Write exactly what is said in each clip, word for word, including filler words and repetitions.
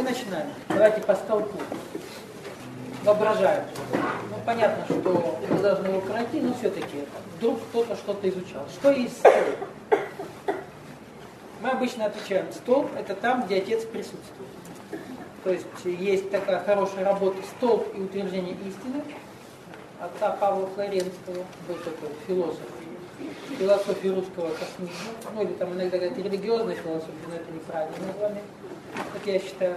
начинаем. Давайте по столпу. Воображаем. Ну, понятно, что мы должны его пройти, но все-таки вдруг кто-то что-то изучал. Что есть столб? Мы обычно отвечаем, столб – это там, где отец присутствует. То есть есть такая хорошая работа «Столб и утверждение истины» отца Павла Флоренского, был такой философ, философии русского космизма, ну или там иногда говорят религиозная философия, но это неправильное название, как я считаю.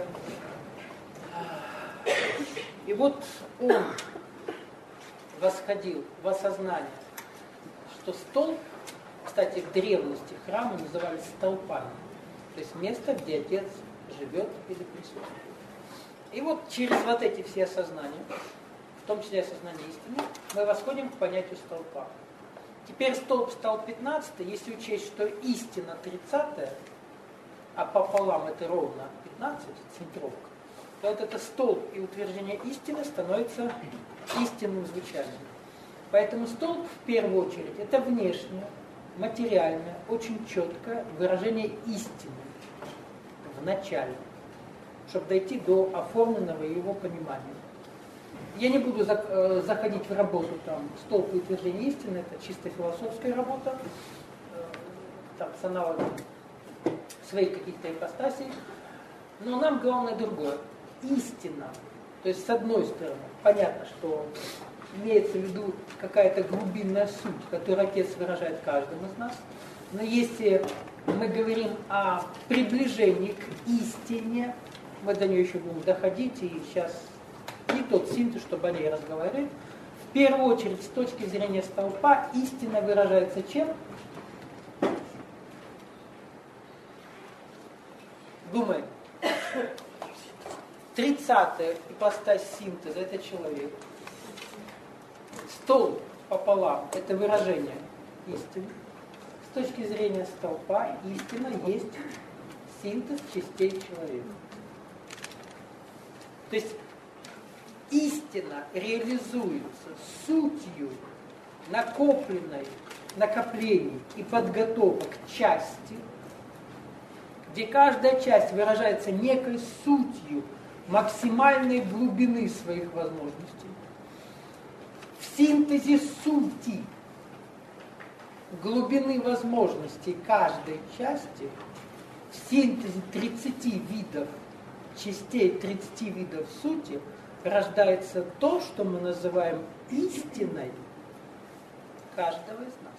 И вот он восходил в осознание, что столб, кстати, в древности храмы назывались столпами, то есть место, где отец живет или присутствует. И вот через вот эти все осознания, в том числе осознание истины, мы восходим к понятию столпа. Теперь столб стал пятнадцатый, если учесть, что истина тридцатая, а пополам это ровно пятнадцать, центровка, то вот это столб и утверждение истины становится истинным звучанием. Поэтому столб в первую очередь это внешнее, материальное, очень четкое выражение истины в начале, чтобы дойти до оформленного его понимания. Я не буду заходить в работу там столб и утверждение истины, это чисто философская работа, там с аналогом своих каких-то ипостасей, но нам главное другое. Истина. То есть с одной стороны, понятно, что имеется в виду какая-то глубинная суть, которую отец выражает каждому из нас, но если мы говорим о приближении к истине, мы до нее еще будем доходить, и сейчас не тот синтез, чтобы о ней разговаривать. В первую очередь, с точки зрения столпа, истина выражается чем? Думаем. Тридцатая ипостась синтеза – это человек. Столб пополам – это выражение истины. С точки зрения столпа, истина есть синтез частей человека. То есть истина реализуется сутью накопленной, накоплений и подготовок части, где каждая часть выражается некой сутью максимальной глубины своих возможностей. В синтезе сути глубины возможностей каждой части, в синтезе тридцати видов частей, тридцати видов сути, рождается то, что мы называем истиной каждого из нас.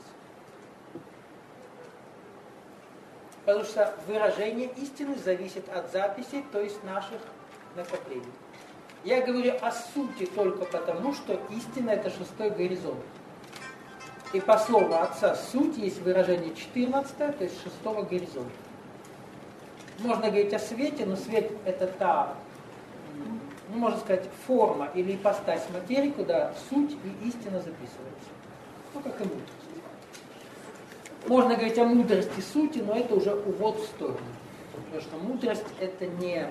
Потому что выражение истины зависит от записей, то есть наших накоплений. Я говорю о сути только потому, что истина – это шестой горизонт. И по слову отца суть есть выражение четырнадцатое, то есть шестого горизонта. Можно говорить о свете, но свет – это та, ну, можно сказать, форма или ипостась материи, куда суть и истина записываются. Ну, как и мудрость. Можно говорить о мудрости сути, но это уже увод в сторону. Потому что мудрость – это не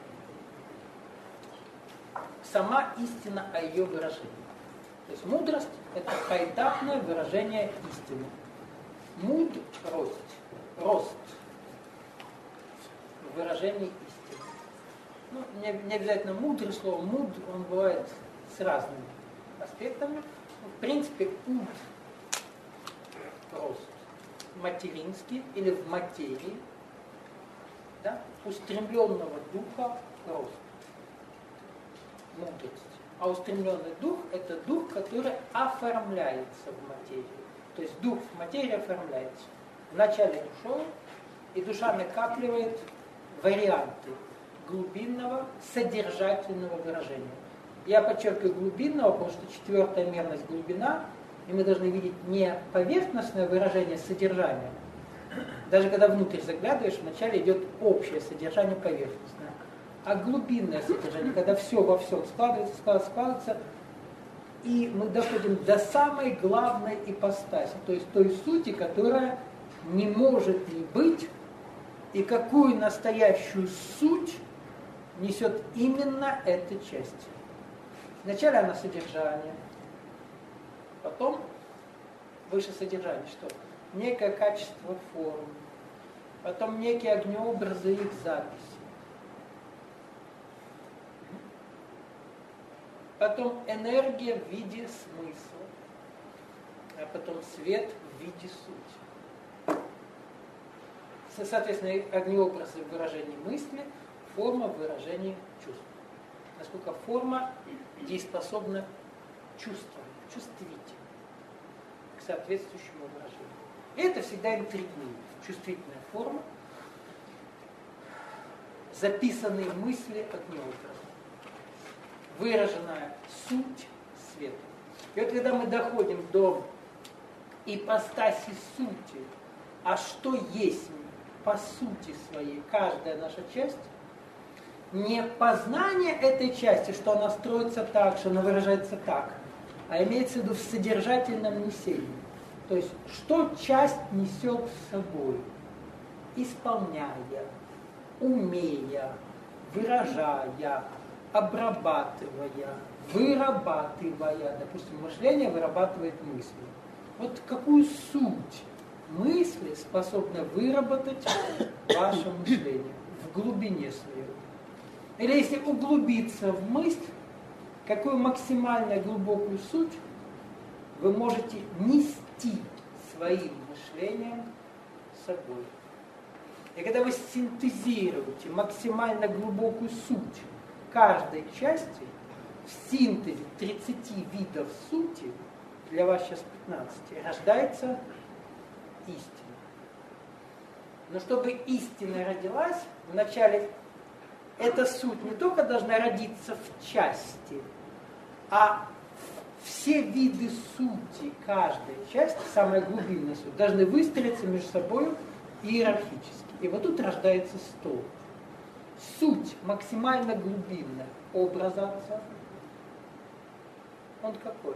сама истина, а ее выражение. То есть мудрость – это поэтапное выражение истины. Мудрость, рост, выражение истины. Ну, не, не обязательно мудрое слово, муд, он бывает с разными аспектами. В принципе, уд, рост, материнский или в материи, да, устремленного духа рост, мудрость. А устремленный дух – это дух, который оформляется в материю. То есть дух в материи оформляется. Вначале душой, и душа накапливает варианты глубинного, содержательного выражения. Я подчеркиваю глубинного, потому что четвертая мерность – глубина, и мы должны видеть не поверхностное выражение содержания. Даже когда внутрь заглядываешь, вначале идет общее содержание поверхностное. А глубинное содержание, когда все во всем складывается, складывается, складывается, и мы доходим до самой главной ипостаси, то есть той сути, которая не может не быть, и какую настоящую суть несет именно эта часть. Вначале она содержание, потом выше содержание, что? Некое качество форм, потом некие огнеобразы и их записи. потом энергия в виде смысла, а потом свет в виде сути. Соответственно, огнеобразы в выражении мысли, форма в выражении чувств. Насколько форма дееспособна чувствовать, чувствительна к соответствующему выражению. И это всегда интригует. Чувствительная форма, записанные мысли огнеобраза, выраженная суть света. И вот когда мы доходим до ипостаси сути, а что есть по сути своей каждая наша часть, не познание этой части, что она строится так, что она выражается так, а имеется в виду в содержательном несении. То есть, что часть несет с собой, исполняя, умея, выражая, обрабатывая, вырабатывая. Допустим, мышление вырабатывает мысли. Вот какую суть мысли способна выработать ваше мышление в глубине своей? Или если углубиться в мысль, какую максимально глубокую суть вы можете нести своим мышлением с собой. И когда вы синтезируете максимально глубокую суть каждой части, в синтезе тридцати видов сути, для вас сейчас пятнадцати, рождается истина. Но чтобы истина родилась, вначале эта суть не только должна родиться в части, а все виды сути каждой части, самая глубинная суть, должны выстроиться между собой иерархически. И вот тут рождается столб. Суть максимально глубинная образа Отца. Он какой?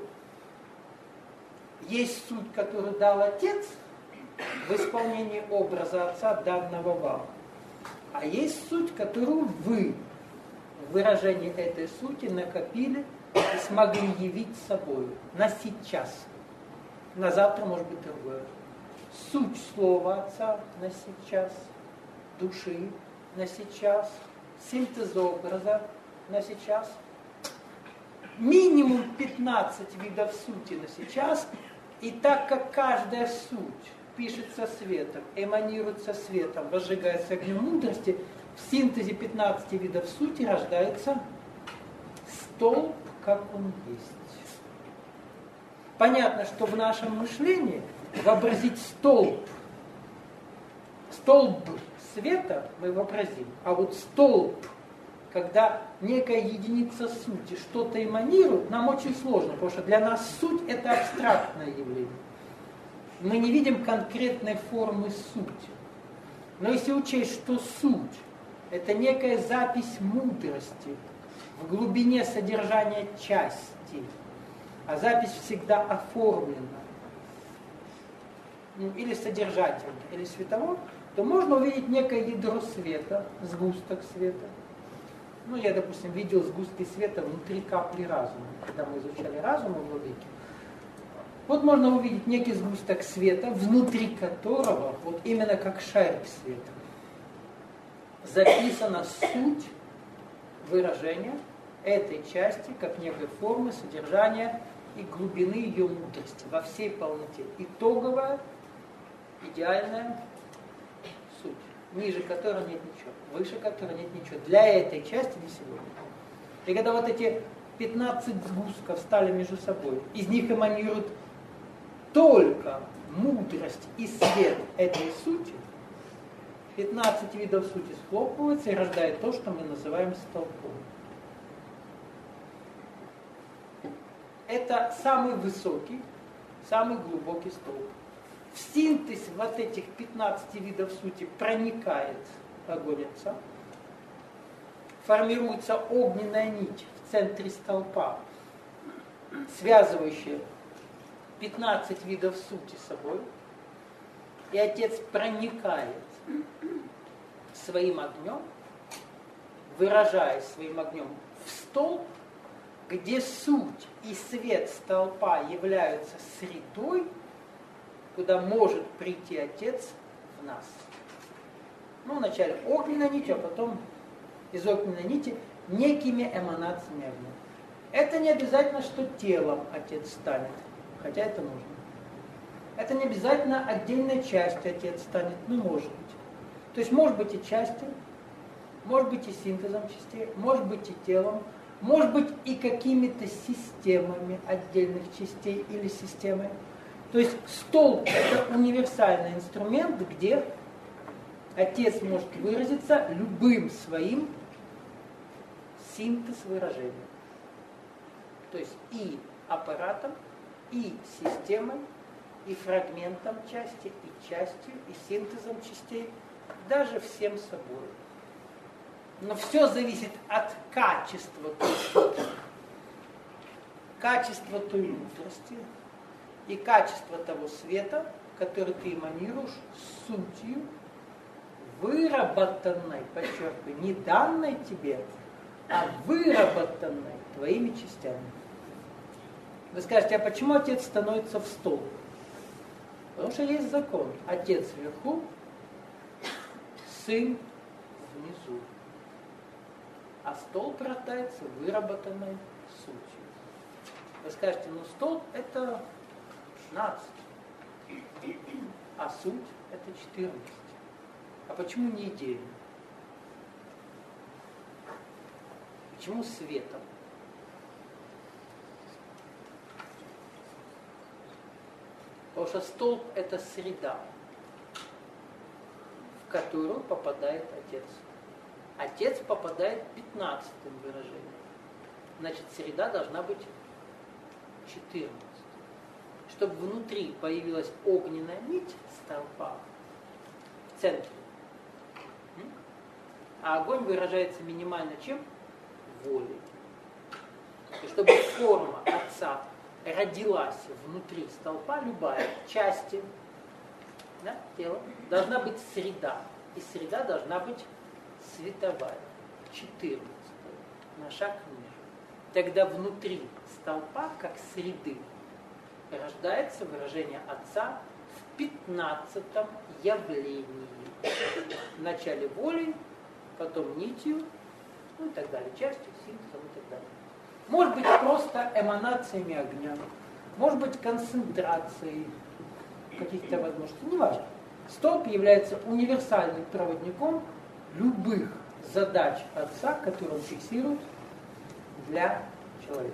Есть суть, которую дал Отец в исполнении образа Отца, данного вам. А есть суть, которую вы в выражении этой сути накопили и смогли явить собой на сейчас. На завтра может быть другое. Суть слова Отца на сейчас, души на сейчас, синтез образа на сейчас. Минимум пятнадцать видов сути на сейчас. И так как каждая суть пишется светом, эманируется светом, возжигается огнем мудрости, в синтезе пятнадцати видов сути рождается столб, как он есть. Понятно, что в нашем мышлении вообразить столб, столб света мы вообразим, а вот столб, когда некая единица сути что-то эманирует, нам очень сложно, потому что для нас суть – это абстрактное явление. Мы не видим конкретной формы сути. Но если учесть, что суть – это некая запись мудрости в глубине содержания части, а запись всегда оформлена, ну, или содержательно, или светово, то можно увидеть некое ядро света, сгусток света. Ну, я, допустим, видел сгустки света внутри капли разума, когда мы изучали разум в логике. Вот можно увидеть некий сгусток света, внутри которого, вот именно как шарик света, записана суть выражения этой части, как некой формы, содержания и глубины ее мудрости во всей полноте. Итоговая, идеальная суть, ниже которой нет ничего, выше которой нет ничего. Для этой части не сегодня. И когда вот эти пятнадцать сгустков стали между собой, из них эманирует только мудрость и свет этой сути, пятнадцать видов сути схлопываются и рождает то, что мы называем столпом. Это самый высокий, самый глубокий столб. В синтез вот этих пятнадцати видов сути проникает огонь Отца, формируется огненная нить в центре столпа, связывающая пятнадцать видов сути с собой, и Отец проникает своим огнем, выражаясь своим огнем в столб, где суть и свет столпа являются средой, куда может прийти Отец в нас. Ну, вначале огненной нитью, а потом из огненной нити некими эманациями огня. Это не обязательно, что телом Отец станет, хотя это нужно. Это не обязательно отдельной частью Отец станет, ну может быть. То есть может быть и частью, может быть и синтезом частей, может быть и телом, может быть и какими-то системами отдельных частей или системой. То есть столб – это универсальный инструмент, где Отец может выразиться любым своим синтез выражением. То есть и аппаратом, и системой, и фрагментом части, и частью, и синтезом частей, даже всем собой. Но все зависит от качества той, качества той мудрости и качества того света, который ты эманируешь сутью, выработанной, подчеркиваю, не данной тебе, а выработанной твоими частями. Вы скажете, а почему Отец становится в столб? Потому что есть закон. Отец вверху, Сын внизу. А столб рождается выработанной сутью. Вы скажете, ну столб это шестнадцать, а суть это четырнадцать. А почему не идея? Почему светом? Потому что столб – это среда, в которую попадает Отец. Отец попадает пятнадцатым выражением. Значит, среда должна быть четырнадцать. Чтобы внутри появилась огненная нить столпа в центре. А огонь выражается минимально чем? Волей. И чтобы форма Отца родилась внутри столпа, любая часть да, тела, должна быть среда. И среда должна быть световая, четырнадцатая, на шаг ниже. Тогда внутри столпа, как среды, рождается выражение Отца в пятнадцатом явлении. Вначале волей, потом нитью, ну и так далее, частью, синтезом и так далее. Может быть просто эманациями огня, может быть концентрацией каких-то возможностей, неважно. Столб является универсальным проводником любых задач Отца, которые он фиксирует для человека.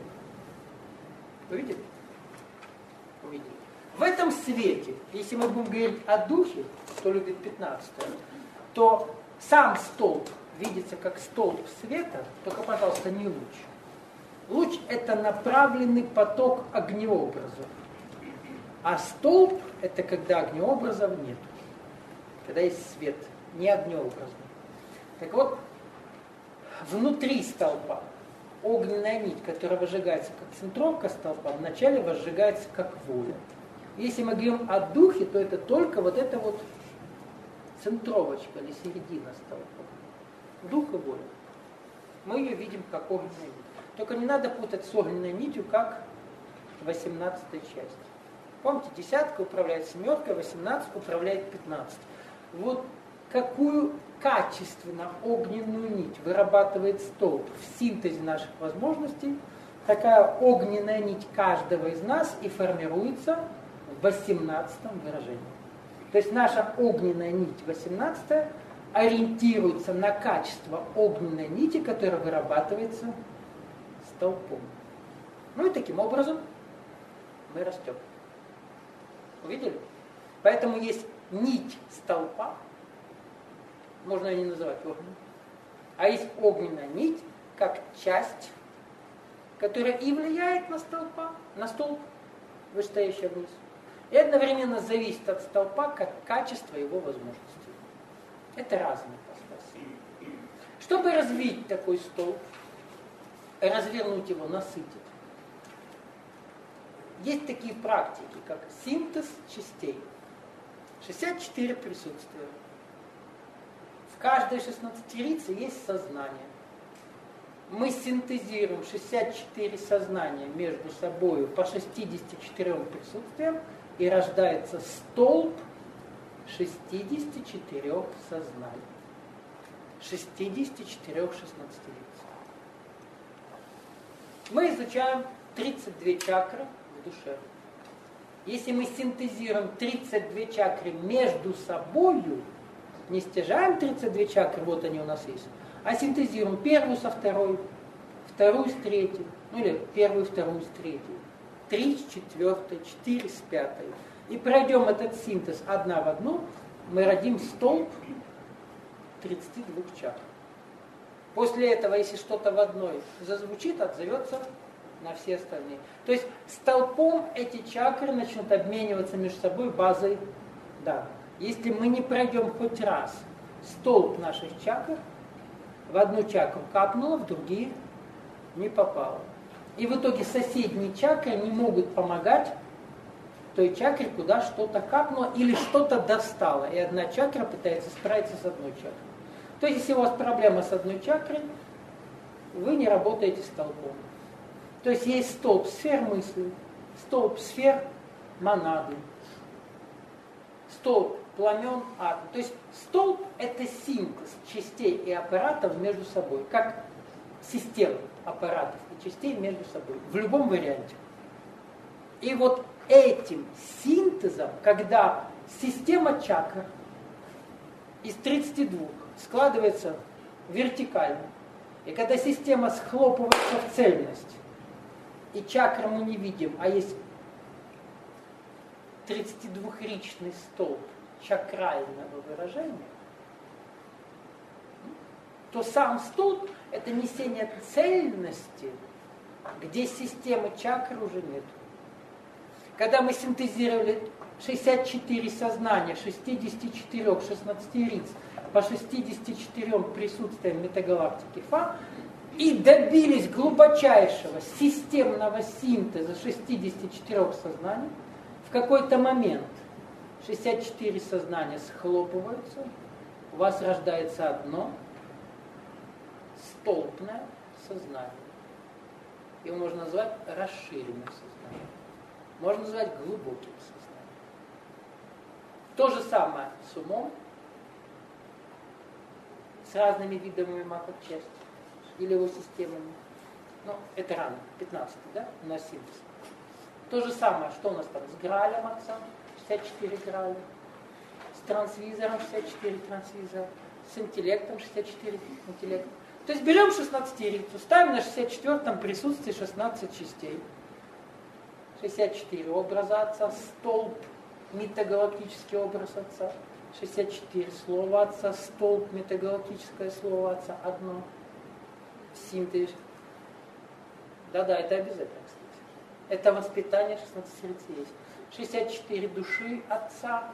Вы видите? Увидели. В этом свете, если мы будем говорить о духе, кто любит пятнадцатое, то сам столб видится как столб света, только, пожалуйста, не луч. Луч – это направленный поток огнеобразов. А столб – это когда огнеобразов нет. Когда есть свет, не огнеобразный. Так вот, внутри столпа огненная нить, которая возжигается как центровка столпа, вначале возжигается как воля. Если мы говорим о духе, то это только вот эта вот центровочка или середина столпа. Дух и воля. Мы ее видим как огненная нить. Только не надо путать с огненной нитью, как восемнадцатой часть. Помните, десятка управляет семеркой, восемнадцать управляет пятнадцать. Вот какую качественно огненную нить вырабатывает столб в синтезе наших возможностей, такая огненная нить каждого из нас и формируется в восемнадцатом выражении. То есть наша огненная нить восемнадцатая ориентируется на качество огненной нити, которая вырабатывается столпом. Ну и таким образом мы растем. Увидели? Поэтому есть нить столпа, можно ее не называть огненной, а есть огненная нить как часть, которая и влияет на столпа, на столб, вышестоящий вниз, и одновременно зависит от столпа как качество его возможностей. Это разные ипостаси. Чтобы развить такой столб, развернуть его, насытить, есть такие практики, как синтез частей. шестьдесят четыре присутствия. В каждой шестнадцатерице есть сознание. Мы синтезируем шестьдесят четыре сознания между собой по шестидесяти четырем присутствиям, и рождается столб шестидесяти четырёх сознаний. шестидесяти четырёх шестнадцатериц. Мы изучаем тридцать две чакры в душе. Если мы синтезируем тридцать две чакры между собою, не стяжаем тридцать две чакры, вот они у нас есть, а синтезируем первую со второй, вторую с третьей, ну или первую, вторую с третьей, три с четвертой, четыре с пятой, и пройдем этот синтез одна в одну, мы родим столб тридцати двух чакр. После этого, если что-то в одной зазвучит, отзовется на все остальные. То есть столпом эти чакры начнут обмениваться между собой базой данных. Если мы не пройдем хоть раз столб наших чакр, в одну чакру капнуло, в другие не попало. И в итоге соседние чакры не могут помогать той чакре, куда что-то капнуло или что-то достало. И одна чакра пытается справиться с одной чакрой. То есть, если у вас проблема с одной чакрой, вы не работаете столбом. То есть, есть столб сфер мысли, столб сфер монады, столб пламен атом. То есть, столб – это синтез частей и аппаратов между собой, как система аппаратов и частей между собой, в любом варианте. И вот этим синтезом, когда система чакр из тридцати двух складывается вертикально, и когда система схлопывается в цельность, и чакры мы не видим, а есть тридцатидвухричный столб чакрального выражения, то сам столб – это несение цельности, где системы чакр уже нет. Когда мы синтезировали шестьдесят четыре сознания, шестьдесят четыре, шестнадцать риц по шестидесяти четырем присутствиям метагалактики Фа и добились глубочайшего системного синтеза шестидесяти четырёх сознаний, в какой-то момент шестьдесят четыре сознания схлопываются, у вас рождается одно столбное сознание. Его можно назвать расширенным сознанием. Можно назвать глубоким сознанием. То же самое с умом, с разными видами макрочастей или его системами. Ну, это рано, пятнадцатый, да, у нас синтез. То же самое, что у нас там с Гралем отца, шестьдесят четыре Граля, с трансвизором шестьдесят четыре трансвизора, с интеллектом шестьдесят четыре интеллекта. То есть берем шестнадцатирицу, ставим на шестьдесят четвёртом присутствии шестнадцать частей. шестьдесят четыре образа отца, столб, метагалактический образ отца. шестьдесят четыре слова отца, столб, метагалактическое слово отца, одно. Синтез. Да-да, это обязательно, кстати. Это воспитание шестнадцатирицы есть. шестьдесят четыре души отца.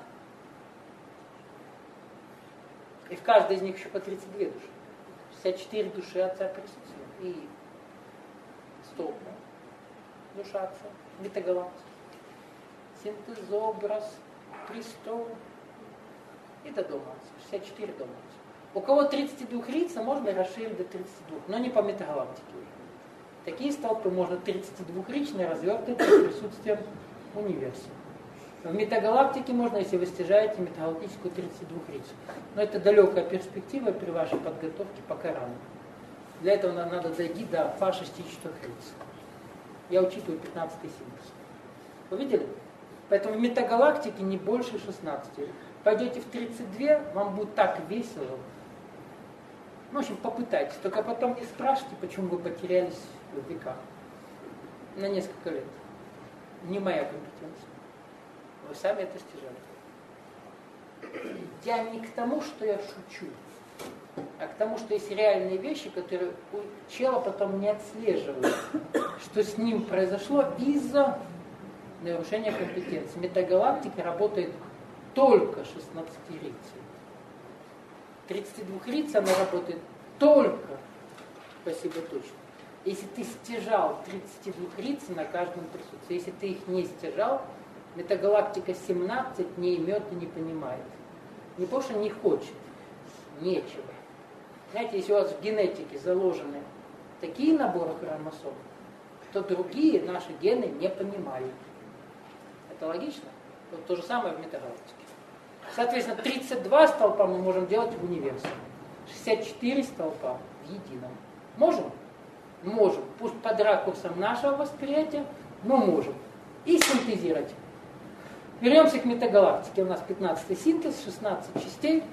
И в каждой из них еще по тридцать две души. шестьдесят четыре души отца присутствуют. И столб, да? Душа отца. Метагалактика. Синтез, образ, престол. И до дома отца. шестьдесят четыре дома отца. У кого тридцать два рица, можно расширить до тридцати двух, но не по метагалактике. Такие столпы можно тридцатидвухричные развертывать с присутствием универсума. В метагалактике можно, если вы стяжаете метагалактическую тридцатидвухрицу. Но это далекая перспектива при вашей подготовке по Корану. Для этого нам надо дойти до Фа шестидесяти четырёх риц. Я учитываю пятнадцатый синтез. Вы видели? Поэтому в метагалактике не больше шестнадцати. Пойдете в тридцать два, вам будет так весело. Ну, в общем, попытайтесь. Только потом не спрашивайте, почему вы потерялись в веках. На несколько лет. Не моя компетенция. Вы сами это стяжали. Я не к тому, что я шучу, а к тому, что есть реальные вещи, которые у чела потом не отслеживают, что с ним произошло из-за нарушения компетенции. Метагалактика работает только шестнадцатирицей. тридцатидвухрицей она работает только, спасибо точно, если ты стяжал тридцатидвухрицы на каждом присутствии. Если ты их не стяжал, метагалактика семнадцать не имет и не понимает. Не потому что не хочет, нечего. Знаете, если у вас в генетике заложены такие наборы хромосом, то другие наши гены не понимают. Это логично? Вот то же самое в метагалактике. Соответственно, тридцать два столпа мы можем делать в универсуме. шестьдесят четыре столпа в едином. Можем? можем, пусть под ракурсом нашего восприятия, но можем. И синтезировать. Вернемся к метагалактике. У нас пятнадцатый синтез, шестнадцать частей.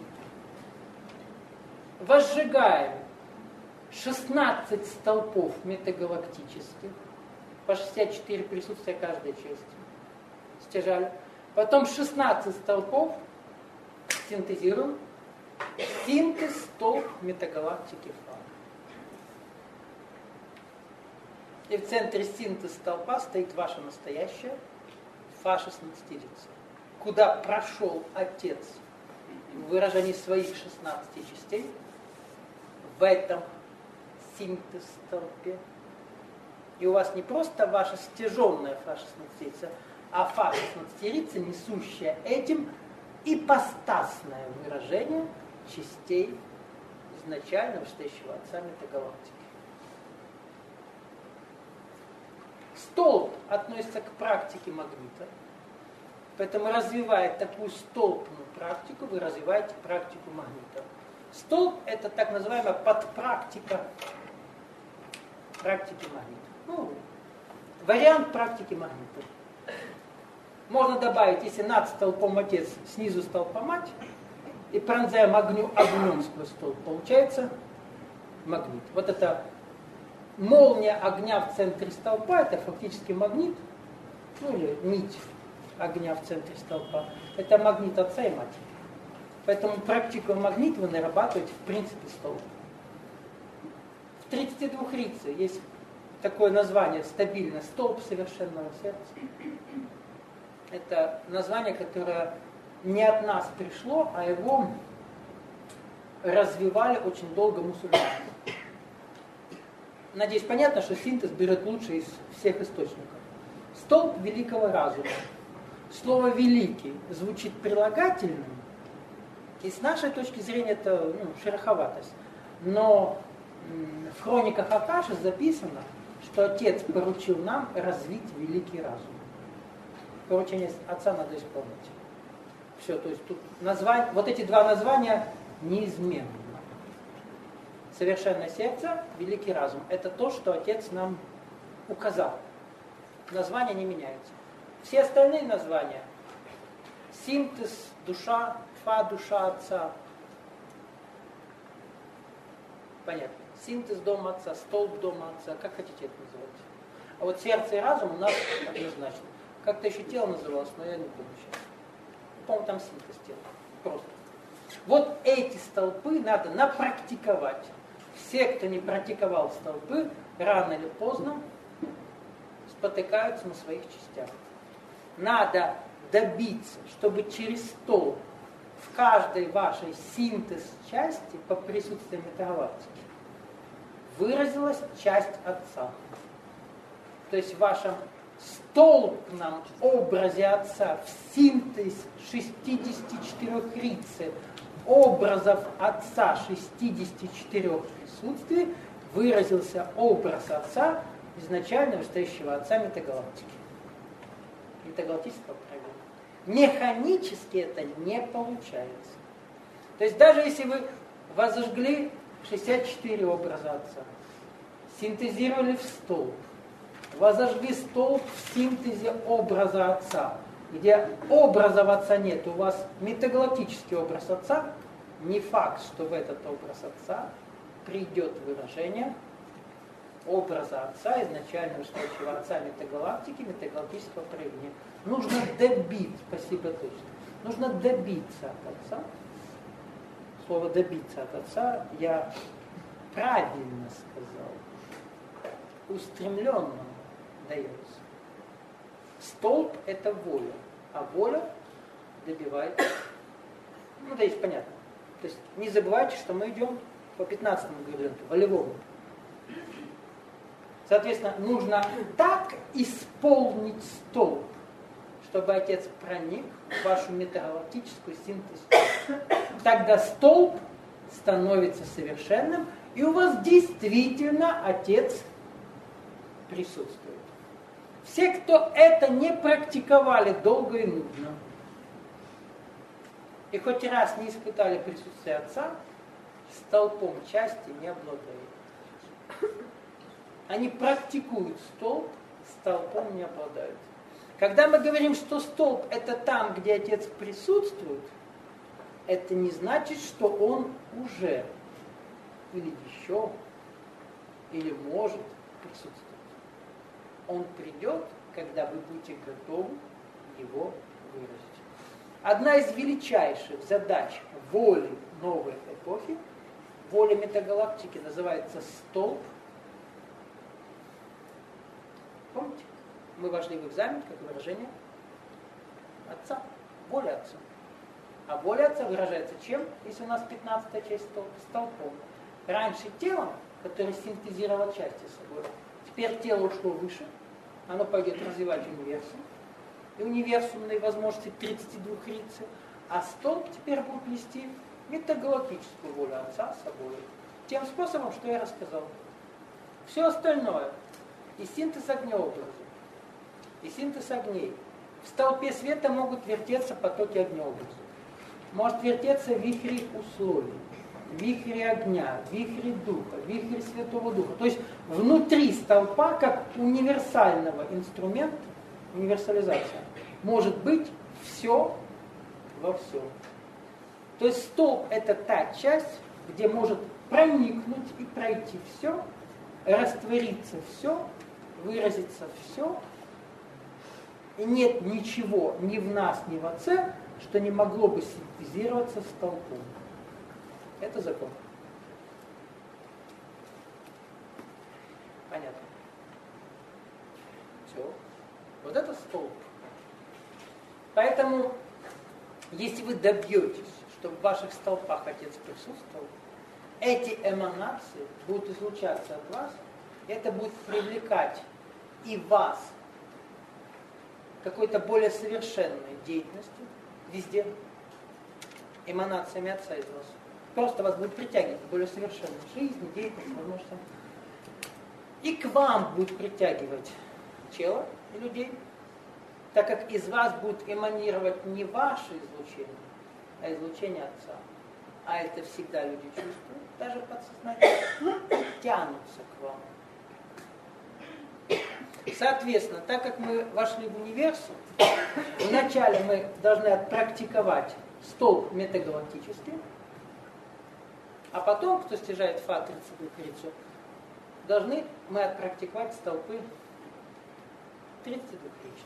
Возжигаем шестнадцать столпов метагалактических, по шестьдесят четыре присутствия каждой части. Стяжали. Потом шестнадцать столпов синтезируем. Синтез столб метагалактики Фа. И в центре синтез столпа стоит ваша настоящая Фа шестнадцатирица, куда прошел Отец в выражении своих шестнадцати частей в этом синтез столпе. И у вас не просто ваша стяженная Фа шестнадцатирица, а Фа шестнадцатирица, несущая этим ипостасное выражение частей изначально вышедшего Отца метагалактики. Столб относится к практике магнита, поэтому развивая такую столбную практику, вы развиваете практику магнита. Столб – это так называемая подпрактика практики магнита. Ну, вариант практики магнита. Можно добавить, если над столпом Отец, снизу столпа Мать, и пронзаем огню огнем сквозь столб, получается магнит. Вот это молния огня в центре столпа, это фактически магнит, ну или нить огня в центре столпа, это магнит Отца и Матери. Поэтому практику магнит вы нарабатываете в принципе столб. В тридцати двух рице есть такое название стабильно, столб совершенного сердца. Это название, которое не от нас пришло, а его развивали очень долго мусульмане. Надеюсь, понятно, что синтез берет лучше из всех источников. Столб великого разума. Слово «великий» звучит прилагательным, и с нашей точки зрения это ну, шероховатость. Но в хрониках Акаши записано, что Отец поручил нам развить великий разум. Поручение Отца надо исполнить. Все, то есть тут название, вот эти два названия неизменны. Совершенное сердце, великий разум. Это то, что Отец нам указал. Названия не меняются. Все остальные названия, синтез, душа, Фа, душа Отца. Понятно. Синтез дома Отца, столб дома Отца, как хотите это называть. А вот сердце и разум у нас однозначно. Как-то еще тело называлось, но я не помню сейчас. По-моему, там синтез тела. Просто. Вот эти столпы надо напрактиковать. Все, кто не практиковал столпы, рано или поздно спотыкаются на своих частях. Надо добиться, чтобы через столб в каждой вашей синтез-части по присутствию метагалактики выразилась часть Отца. То есть в вашем столбном образе Отца, в синтез шестидесяти четырёх рице образов Отца шестидесяти четырёх присутствий выразился образ Отца, изначально вышедшего Отца метагалактики. Метагалактического проявления. Механически это не получается. То есть даже если вы возжгли шестьдесят четыре образа Отца, синтезировали в столб, возожгли столб в синтезе образа Отца, где образов Отца нет, у вас метагалактический образ Отца, не факт, что в этот образ Отца придет выражение образа Отца, изначально вышедшего Отца метагалактики, метагалактического проявления. Нужно добиться, спасибо точно, нужно добиться от Отца. Слово «добиться от Отца» я правильно сказал, устремленно дается. Столб – это воля, а воля добивает. Ну, да, есть понятно. То есть не забывайте, что мы идем по пятнадцатому градиенту, волевому. Соответственно, нужно так исполнить столб, чтобы Отец проник в вашу метагалактическую синтез. Тогда столб становится совершенным, и у вас действительно Отец присутствует. Все, кто это не практиковали долго и нудно, и хоть раз не испытали присутствие Отца, столпом части не обладают. они практикуют столб, столпом не обладают. Когда мы говорим, что столб это там, где Отец присутствует, это не значит, что он уже или еще, или может присутствовать. Он придет, когда вы будете готовы его выразить. Одна из величайших задач воли новой эпохи, воля метагалактики, называется столб. Помните? Мы вошли в экзамен как выражение Отца, воля Отца. А воля Отца выражается чем, если у нас пятнадцатая часть столб, столпом? Раньше телом, которое синтезировало части собой, теперь тело ушло выше, оно пойдет развивать универсум, и универсумные возможности тридцати двух рицей, а столб теперь будет нести метагалактическую волю Отца с собой, тем способом, что я рассказал. Все остальное, и синтез огнеобраза, и синтез огней. В столпе света могут вертеться потоки огнеобраза. Может вертеться вихри условий, вихри огня, вихри духа, вихри Святого Духа. То есть внутри столпа, как универсального инструмента, универсализация, может быть все во всем. То есть столб это та часть, где может проникнуть и пройти все, раствориться все, выразиться все, и нет ничего ни в нас, ни в Отце, что не могло бы синтезироваться столпом. Это закон. Понятно? Все. Вот это столб. Поэтому, если вы добьетесь, чтобы в ваших столпах Отец присутствовал, эти эманации будут излучаться от вас, и это будет привлекать и вас к какой-то более совершенной деятельности везде, эманациями Отца из вас. Просто вас будет притягивать к более совершенной жизни, деятельности, возможностям. И к вам будет притягивать тело и людей, так как из вас будет эманировать не ваше излучение, а излучение Отца. А это всегда люди чувствуют, даже подсознательно, тянутся к вам. Соответственно, так как мы вошли в универсум, вначале мы должны отпрактиковать столб метагалактический, а потом, кто стяжает фа тридцать двух рицу, должны мы отпрактиковать столпы тридцати двух рицу.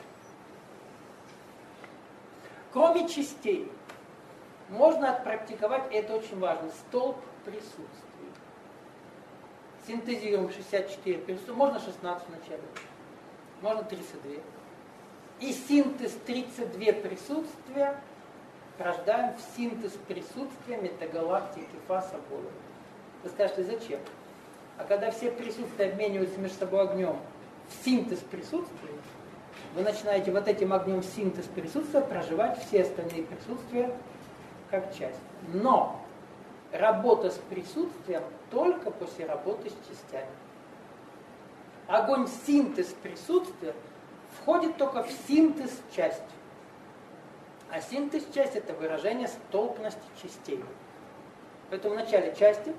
Кроме частей, можно отпрактиковать, и это очень важно, столб присутствия. Синтезируем шестьдесят четыре присутствия, можно шестнадцать вначале, можно тридцать два. И синтез тридцать два присутствия рождаем в синтез присутствия метагалактики Фа собой. Вы скажете, зачем? А когда все присутствия обмениваются между собой огнем в синтез присутствия, вы начинаете вот этим огнем синтез присутствия проживать все остальные присутствия как часть. Но работа с присутствием только после работы с частями. Огонь синтез присутствия входит только в синтез части. А синтез части это выражение столпности частей. Поэтому вначале части,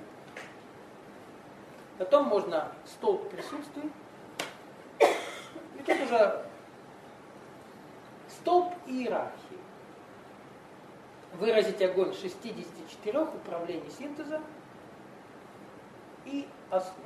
потом можно столб присутствия, и тут уже столб иерархии. Выразить огонь шестидесяти четырёх управлений синтеза и основ.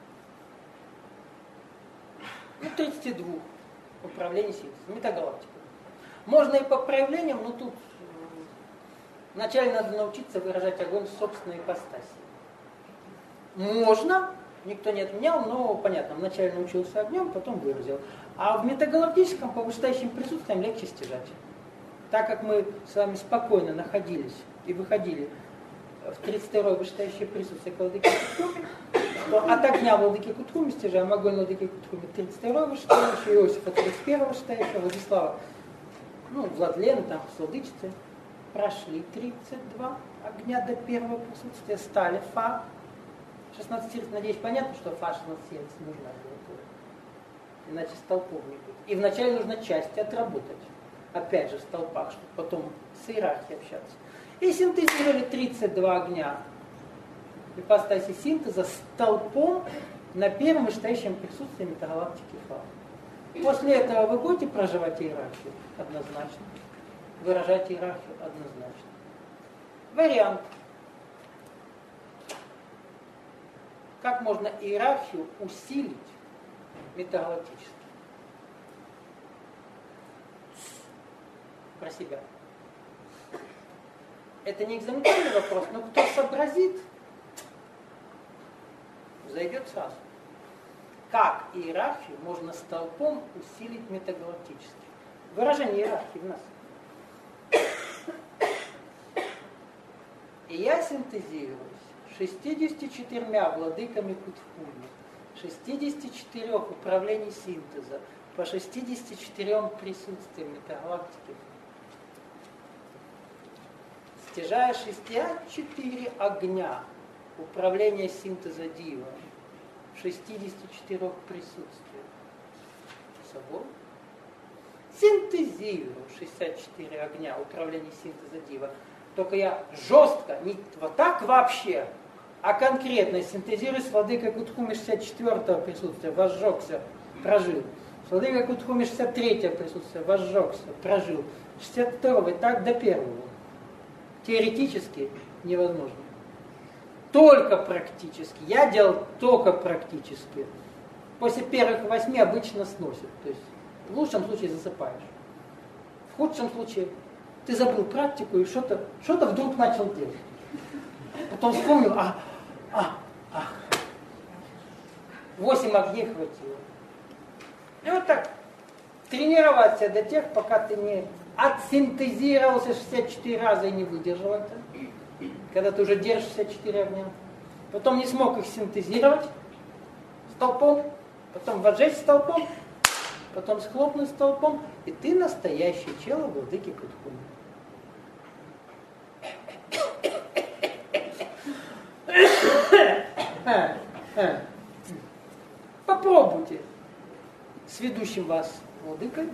Ну, тридцати двух управлений синтеза, метагалактика. Можно и по проявлениям, но тут вначале надо научиться выражать огонь в собственной ипостаси. Можно, никто не отменял, но понятно, вначале научился огнем, потом выразил. А в метагалактическом по вышестоящим присутствиям легче стяжать. Так как мы с вами спокойно находились и выходили в тридцать второе вышестоящее присутствие к Владыке Кутхуме, то от огня Владыки Кутхуме стяжаем огонь Владыки Кутхуме тридцать второе вышестоящее, Иосифа тридцать первое вышестоящее, Владислава, ну, Владлена, там, с Владычицы, прошли тридцать два огня до первого присутствия, стали Фа. шестнадцать, надеюсь, понятно, что Фа шестнадцать нужна было. Иначе столпов не будет. И вначале нужно части отработать. Опять же в столпах, чтобы потом с иерархией общаться. И синтезировали тридцать два огня в ипостаси синтеза столпом на первом вышестоящем присутствии метагалактики храма. После этого вы будете проживать иерархию? Однозначно. Выражать иерархию? Однозначно. Вариант. Как можно иерархию усилить метагалактически? Про себя. Это не экзаменационный вопрос, но кто сообразит, зайдет сразу. Как иерархию можно столпом усилить метагалактически? Выражение иерархии в нас. И я синтезируюсь шестьюдесятью четырьмя владыками Кутхуми, шестьюдесятью четырьмя управлений синтеза, по шестьюдесяти четырем присутствиям метагалактики, стяжая шестьдесят четыре огня управления синтеза Дива, в шестидесяти четырёх присутствиях собой, синтезирую шестьдесят четыре огня управления синтеза Дива. Только я жестко, не вот так вообще, а конкретно синтезирую с владыкой Кутхуми шестьдесят четвёртого присутствия, возжегся, прожил. С владыкой Кутхуми шестьдесят третьего присутствия, возжегся, прожил. шестьдесят второго и так до первого. Теоретически невозможно. Только практически. Я делал только практически. После первых восьми обычно сносит. То есть в лучшем случае засыпаешь. В худшем случае ты забыл практику и что-то, что-то вдруг начал делать. Потом вспомнил, а, а, а. Восемь огней хватило. И вот так тренироваться до тех, пока ты не отсинтезировался шестьдесят четыре раза и не выдержал это. Когда ты уже держишь шестьдесят четыре огня. Потом не смог их синтезировать столпом, потом возжечь столпом, потом схлопнуть столпом, и ты настоящий чело владыки Кутхуми. Попробуйте с ведущим вас владыкой,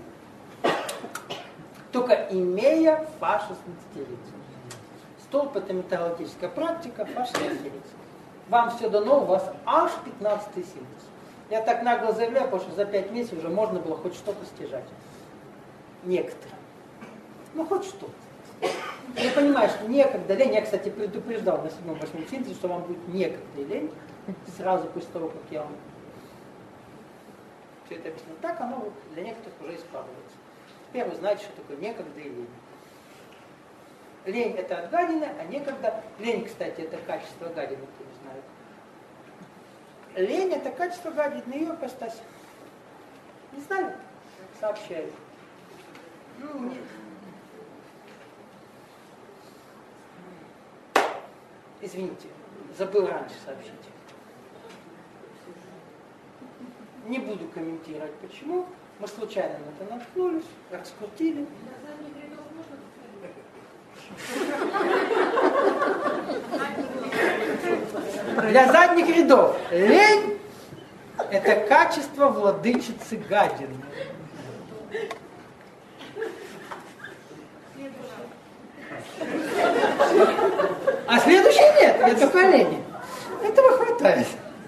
только имея фаш шестнадцатилетие. Столб — это метагалактическая практика, фаш шестнадцатилетие. Вам все дано, у вас аж пятнадцатый синтез. Я так нагло заявляю, потому что за пять месяцев уже можно было хоть что-то стяжать. Некоторые. Ну, хоть что-то. Я понимаю, что некогда лень. Я, кстати, предупреждал на седьмом-восьмом синтезе, что вам будет некогда лень. Сразу после того, как я вам все это объяснил. Так оно вот для некоторых уже исправляется. Теперь вы знаете, что такое некогда и лень. Лень — это от гадины, а некогда... Лень, кстати, это качество гадины, кто не знает. Лень — это качество гадины, ее ипостась. Не знали? Сообщаю. Ну, нет. Извините, забыл раньше сообщить. Не буду комментировать, почему. Мы случайно на это наткнулись, раскрутили. Для задних рядов. Лень — это качество владычицы гадины. А следующий нет, я только лень. Этого хватает.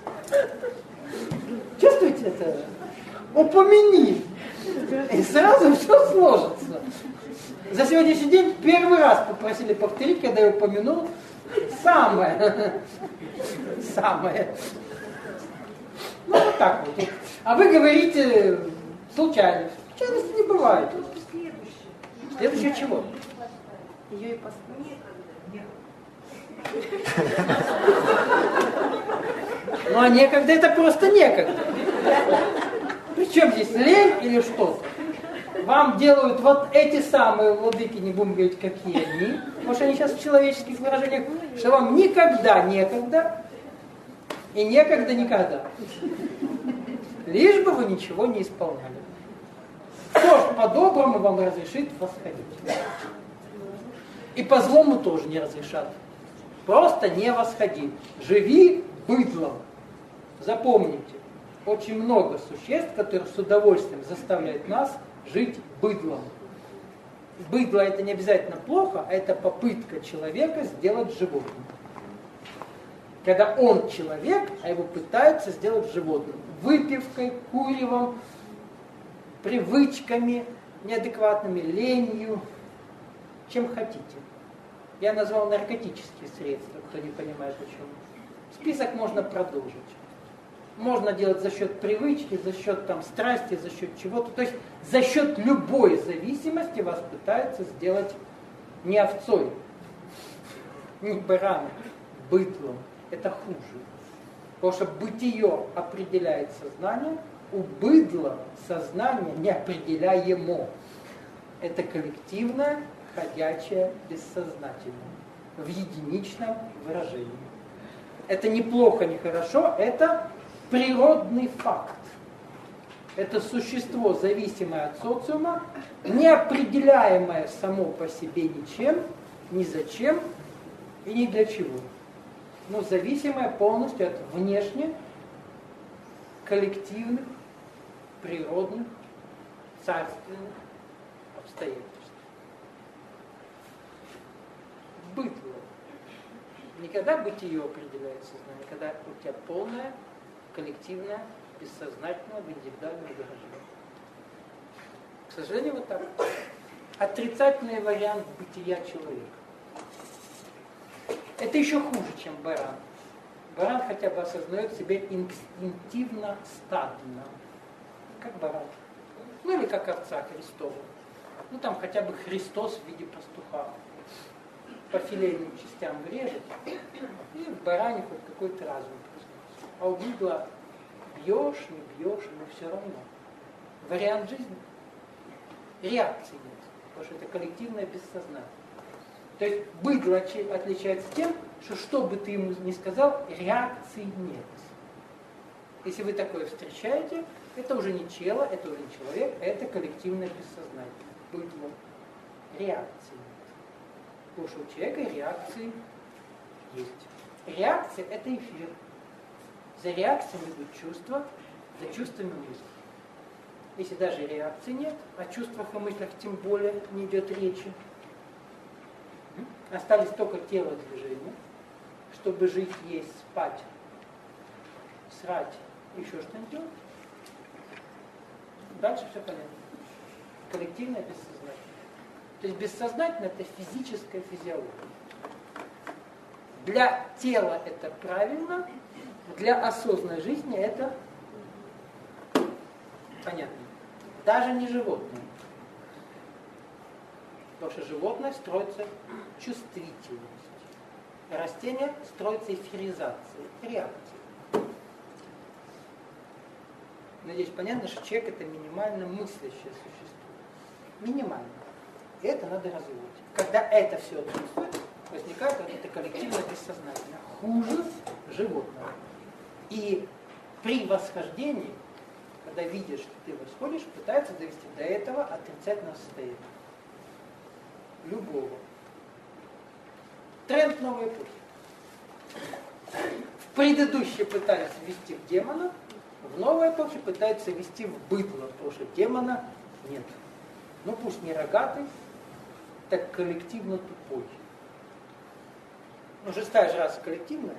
Чувствуете это? Упомяни. И сразу все сложится. За сегодняшний день первый раз попросили повторить, когда я упомянул самое. Самое. Ну, вот так вот. А вы говорите случайно. Случайности не бывает. Следующее чего? Ее и поставить. Ну, а некогда — это просто некогда. Причем здесь лень или что-то? Вам делают вот эти самые владыки, не будем говорить, какие они, потому что они сейчас в человеческих выражениях, что вам никогда некогда и некогда никогда. Лишь бы вы ничего не исполняли. Кто ж по-доброму вам разрешит восходить? И по злому тоже не разрешат. Просто не восходи. Живи быдлом. Запомните, очень много существ, которые с удовольствием заставляют нас жить быдлом. Быдло — это не обязательно плохо, а это попытка человека сделать животным. Когда он человек, а его пытаются сделать животным. Выпивкой, куревом, привычками, неадекватными, ленью, чем хотите. Я назвал наркотические средства, кто не понимает почему. Список можно продолжить. Можно делать за счет привычки, за счет там, страсти, за счет чего-то. То есть за счет любой зависимости вас пытаются сделать не овцой, не бараном, быдлом. Это хуже. Потому что бытие определяет сознание, у быдла сознание неопределяемо. Это коллективное, ходячее, бессознательное. В единичном выражении. Это не плохо, не хорошо, это природный факт. Это существо, зависимое от социума, неопределяемое само по себе ничем, ни зачем и ни для чего. Но зависимое полностью от внешних, коллективных, природных, царственных обстоятельств. Быдло. Никогда бытие определяет сознание, когда у тебя полное, коллективное, бессознательное, в индивидуальном выражении. К сожалению, вот так. Отрицательный вариант бытия человека. Это еще хуже, чем баран. Баран хотя бы осознает себя инстинктивно стадно. Как баран. Ну или как овца Христова. Ну там хотя бы Христос в виде пастуха. По филейным частям врежет, и в баране хоть какой-то разум проснется. А у быдла бьешь, не бьешь, но все равно. Вариант жизни. Реакции нет, потому что это коллективное бессознание. То есть быдло отличается тем, что что бы ты ему ни сказал, реакции нет. Если вы такое встречаете, это уже не чело, это уже не человек, это коллективное бессознание. Быдло. Реакции. Потому что у человека реакции есть. Реакция – это эфир. За реакциями идут чувства, за чувствами мысли. Если даже реакции нет, о чувствах и мыслях тем более не идет речи, остались только тело движения, чтобы жить, есть, спать, срать, еще что-нибудь делать. Дальше все понятно. Коллективное бессознательное. То есть бессознательно это физическая физиология. Для тела это правильно, для осознанной жизни это понятно. Даже не животное. Потому что животное строится чувствительностью. Растение строится эфиризацией, реакцией. Надеюсь, понятно, что человек это минимально мыслящее существо. Минимально. И это надо развивать. Когда это все отсутствует, возникает вот это коллективное бессознательное. Хуже животного. И при восхождении, когда видишь, что ты восходишь, пытаются довести до этого отрицательного состояния. Любого. Тренд новой эпохи. В предыдущие пытались ввести в демона, в новой эпохе пытаются ввести в быдло, потому что демона нет. Ну пусть не рогатый, так коллективно тупой. Ну, шестая же раса коллективная.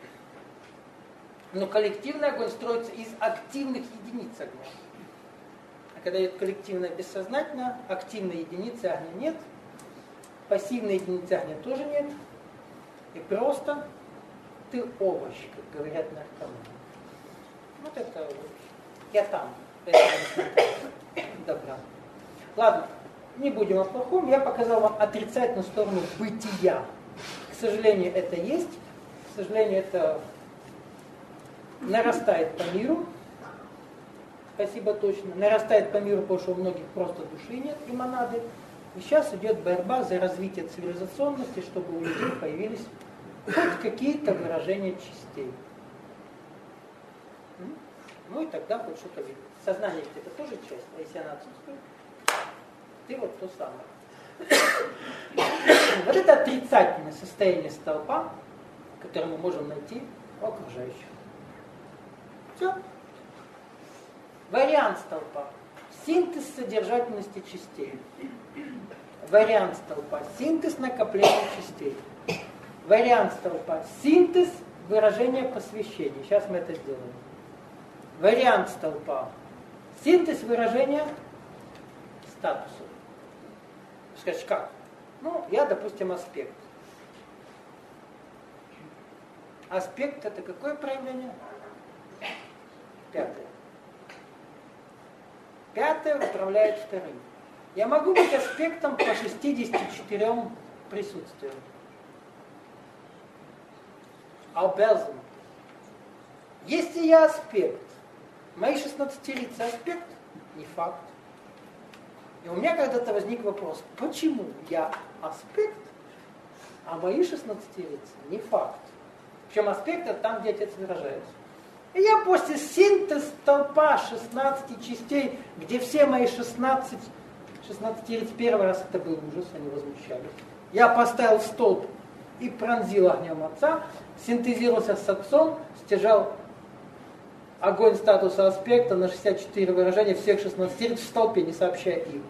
Но коллективный огонь строится из активных единиц огня. А когда идет коллективное бессознательно, активной единицы огня нет, пассивной единицы огня тоже нет. И просто ты овощ, как говорят наркоманы. Вот это вот. Я там. Это добра. Ладно, не будем о плохом. Я показал вам отрицательную сторону бытия. К сожалению, это есть. К сожалению, это нарастает по миру. Спасибо точно. Нарастает по миру, потому что у многих просто души нет и монады. И сейчас идет борьба за развитие цивилизационности, чтобы у людей появились хоть какие-то выражения частей. Ну и тогда хоть что-то видно. Сознание это тоже часть, а если она отсутствует, ты вот то самое. Вот это отрицательное состояние столпа, которое мы можем найти у окружающих. Все. Вариант столпа. Синтез содержательности частей. Вариант столпа. Синтез накопления частей. Вариант столпа. Синтез выражение посвящения. Сейчас мы это сделаем. Вариант столпа. Синтез выражения статуса. Скажешь, как? Ну, я, допустим, аспект. Аспект это какое проявление? Пятое. Пятое управляет вторым. Я могу быть аспектом по шестидесяти четырем присутствиям. Обязан. Если я аспект, мои шестнадцатилицы аспект, не факт. И у меня когда-то возник вопрос, почему я аспект, а мои шестнадцатилицы не факт. Причем аспект это там, где отец выражается. И я после синтеза столпа шестнадцати частей, где все мои шестнадцать, шестнадцатилиц первый раз это был ужас, они возмущались. Я поставил столб и пронзил огнем отца, синтезировался с отцом, стяжал огонь статуса аспекта на шестьдесят четыре выражения всех шестнадцати в столпе, не сообщая им.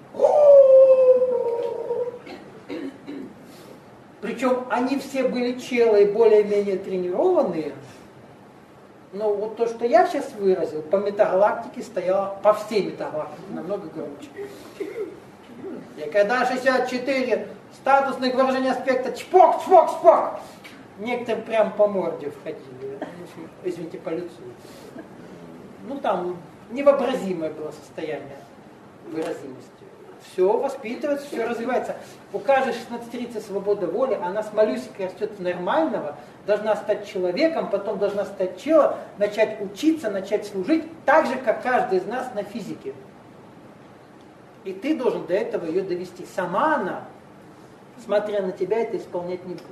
Причем они все были челы и более-менее тренированные, но вот то, что я сейчас выразил, по метагалактике стояло, по всей метагалактике, намного громче. И когда шестьдесят четыре статусных выражений аспекта чпок, чпок, чпок, некоторым прям по морде входили, извините, по лицу. Ну там невообразимое было состояние выразимости. Все воспитывается, все развивается. У каждой шестнадцатилицы свобода воли, она с малюсенькой растет с нормального, должна стать человеком, потом должна стать челом, начать учиться, начать служить, так же, как каждый из нас на физике. И ты должен до этого ее довести. Сама она, смотря на тебя, это исполнять не будет.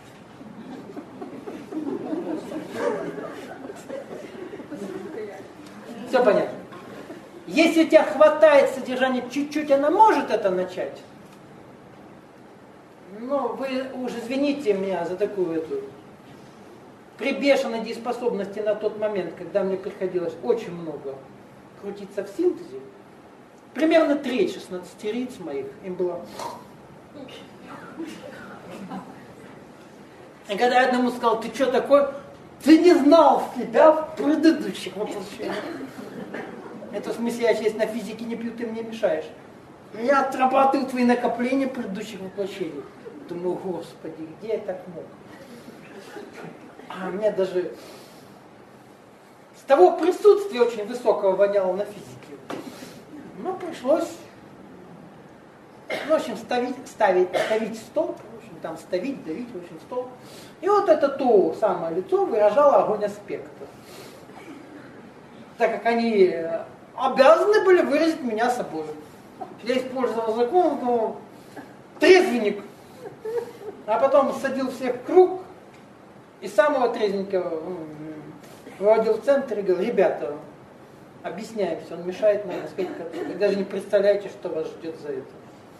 Все понятно. Если у тебя хватает содержания чуть-чуть, она может это начать. Но вы уж извините меня за такую эту при бешеной дееспособности на тот момент, когда мне приходилось очень много крутиться в синтезе. Примерно треть шестнадцатилиц моих им было. И когда я одному сказал, ты что такой? Ты не знал себя в предыдущих воплощениях. Это в смысле, я сейчас на физике не пью, ты мне мешаешь. Я отрабатываю твои накопления предыдущих воплощений. Думаю, Господи, где я так мог? А мне даже с того присутствия очень высокого воняло на физике. Ну, пришлось, ну, в общем, ставить, ставить, ставить столб, в общем, там ставить, давить, в общем, столб. И вот это то самое лицо выражало огонь аспекта. Так как они обязаны были выразить меня собой. Я использовал закон, ну, трезвенник, а потом садил всех в круг и самого трезвенника выводил в центр и говорил, ребята, объясняемся, он мешает нам сказать, вы даже не представляете, что вас ждет за это.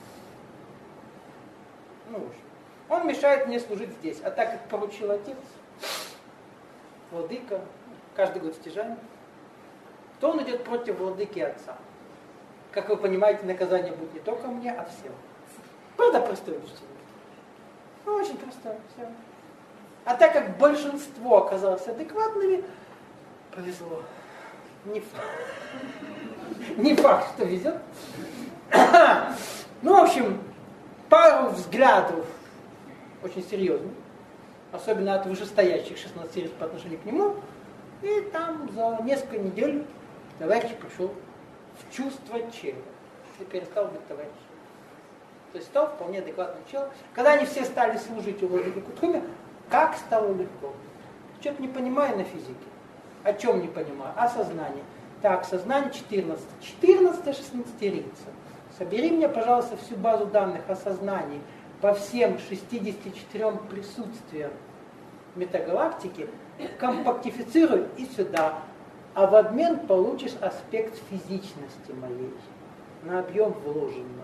Ну, в общем, он мешает мне служить здесь, а так как поручил отец, владыка, каждый год стяжание, то он идет против владыки отца. Как вы понимаете, наказание будет не только мне, а всем. Правда, простое учение. Ну, очень простое, все. А так как большинство оказалось адекватными, повезло. Не факт. Не факт, что везет. Ну, в общем, пару взглядов очень серьезных, особенно от вышестоящих шестнадцати по отношению к нему, и там за несколько недель товарищ пришел в чувство чела и перестал быть товарищем. То есть стал вполне адекватным челом. Когда они все стали служить у владыки Кутхуми, как стало легко. Что-то не понимаю на физике. О чем не понимаю? О сознании. Так, сознание четырнадцать. четырнадцать шестнадцатилица. Собери мне, пожалуйста, всю базу данных о сознании по всем шестидесяти четырем присутствиям метагалактики, компактифицируй и сюда. А в обмен получишь аспект физичности моей, на объем вложенного.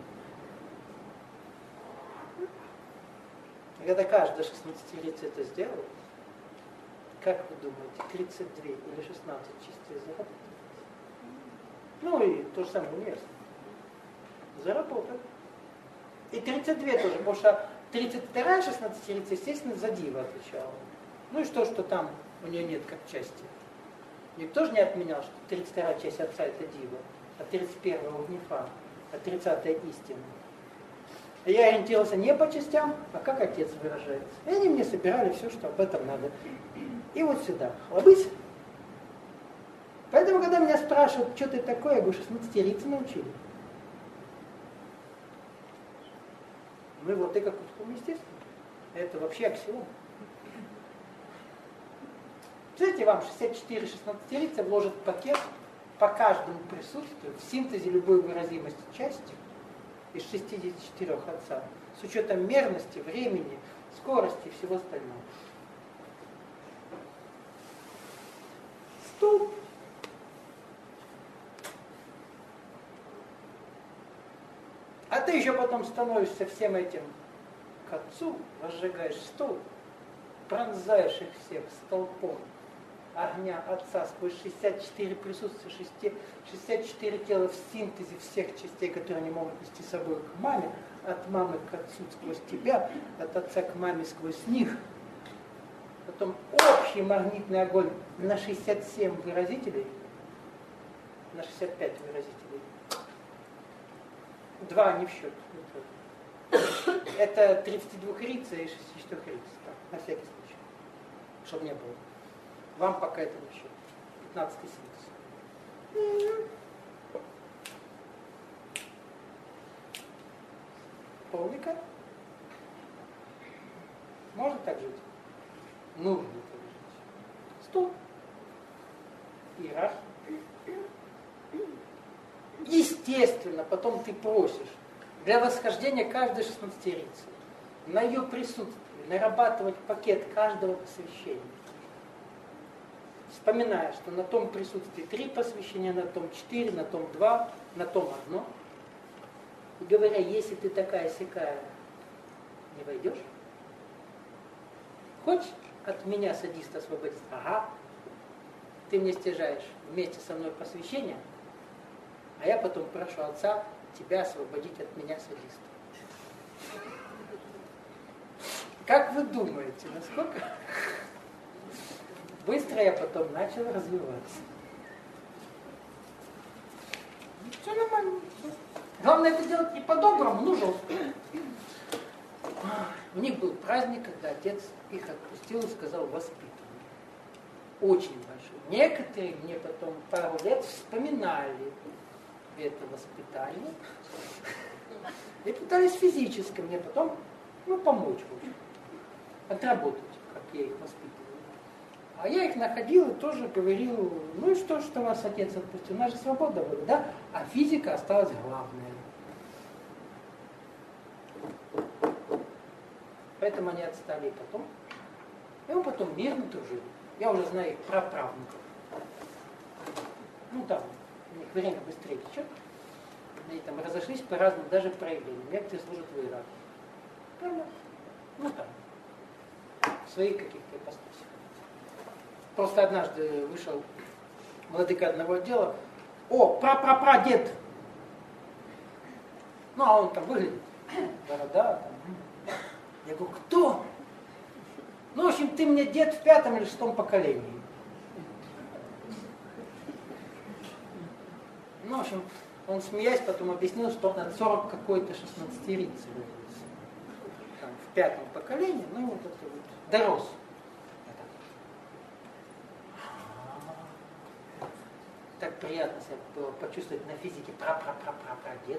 И когда каждая шестнадцатилица это сделала, как вы думаете, тридцать две или шестнадцать чистые заработали? Ну и то же самое университет. Заработали. И тридцать две тоже, потому что тридцать вторая шестнадцатилица, естественно, за диво отвечала. Ну и что, что там у нее нет как части. Никто же не отменял, что тридцать вторая часть Отца это Дива, а тридцать первая Огнифа, а тридцатая истина. И я ориентировался не по частям, а как Отец выражается. И они мне собирали все, что об этом надо. И вот сюда. Хлобысь. Поэтому, когда меня спрашивают, что ты такое, я говорю, шестнадцатерицы научили. Ну и вот ты как устом, естественно. Это вообще аксиом. Представляете, вам шестьдесят четыре шестнадцатерицы вложат пакет по каждому присутствию в синтезе любой выразимости части из шестидесяти четырёх Отца, с учетом мерности, времени, скорости и всего остального. Стул. А ты еще потом становишься всем этим к Отцу, разжигаешь стол, пронзаешь их всех столпом огня Отца сквозь шестьдесят четыре присутствия, шестьдесят четыре тела в синтезе всех частей, которые они могут нести с собой к маме, от мамы к Отцу сквозь тебя, от Отца к маме сквозь них. Потом общий магнитный огонь на шестьдесят семь выразителей, на шестьдесят пять выразителей. Два не в счет. Это тридцать два рица и шестьдесят четыре рица. Так, на всякий случай. Чтобы не было. Вам пока это не в счет. пятнадцатый синтез. Полника. Можно так жить? Нужно так жить. Стул. Иерархия. Естественно, потом ты просишь для восхождения каждой шестнадцатерицы на ее присутствие нарабатывать пакет каждого посвящения. Вспоминая, что на том присутствии три посвящения, на том четыре, на том два, на том одно. И говоря, если ты такая-сякая, не войдешь? Хочешь от меня, садиста, освободиться? Ага. Ты мне стяжаешь вместе со мной посвящение, а я потом прошу Отца тебя освободить от меня, садиста. Как вы думаете, насколько быстро я потом начал развиваться? Все нормально. Главное это делать не по-доброму, ну жестко. У них был праздник, когда отец их отпустил и сказал воспитывай. Очень большой. Некоторые мне потом пару лет вспоминали это воспитание и пытались физически мне потом ну, помочь, в общем, отработать, как я их воспитывал. А я их находил и тоже говорил, ну и что, что вас отец отпустил? У нас же свобода была, да? А физика осталась главная. Поэтому они отстали и потом. И мы потом мирно дружили. Я уже знаю их праправнуков. Ну там, у них время быстрее течет. Они там разошлись по разным даже проявлениям. Некоторые служат в иерархии. Правда? Ну там, в своих каких-то ипостасях. Просто однажды вышел владыка одного отдела. О, пра-пра-пра-дед! Ну, а он там выглядит. Борода там. Я говорю, кто? Ну, в общем, ты мне дед в пятом или шестом поколении. Ну, в общем, он, смеясь, потом объяснил, что он от сорок какой-то шестнадцатерицы родился. Там, в пятом поколении, ну, вот это вот, дорос. Так приятно себя было почувствовать на физике пра-пра-пра-пра-пра-дед.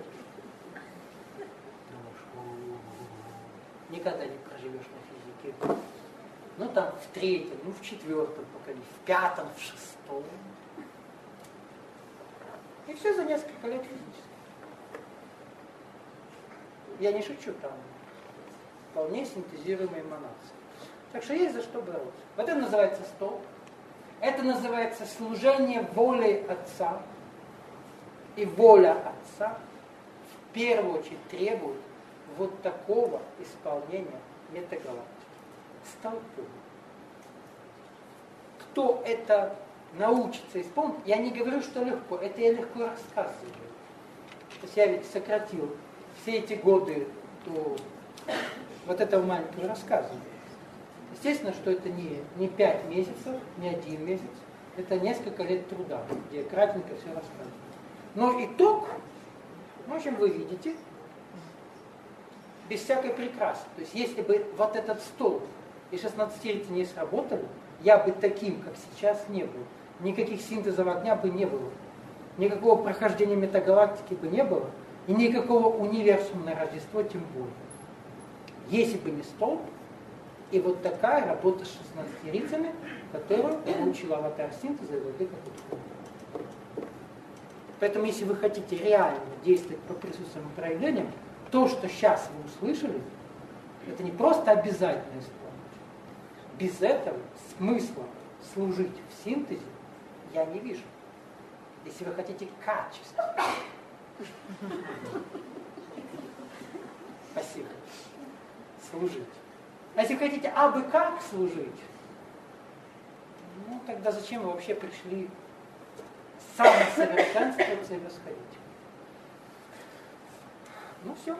Никогда не проживешь на физике. Ну там в третьем, ну в четвертом поколении, в пятом, в шестом. И все за несколько лет физически. Я не шучу, там вполне синтезируемые эманации. Так что есть за что бороться. Вот это называется столб. Это называется служение воле Отца. И воля Отца в первую очередь требует вот такого исполнения метагалактики. Столпом. Кто это научится исполнить, я не говорю, что легко, это я легко рассказываю. То есть я ведь сократил все эти годы до вот этого маленького рассказа. Естественно, что это не, не пять месяцев, не один месяц, это несколько лет труда, где кратенько все рассказано. Но итог, в общем, вы видите, без всякой прикрасы. То есть если бы вот этот столб и шестнадцатерицы не сработали, я бы таким, как сейчас, не был. Никаких синтезов огня бы не было. Никакого прохождения метагалактики бы не было. И никакого универсума на Рождество тем более. Если бы не столб, и вот такая работа с шестнадцатерицами, которую получил аватар синтеза и владыка Кутхуна. Поэтому если вы хотите реально действовать по присутственным проявлениям, то, что сейчас вы услышали, это не просто обязательно исполнить. Без этого смысла служить в синтезе я не вижу. Если вы хотите качество. Спасибо. Служить. А если вы хотите абы как служить, ну тогда зачем вы вообще пришли самосовершенствоваться и восходить? Ну все.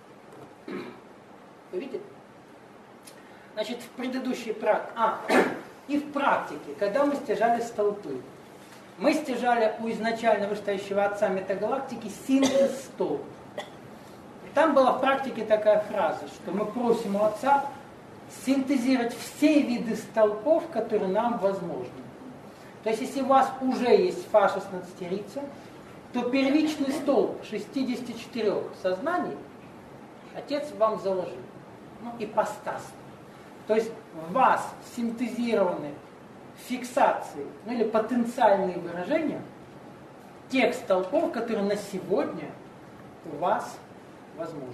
Вы видите? Значит, в предыдущей практике, а, и в практике, когда мы стяжали столпы, мы стяжали у изначально вышестоящего отца метагалактики синтез столб. И там была в практике такая фраза, что мы просим у отца синтезировать все виды столпов, которые нам возможны. То есть, если у вас уже есть фа шестнадцатерица, то первичный столб шестидесяти четырёх сознаний отец вам заложил. Ну, ипостас. То есть в вас синтезированы фиксации, ну или потенциальные выражения тех столпов, которые на сегодня у вас возможны.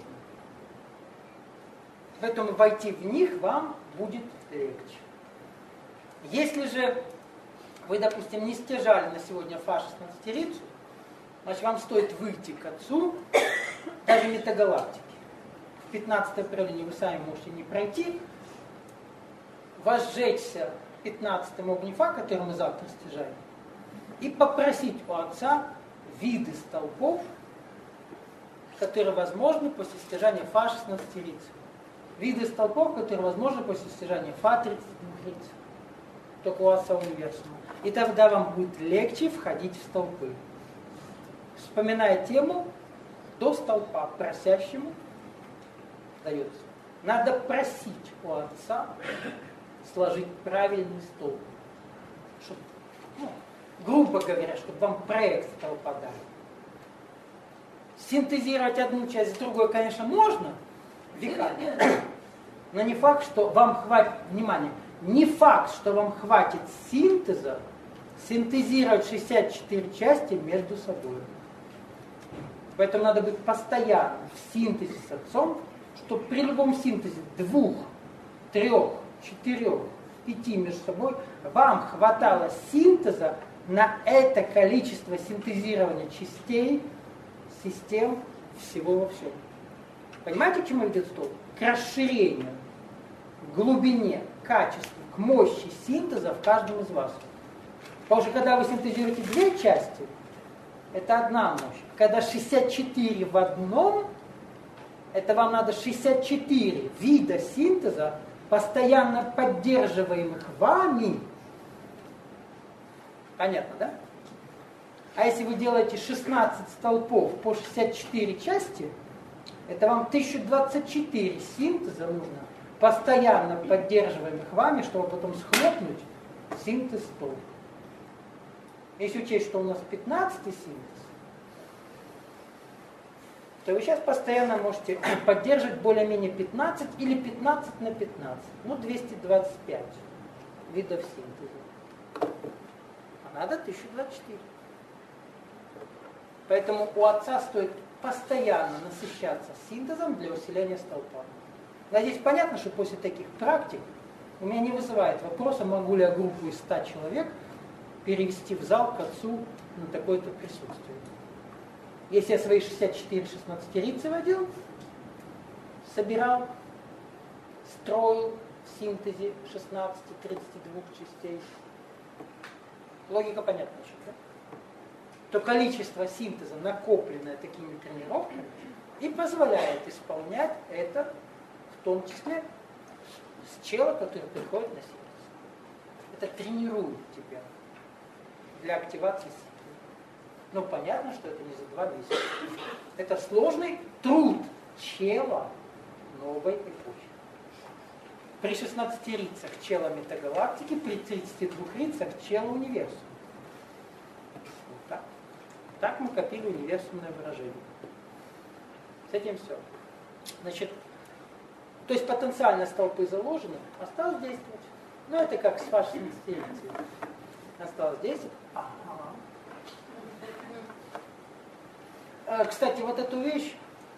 Поэтому войти в них вам будет легче. Если же вы, допустим, не стяжали на сегодня фа шестнадцатерицу, значит, вам стоит выйти к отцу даже метагалактики. В пятнадцатое проявление вы сами можете не пройти, возжечься пятнадцатым огнефа, который мы завтра стяжаем, и попросить у отца виды столпов, которые возможны после стяжания фа шестнадцатерицы. Виды столпов, которые возможны после стяжания фа тридцатитридцать. Только у отца универсума. И тогда вам будет легче входить в столпы. Вспоминая тему, до столпа просящему дается. Надо просить у отца сложить правильный столб. Чтоб, ну, грубо говоря, чтобы вам проект столпа дали. Синтезировать одну часть с другой, конечно, можно веками, но не факт, что вам хватит, внимание, не факт, что вам хватит синтеза синтезировать шестьдесят четыре части между собой. Поэтому надо быть постоянно в синтезе с отцом, чтобы при любом синтезе двух, трех, четырех, пяти между собой вам хватало синтеза на это количество синтезирования частей, систем, всего во всем. Понимаете, к чему идет стол? К расширению, к глубине, к качеству, к мощи синтеза в каждом из вас. Потому что когда вы синтезируете две части, это одна мощь. Когда шестьдесят четыре в одном, это вам надо шестьдесят четыре вида синтеза, постоянно поддерживаемых вами. Понятно, да? А если вы делаете шестнадцать столпов по шестьдесят четыре части, это вам тысяча двадцать четыре синтеза нужно, постоянно поддерживаемых вами, чтобы потом схлопнуть синтез столб. Если учесть, что у нас пятнадцатый синтез, то вы сейчас постоянно можете поддерживать более-менее пятнадцать или пятнадцать на пятнадцать, ну двести двадцать пять видов синтеза. А надо тысяча двадцать четыре. Поэтому у отца стоит постоянно насыщаться синтезом для усиления столпа. Надеюсь, понятно, что после таких практик у меня не вызывает вопроса, могу ли я группу из ста человек перевести в зал к отцу на такое-то присутствие. Если я свои шестьдесят четыре шестнадцатерицы водил, собирал, строил в синтезе шестнадцати тридцати двух частей, логика понятна еще, да? То количество синтеза, накопленное такими тренировками, и позволяет исполнять это, в том числе с чела, который приходит на сердце. Это тренирует тебя для активации силы. Но понятно, что это не за два месяца. Это сложный труд чела новой эпохи. При шестнадцати рицах чела метагалактики, при тридцати двух рицах чела универсума. Вот так. Так мы копили универсумное выражение. С этим все. Значит, то есть потенциально столпы заложены, осталось действовать. Ну это как с вашей инстинкцией. Осталось действовать. Ага. Кстати, вот эту вещь,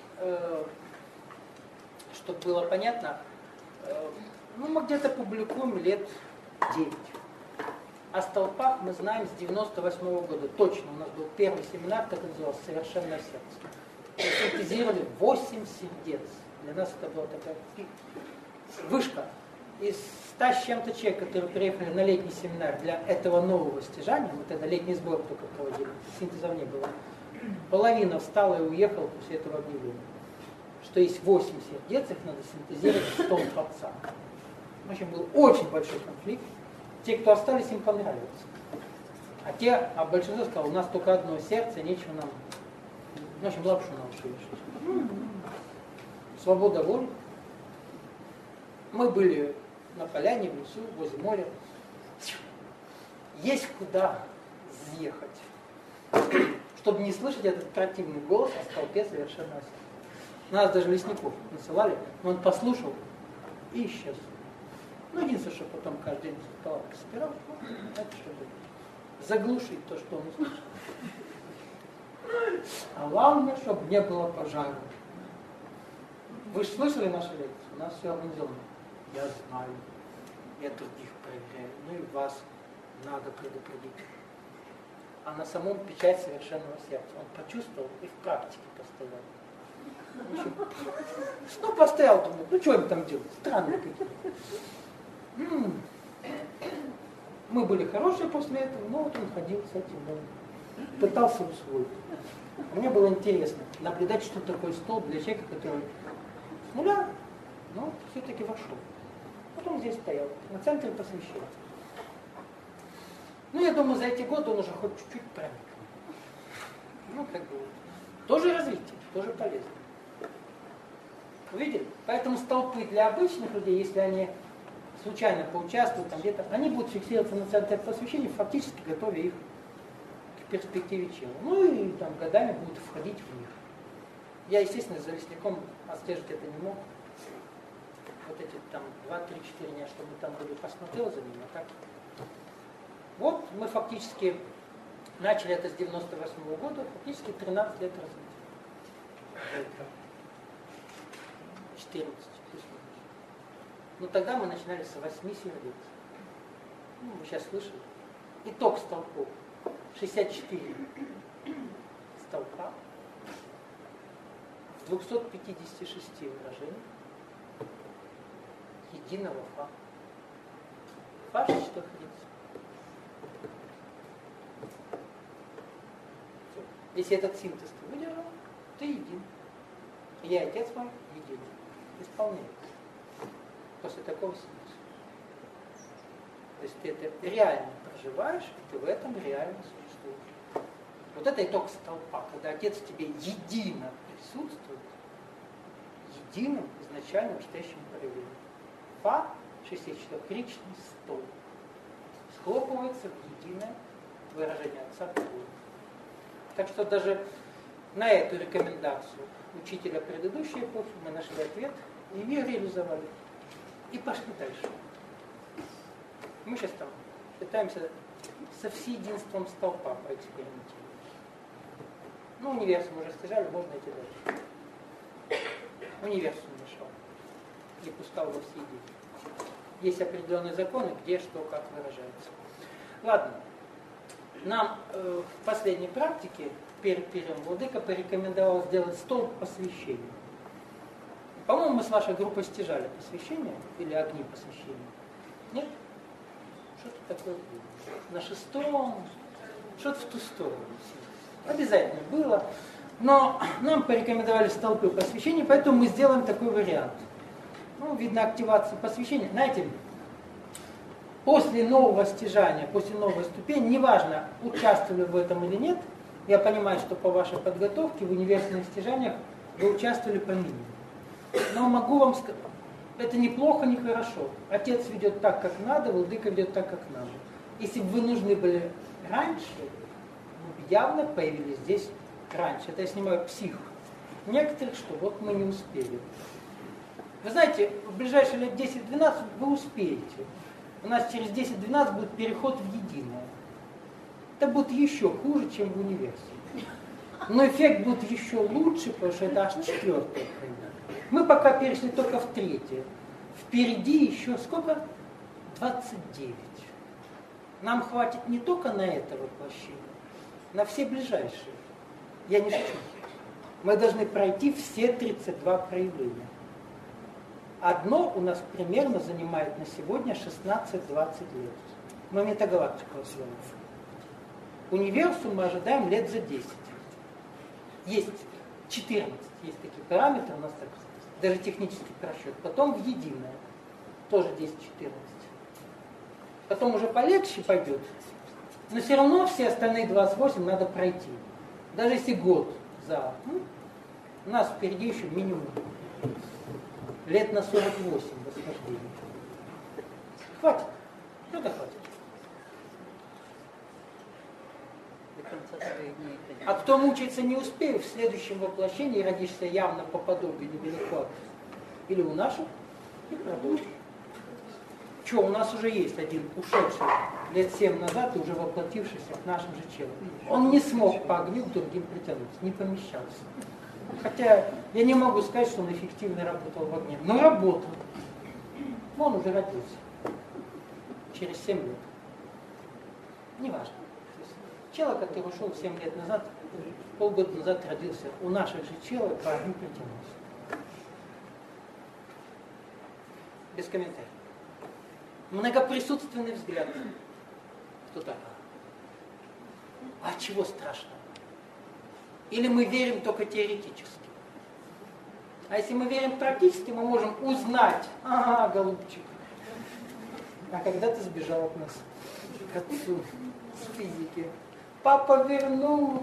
чтобы было понятно, ну, мы где-то публикуем лет девять. О столпах мы знаем с девяносто восьмого года. Точно, у нас был первый семинар, так назывался «Совершенное сердце». Мы синтезировали восемь сердец. Для нас это была такая вышка. Из ста с чем-то человек, которые приехали на летний семинар для этого нового стяжания, мы тогда летний сбор только проводили, синтезов не было, половина встала и уехала после этого объявления. Что есть восемь сердец, их надо синтезировать в столб отца. В общем, был очень большой конфликт. Те, кто остались, им понравилось. А те, а большинство сказало, у нас только одно сердце, нечего нам. В общем, лапшу на уши вешать. Свобода воли. Мы были на поляне, в лесу, возле моря. Есть куда съехать, чтобы не слышать этот противный голос о столпе совершенного сердца. Нас даже лесников насылали, но он послушал и исчез. Ну, единственное, что потом каждый день палатку собирал, ну, это чтобы заглушить то, что он услышал. А главное, чтобы не было пожара. Вы же слышали наши лекции? У нас все организовано. Я знаю, я других проверяю, ну и вас надо предупредить. А на самом печать совершенного сердца он почувствовал и в практике постоял. В общем, ну, постоял, думаю, ну что им там делать? Странные какие-то. М-м. Мы были хорошие после этого, но вот он ходил с этим, да, пытался усвоить. Мне было интересно наблюдать, что такое столб для человека, который с нуля, но все-таки вошел. Потом здесь стоял, на центре посвящения. Ну, я думаю, за эти годы он уже хоть чуть-чуть проник. Ну, как бы, тоже развитие, тоже полезно. Увидели? Поэтому столпы для обычных людей, если они случайно поучаствуют там где-то, они будут фиксироваться на центре посвящения, фактически готовя их к перспективе чела. Ну и там годами будут входить в них. Я, естественно, за лесником отслеживать это не мог. Вот эти там два-три-четыре дня, чтобы там были, посмотрел за ними, а так. Вот мы фактически начали это с девяносто восьмого года, фактически тринадцать лет развития. четырнадцать. Но тогда мы начинали с восьми сердец. Ну, вы сейчас слышали. Итог столпов. шестьдесят четыре столпа. В двухстах пятидесяти шести выражениях. Единого фа. Фа что ходится. Если этот синтез ты выдержал, ты един. Я и отец мой един. Исполняется. После такого синтеза. То есть ты это реально проживаешь, и ты в этом реально существуешь. Вот это итог столпа, когда отец в тебе едино присутствует, единым изначальным настоящим проявлением. Фа, шестидесятичетырёхричный стол, схлопывается в единое выражение отца в Бога. Так что даже на эту рекомендацию учителя предыдущей эпохи мы нашли ответ и ее реализовали. И пошли дальше. Мы сейчас там пытаемся со всеединством столпа поэкспериментировать. Ну, универсум уже стяжали, можно идти дальше. Универсум нашел. И пускал во всеединство. Есть определенные законы, где, что, как выражается. Ладно. Нам э, в последней практике перед периодом Владыка порекомендовал сделать столб посвящения. По-моему, мы с вашей группой стяжали посвящение или огни посвящения. Нет? Что-то такое было. На шестом, что-то в ту сторону. Обязательно было. Но нам порекомендовали столпы посвящения, поэтому мы сделаем такой вариант. Ну, видно активация посвящения. Знаете, после нового стяжания, после новой ступени, неважно, участвовали в этом или нет, я понимаю, что по вашей подготовке в университетных стяжаниях вы участвовали по минимуму. Но могу вам сказать, это неплохо, не хорошо. Отец ведет так, как надо, владыка ведет так, как надо. Если бы вы нужны были раньше, вы бы явно появились здесь раньше. Это я снимаю псих. Некоторых, что вот мы не успели. Вы знаете, в ближайшие лет десять-двенадцать вы успеете. У нас через десять-двенадцать будет переход в единое. Это будет еще хуже, чем в университете. Но эффект будет еще лучше, потому что это аж четвертое время. Мы пока перешли только в третье. Впереди еще сколько? двадцать девять. Нам хватит не только на это воплощение, на все ближайшие. Я не шучу. Мы должны пройти все тридцать два проявления. Одно у нас примерно занимает на сегодня шестнадцать-двадцать лет. Но метагалактика условно. Универсум мы ожидаем лет за десять. Есть четырнадцать, есть такие параметры у нас, так, даже технический просчет. Потом в единое, тоже десять-четырнадцать. Потом уже полегче пойдет, но все равно все остальные двадцать восемь надо пройти. Даже если год за. Ну, у нас впереди еще минимум лет на сорок восемь восхождения. Хватит. Что-то хватит. А кто мучается не успеет, в следующем воплощении родишься явно по подобию недалеко от или у наших, и продолжишь. Что, у нас уже есть один ушедший лет семь назад и уже воплотившийся в нашем же челе. Он не смог по огню к другим притянуться, не помещался. Хотя я не могу сказать, что он эффективно работал в огне, но работал. Но он уже родился. Через семь лет. Неважно. Человек, который ушел семь лет назад, полгода назад родился у наших же челов, по огню притянулся. Без комментариев. Многоприсутственный взгляд. Кто такой? А чего страшного? Или мы верим только теоретически? А если мы верим практически, мы можем узнать, ага, голубчик, а когда ты сбежал от нас к отцу с физики? Папа вернул.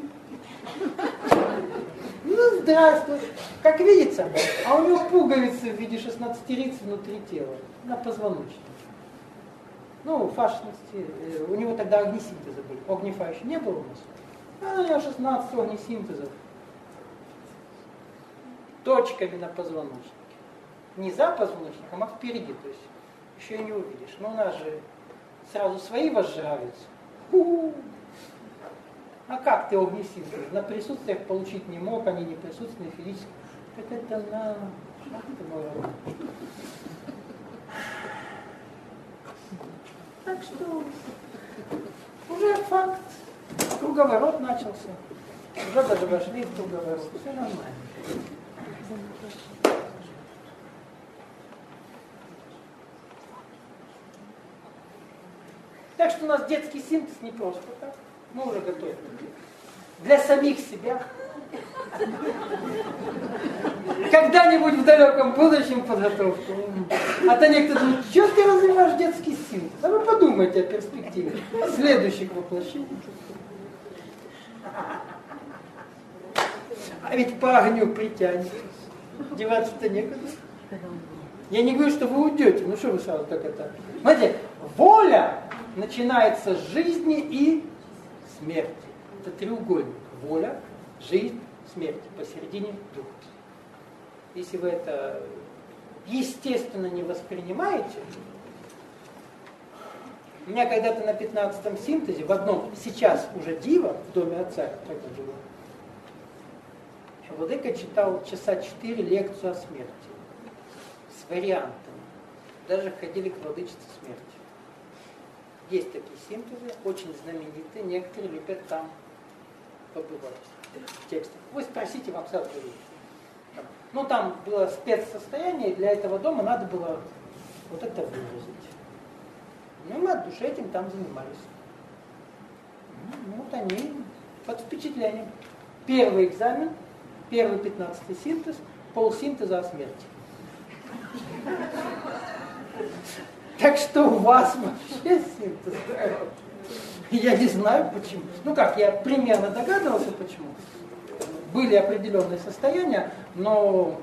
Ну, здравствуй. Как видится, а у него пуговицы в виде шестнадцатерицы внутри тела, на позвоночнике. Ну, фа шестнадцать, у него тогда огнесинтеза были. Огнефа еще не было у нас. А у него шестнадцать огнесинтезов. Точками на позвоночнике. Не за позвоночником, а впереди. То есть еще и не увидишь. Но у нас же сразу свои возжравятся. У-у-у. А как ты огнесинтез? На присутствиях получить не мог, они не присутственные физически. Так это на... Ах ты мой родной. Так что уже факт. Круговорот начался. Уже даже вошли в круговорот. Все нормально. Так что у нас детский синтез не просто так. Мы уже готовы. Для самих себя. Когда-нибудь в далеком будущем подготовку. А то некоторые думают, что ты развиваешь детский синтез? А вы подумайте о перспективе следующих воплощений. А ведь по огню притянетесь. Деваться-то некуда. Я не говорю, что вы уйдете. Ну что вы сразу так это... Смотрите, воля начинается с жизни и смерти. Это треугольник. Воля, жизнь, смерть. Посередине дух. Если вы это естественно не воспринимаете, у меня когда-то на пятнадцатом синтезе, в одном сейчас уже дива, в доме отца, как это было, владыка читал часа четыре лекцию о смерти. С вариантами. Даже ходили к владычице смерти. Есть такие синтезы, очень знаменитые, некоторые любят там побывать в текстах. Вы спросите, вам сразу говорю. Ну, там было спецсостояние, и для этого дома надо было вот это выразить. Ну, мы от души этим там занимались. Ну, вот они под впечатлением. Первый экзамен, первый пятнадцатый синтез, полсинтеза о смерти. Так что у вас вообще синтез драйвов. Я не знаю почему. Ну как, я примерно догадывался почему. Были определенные состояния, но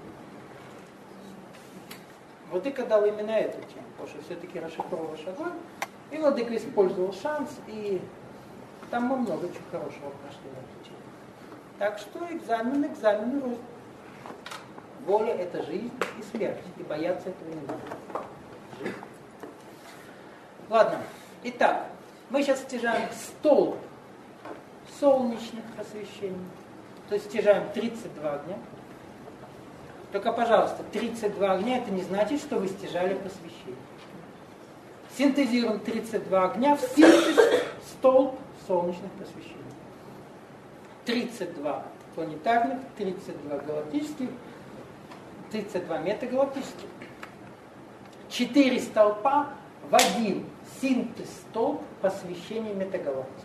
владыка дал именно эту тему, потому что все-таки расшифровывал огонь, и владыка использовал шанс, и там мы много чего хорошего прошли на эту тему. Так что экзамен, экзамен рознь. Воля — это жизнь и смерть, и бояться этого не надо. Жизнь. Ладно, итак, мы сейчас стяжаем столб солнечных освещений, то есть стяжаем тридцать два огня. Только, пожалуйста, тридцать два огня — это не значит, что вы стяжали посвящение. Синтезируем тридцать два огня в синтез столб солнечных посвящений. тридцать два планетарных, тридцать два галактических, тридцать два метагалактических. Четыре столпа в один синтез столб посвящения метагалактики.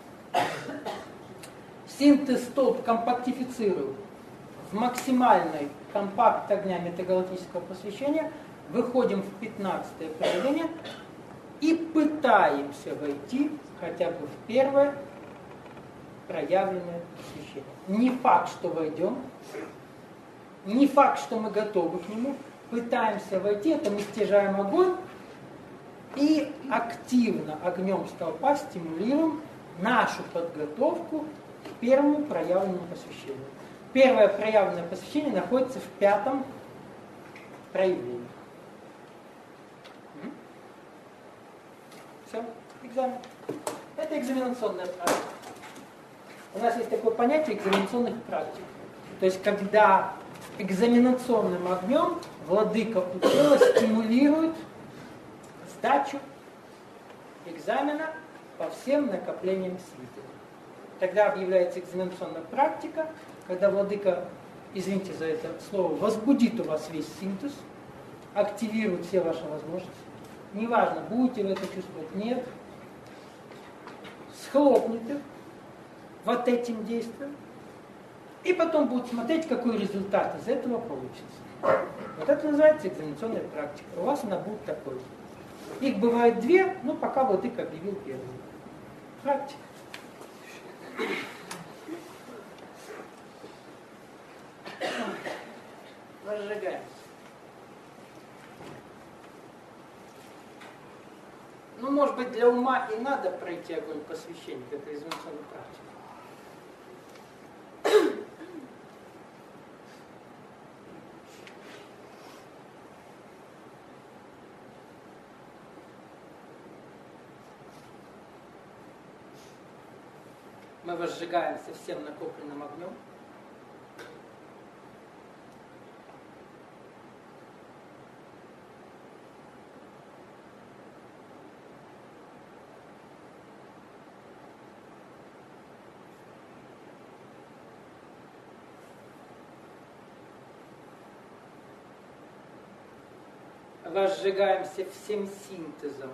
Синтез столб компактифицируем в максимальный компакт огня метагалактического посвящения, выходим в пятнадцатое проявление и пытаемся войти хотя бы в первое проявленное посвящение. Не факт, что войдем, не факт, что мы готовы к нему, пытаемся войти, это мы стяжаем огонь и активно огнем столпа стимулируем нашу подготовку к первому проявленному посвящению. Первое проявленное посвящение находится в пятом проявлении. Все, экзамен. Это экзаменационная практика. У нас есть такое понятие экзаменационных практик. То есть, когда экзаменационным огнем владыка учила стимулирует сдачу экзамена по всем накоплениям свита. Тогда объявляется экзаменационная практика, когда владыка, извините за это слово, возбудит у вас весь синтез, активирует все ваши возможности. Неважно, будете вы это чувствовать, нет. Схлопнет их вот этим действием. И потом будет смотреть, какой результат из этого получится. Вот это называется экзаменационная практика. У вас она будет такой. Их бывает две, но пока владыка объявил первую. Практика. Разжигаем. Ну, может быть, для ума и надо пройти огонь посвящения, как экзаменационную практику. Мы возжигаемся всем накопленным огнем. Возжигаемся всем синтезом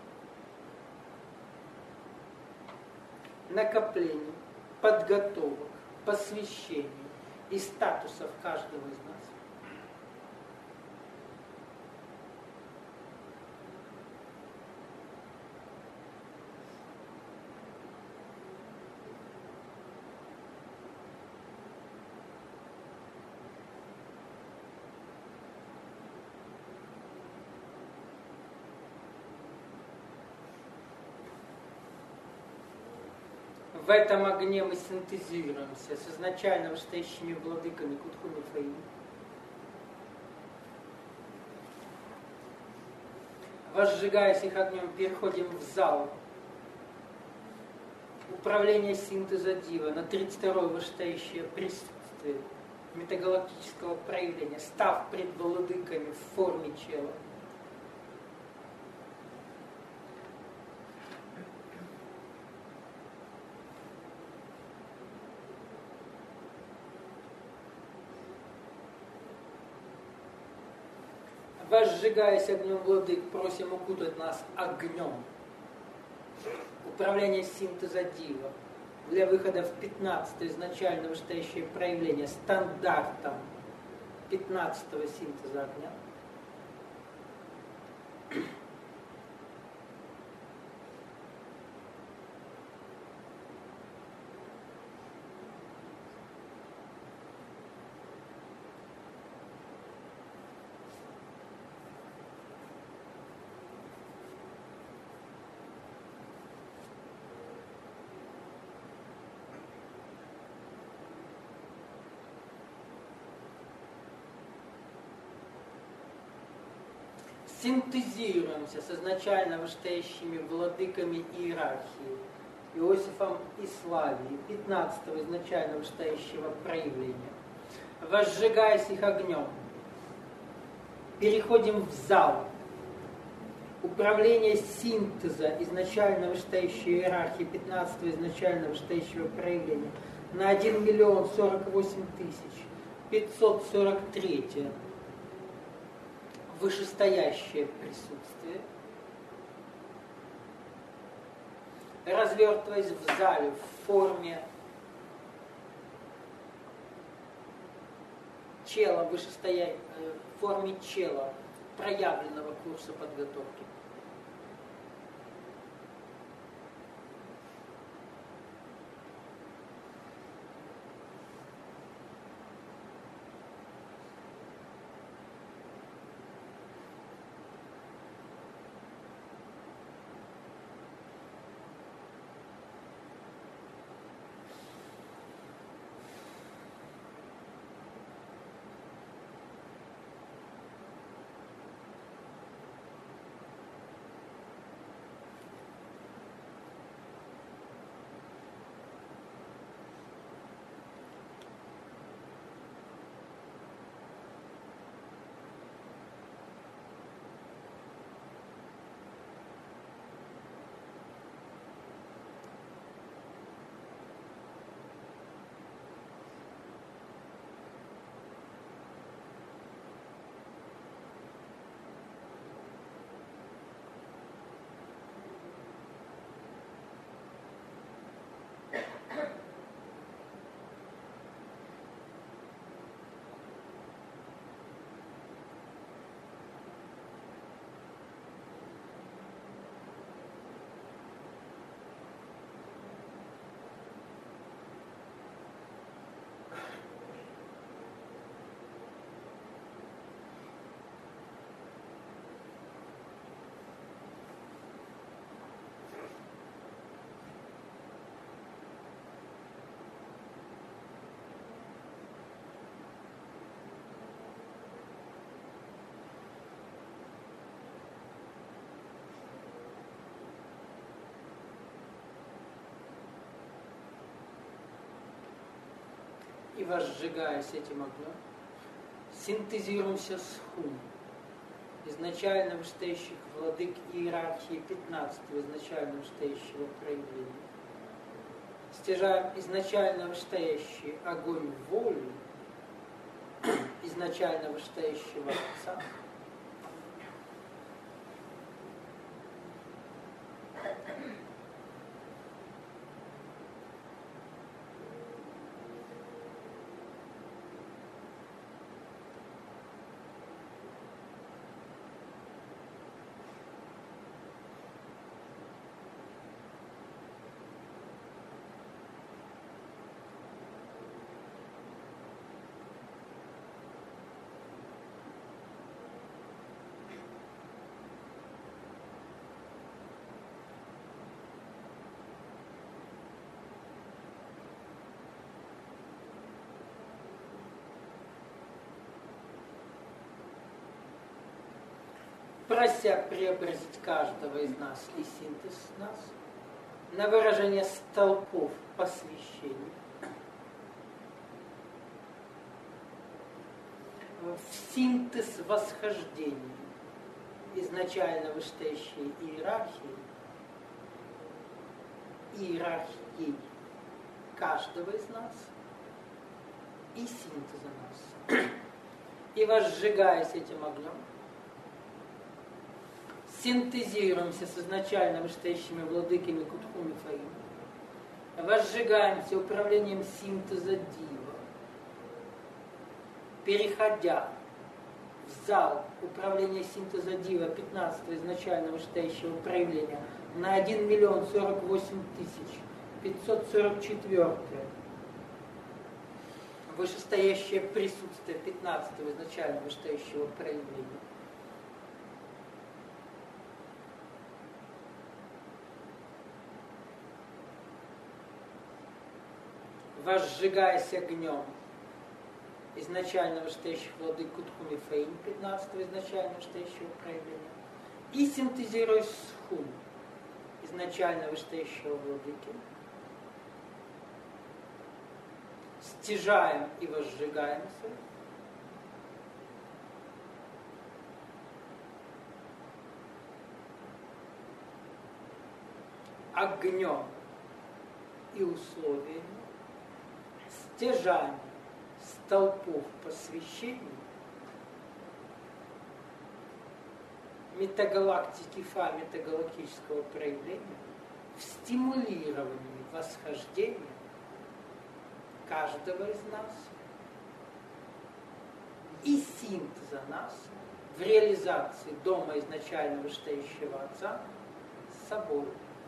накоплений, подготовок, посвящений и статусов каждого из нас. В этом огне мы синтезируемся с изначально вышестоящими владыками Кутху Мифаим. Возжигаясь их огнем, переходим в зал управления синтеза Дива на тридцать второе вышестоящее присутствие метагалактического проявления, став пред владыками в форме чела. Возжигаясь огнем владык, просим укутать нас огнем. Управление синтеза Дива для выхода в пятнадцатое изначально вышестоящее проявление стандартом пятнадцатого синтеза огня. Синтезируемся с изначально вышестоящими владыками иерархии, Иосифом и Славией, пятнадцатого изначально вышестоящего проявления, возжигаясь их огнем, переходим в зал управления синтеза изначально вышестоящей иерархии, пятнадцатого изначально вышестоящего проявления на один миллион сорок восемь тысяч пятьсот сорок три вышестоящее присутствие, развертываясь в зале в форме чела, вышестоя... в форме чела проявленного курса подготовки. И возжигаясь этим огнем, синтезируемся с хум, изначально вышестоящих владык иерархии пятнадцатого изначально вышестоящего проявления. Стяжаем изначально вышестоящий огонь воли, изначально вышестоящего Отца, прося преобразить каждого из нас и синтез нас на выражение столпов посвящения, в синтез восхождения изначально вышестоящей иерархии, иерархии каждого из нас и синтеза нас. И возжигаясь этим огнем, синтезируемся с изначально вышестоящими владыками Кутхум и Фаим, возжигаемся управлением синтеза Дива, переходя в зал управления синтеза Дива пятнадцатого изначально вышестоящего проявления на один миллион сорок восемь тысяч пятьсот сорок четыре вышестоящее присутствие пятнадцатого изначально вышестоящего проявления. Возжигаясь огнем изначально вышестоящих владыку Тхуми Фэйн, пятнадцатого изначально вышестоящего проявления, и синтезируясь с Хум, изначально вышестоящего владыки, стяжаем и возжигаемся, огнем и условиями, стяжаем столпов посвящений, метагалактики Фа, метагалактического проявления, в стимулировании восхождения каждого из нас и синтеза нас в реализации дома изначально вышестоящего Отца с собой.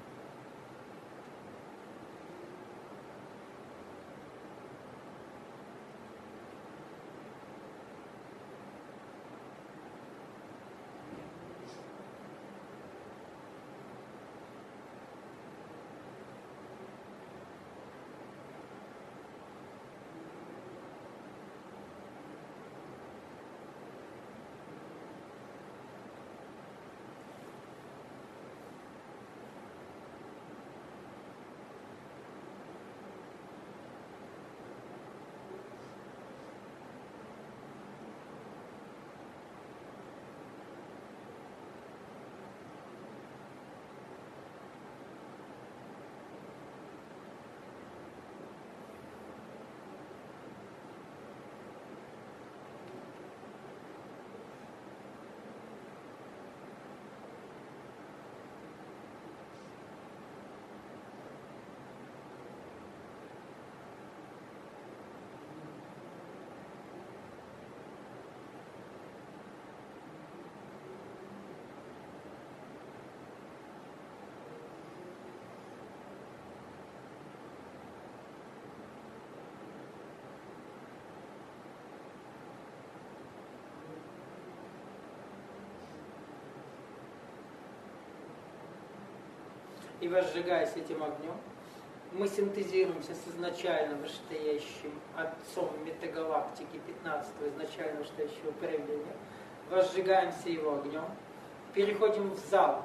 И возжигаясь этим огнем, мы синтезируемся с изначально вышестоящим Отцом метагалактики пятнадцатого изначально вышестоящего проявления, возжигаемся его огнем, переходим в зал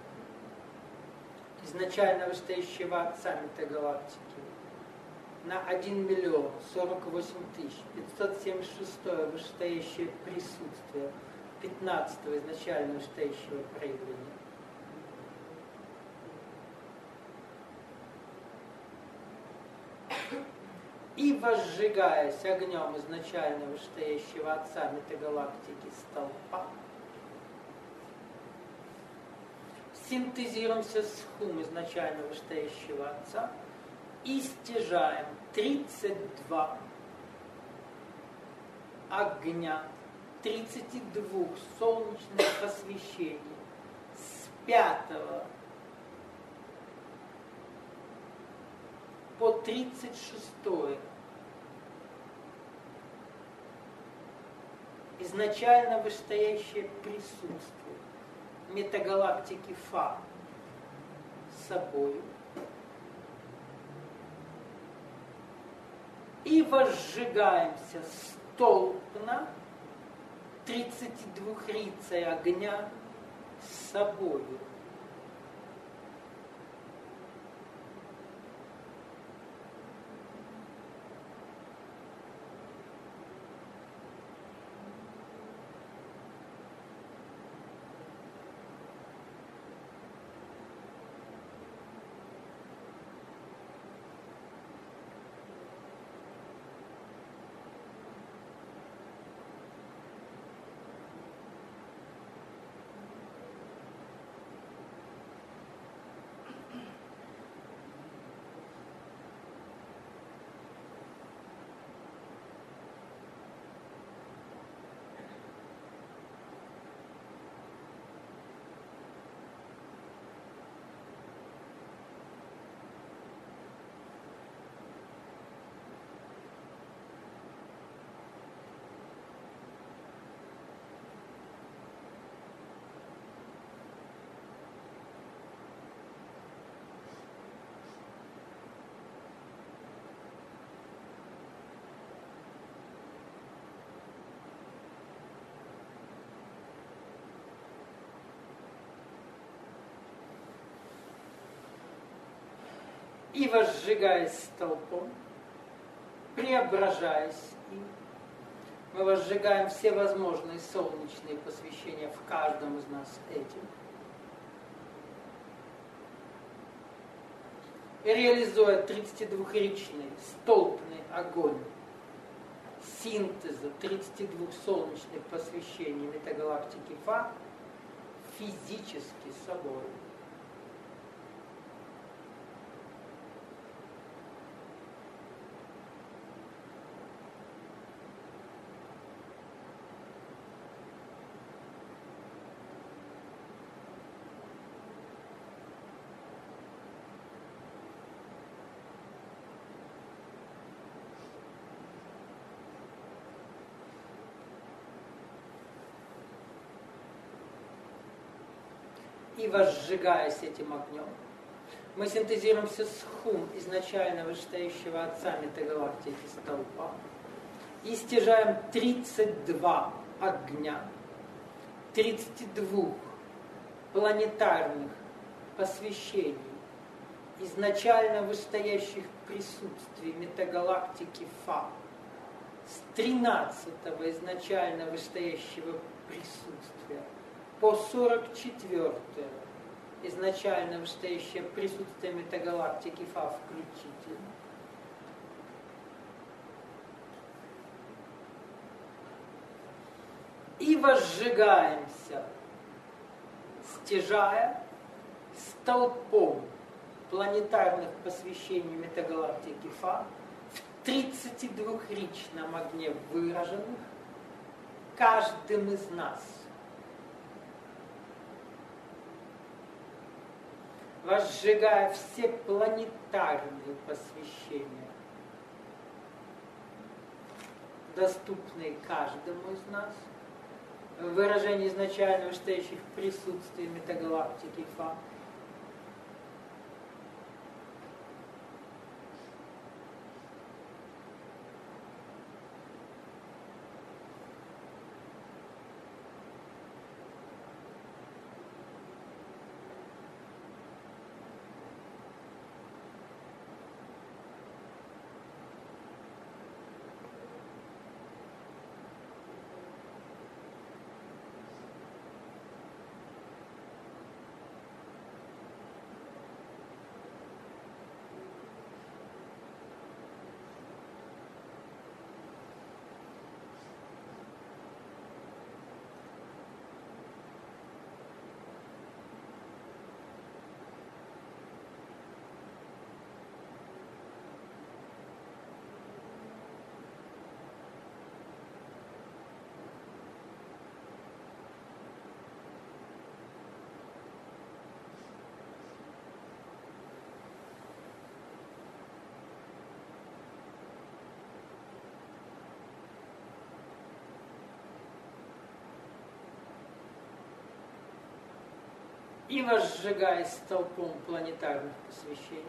изначально вышестоящего Отца метагалактики на один миллион сорок восемь тысяч пятьсот семьдесят шестое вышестоящее присутствие пятнадцатого изначально вышестоящего проявления. И возжигаясь огнем изначально вышестоящего Отца метагалактики столпа, синтезируемся с Хум изначально вышестоящего Отца и стяжаем тридцать два огня, тридцати двух солнечных освещений с пятого по тридцать шестое изначально вышестоящее присутствие метагалактики Фа с собою и возжигаемся столпно тридцатидвухрицей огня с собою. И возжигаясь столпом, преображаясь им, мы возжигаем все возможные солнечные посвящения в каждом из нас этим. И реализуя тридцатидвухричный столпный огонь синтеза тридцати двух солнечных посвящений метагалактики Фа физически собой. И возжигаясь этим огнем, мы синтезируемся с хум изначально вышестоящего отца метагалактики столпа и стяжаем тридцать два огня, тридцати двух планетарных посвящений изначально вышестоящих присутствий метагалактики Фа, с тринадцатого изначально вышестоящего присутствия по сорок четвёртое изначально вышестоящее присутствие метагалактики Фа включительно. И возжигаемся, стяжая столпом планетарных посвящений метагалактики Фа в тридцатидвухричном огне выраженных каждым из нас. Возжигая все планетарные посвящения, доступные каждому из нас, в выражении изначально вышестоящих присутствий метагалактики Фа, и возжигаясь столпом планетарных посвящений,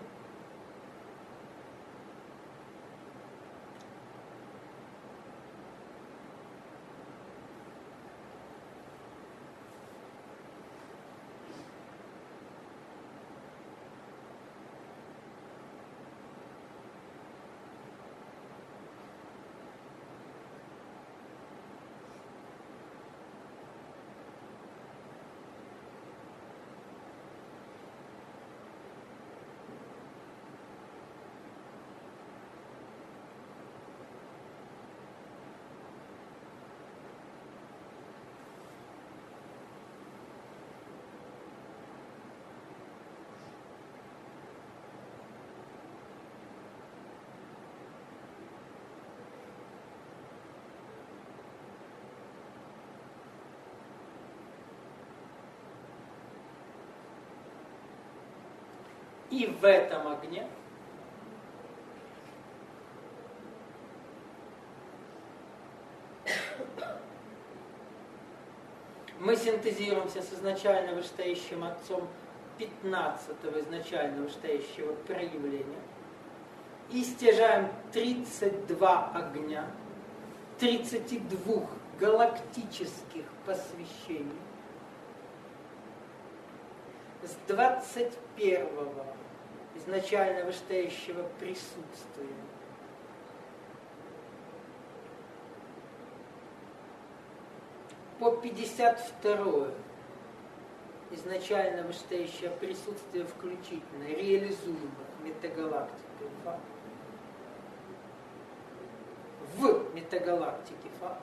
и в этом огне мы синтезируемся с изначально вышестоящим отцом пятнадцатого изначально вышестоящего проявления и стяжаем тридцать два огня, тридцати двух галактических посвящений с двадцать первого изначально вышестоящего присутствия. По пятьдесят второе изначально вышестоящее присутствие включительно реализуемых метагалактик Фа в метагалактике Фа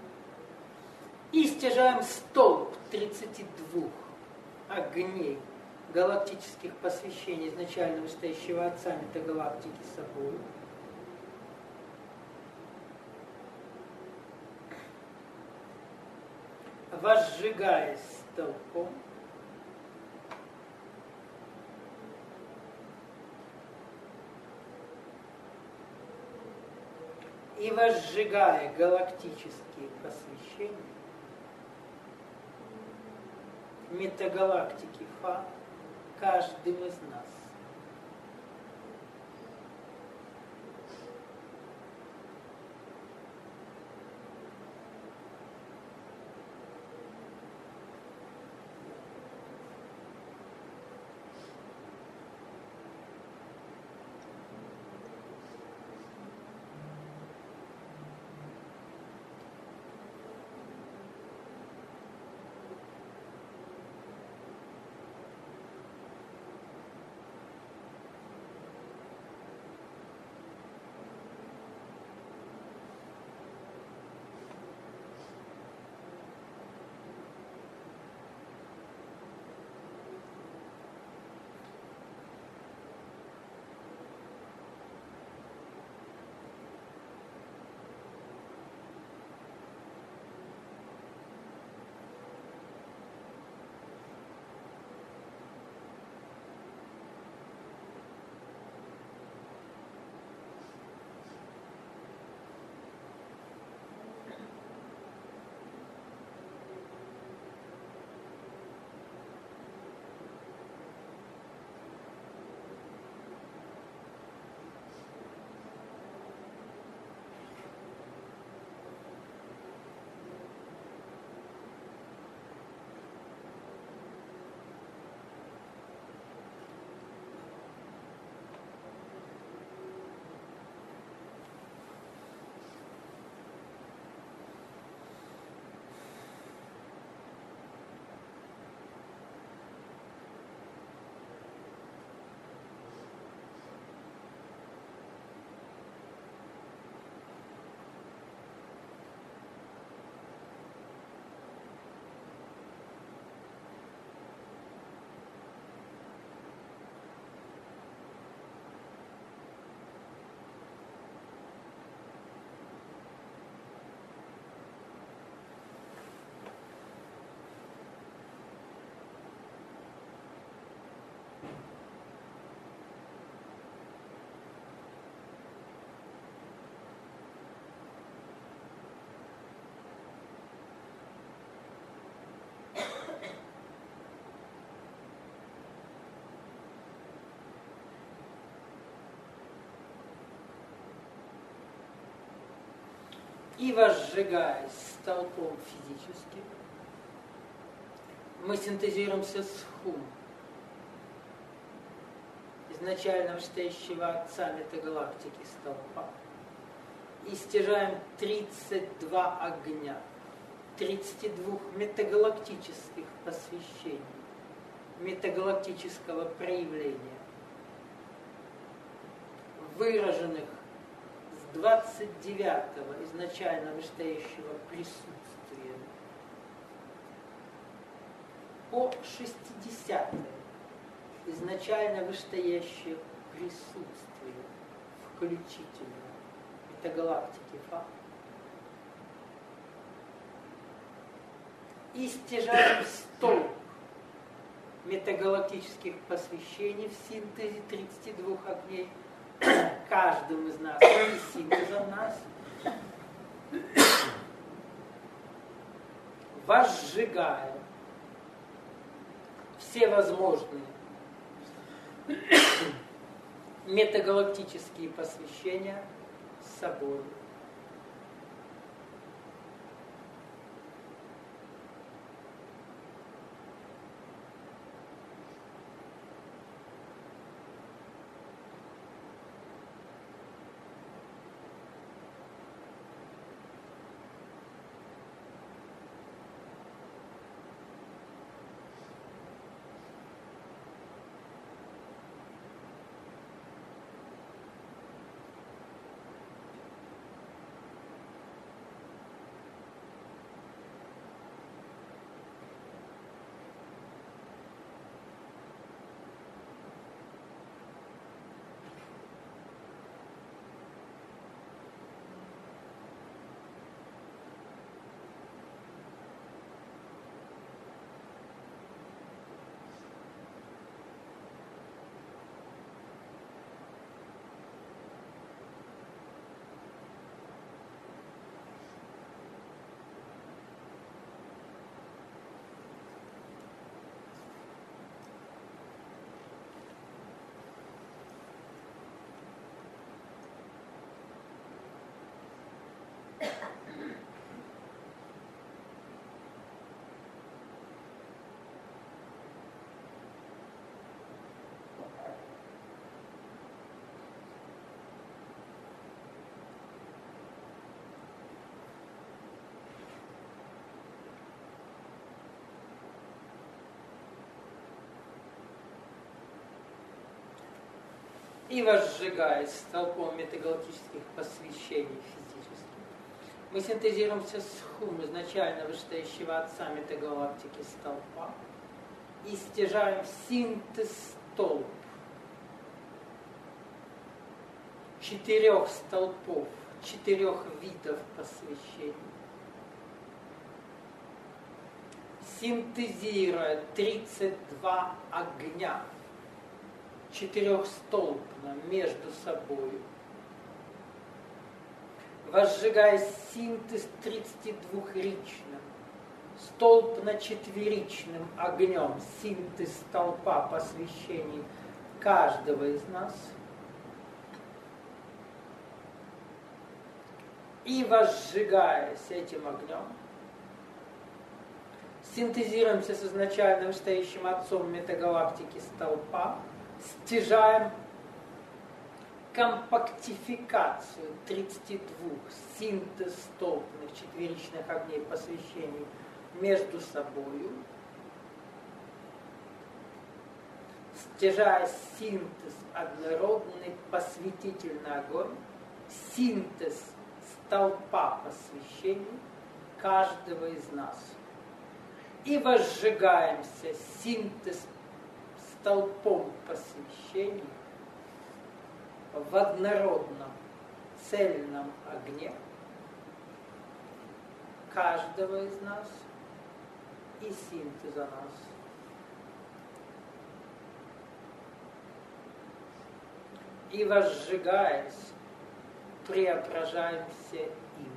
и стяжаем столб тридцати двух огней галактических посвящений изначально вышестоящего Отца метагалактики собой. Возжигаясь столпом, и возжигая галактические посвящения метагалактики Фа каждым из нас. И возжигаясь столпом физическим, мы синтезируемся с хум, изначально вышестоящего Отца метагалактики столпа, и стяжаем тридцать два огня, тридцати двух метагалактических посвящений, метагалактического проявления, выраженных с двадцать девятого изначально вышестоящего присутствия по шестидесятое изначально вышестоящее присутствие включительно метагалактики Фа. И стяжаем столб метагалактических посвящений в синтезе тридцати двух огней каждым из нас и синтезом нас, возжигая все возможные метагалактические посвящения с собой. и возжигаясь столпом метагалактических посвящений физических, мы синтезируем все схум изначально вышестоящего отца метагалактики столпа и стяжаем синтез столб четырех столпов, четырех видов посвящений, синтезируя тридцать два огня четырехстолбно между собой, возжигая синтез тридцатидвухричным, столбно-четверичным огнем, синтез столпа посвящений каждого из нас, и возжигаясь этим огнем, синтезируемся с изначальным стоящим отцом метагалактики столпа, стяжаем компактификацию тридцати двух синтез столбных четверичных огней посвящений между собою, стяжая синтез однородный посвятительный огонь, синтез столпа посвящений каждого из нас. И возжигаемся синтез столпом посвящений в однородном цельном огне каждого из нас и синтеза нас. И возжигаясь, преображаемся им.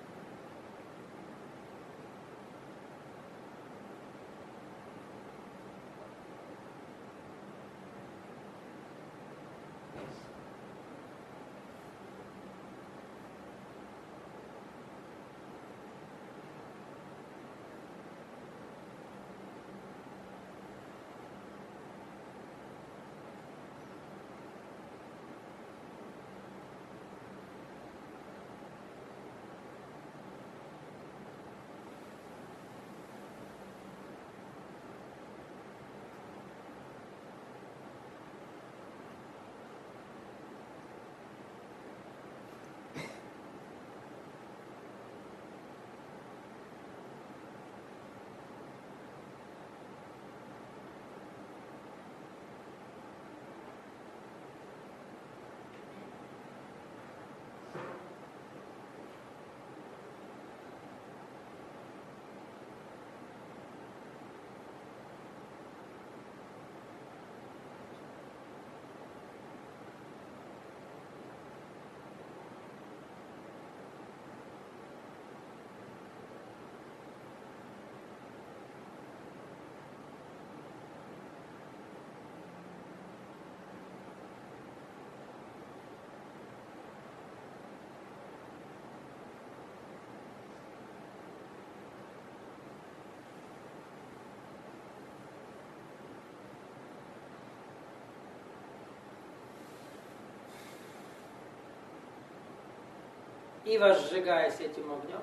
И возжигаясь этим огнем,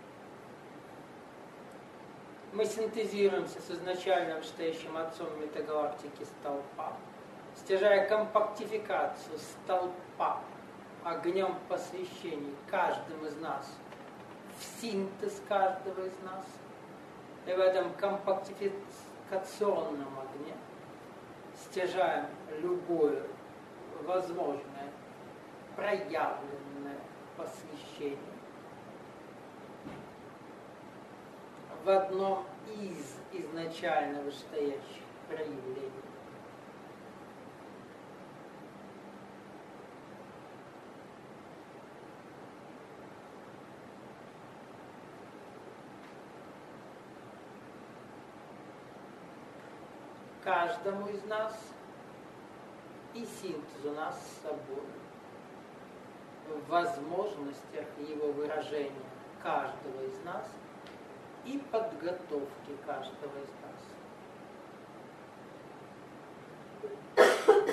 мы синтезируемся с изначальным стоящим отцом метагалактики столпа, стяжая компактификацию столпа огнем посвящений каждым из нас, в синтез каждого из нас, и в этом компактификационном огне стяжаем любое возможное проявленное посвящение в одном из изначально вышестоящих проявлений. Каждому из нас и синтезу нас с собой, в возможностях его выражения каждого из нас и подготовки каждого из нас.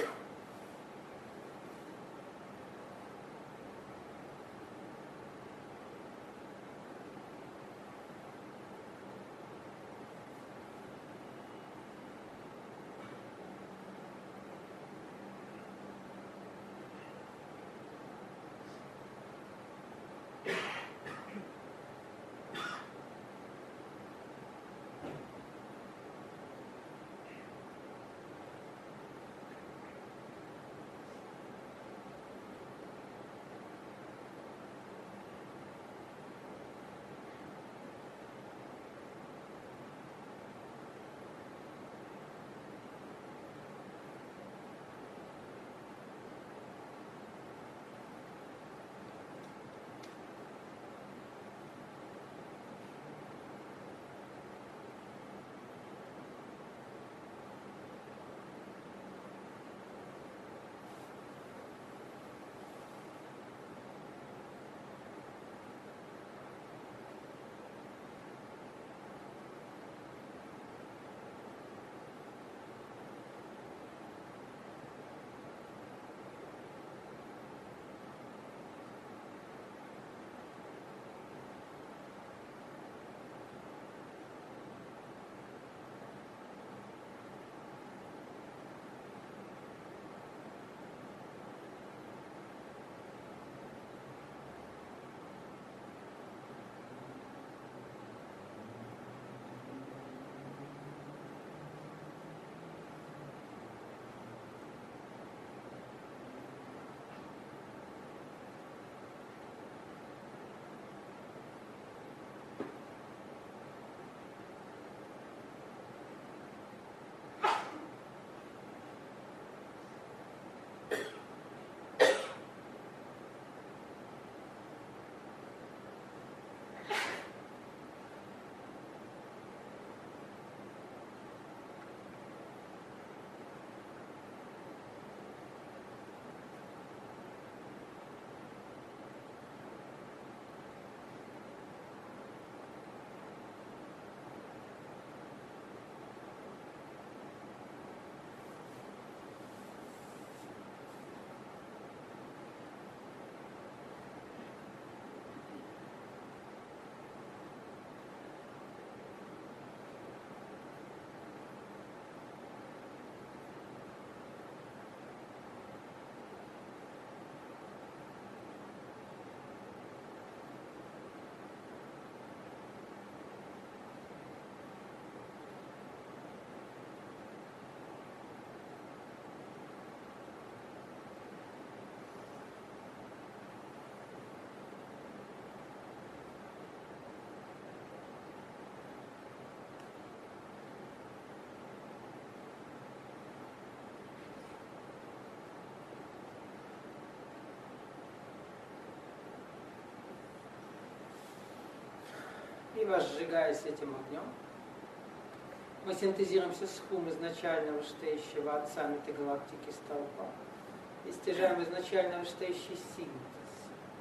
И возжигаясь этим огнем, мы синтезируем схум изначально вышестоящего Отца метагалактики столпа и стяжаем изначально вышестоящий синтез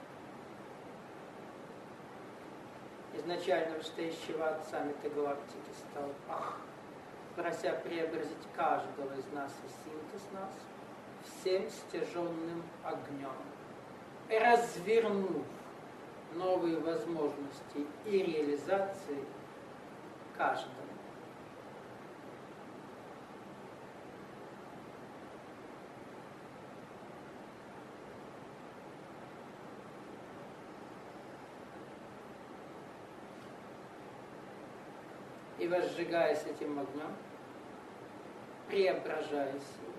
изначально вышестоящего Отца метагалактики столпа, прося преобразить каждого из нас и синтез нас всем стяженным огнем, развернув новые возможности и реализации каждому. И возжигаясь этим огнем, преображаясь им,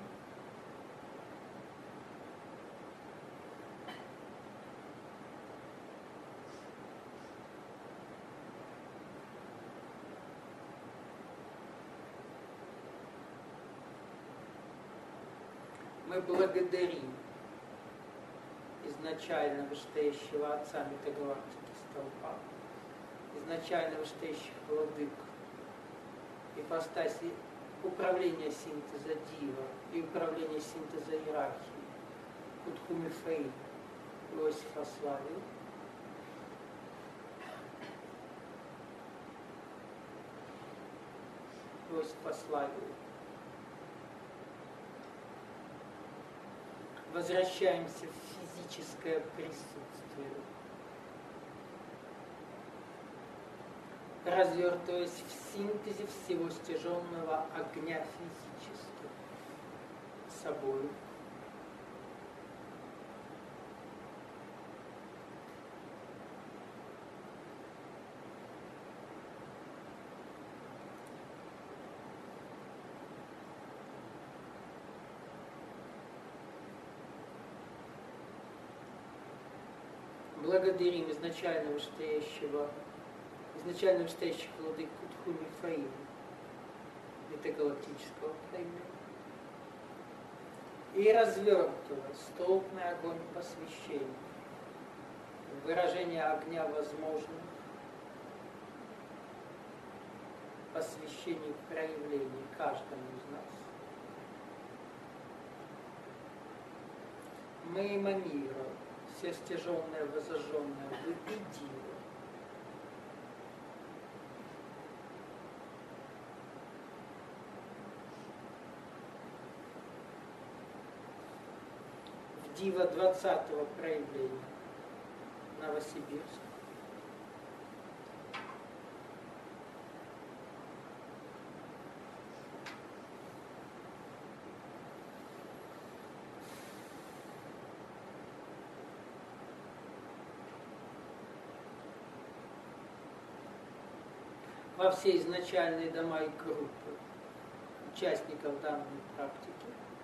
мы благодарим изначально вышестоящего Отца метагалактики столпа, изначально вышестоящих владык ипостаси управления синтеза Дива и управления синтеза иерархии Кутху Мифаил Иосифа Славию, Иосифа Славию. Возвращаемся в физическое присутствие, развертываясь в синтезе всего стяженного огня физически собою. Благодарим изначально вышестоящего изначально вышестоящих владык Кутху Мифаила, метагалактического проявления, и развертывая столпный огонь посвящения, выражение огня возможных посвящений проявлений каждому из нас. Мы эманируем все стяженное, возожженное в идею, в Дива двадцатого проявления Новосибирск. Во все изначальные дома и группы участников данной практики,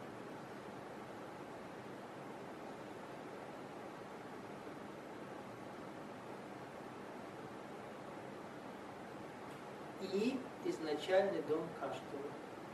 и изначальный дом каждого.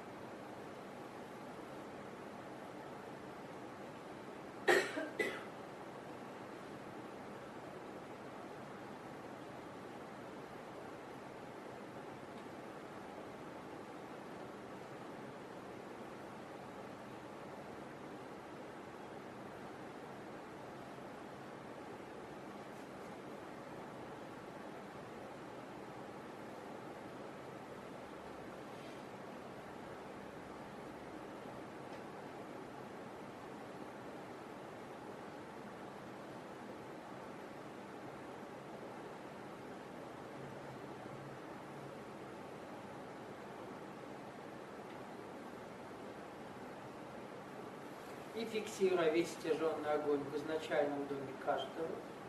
И фиксируя весь стяженный огонь в изначальном доме каждого,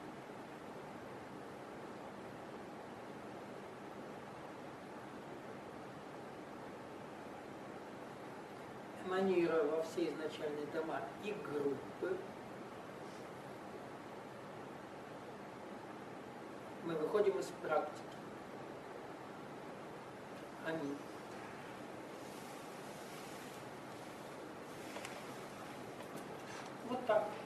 эманируя во все изначальные дома и группы, мы выходим из практики. Аминь. Вот так.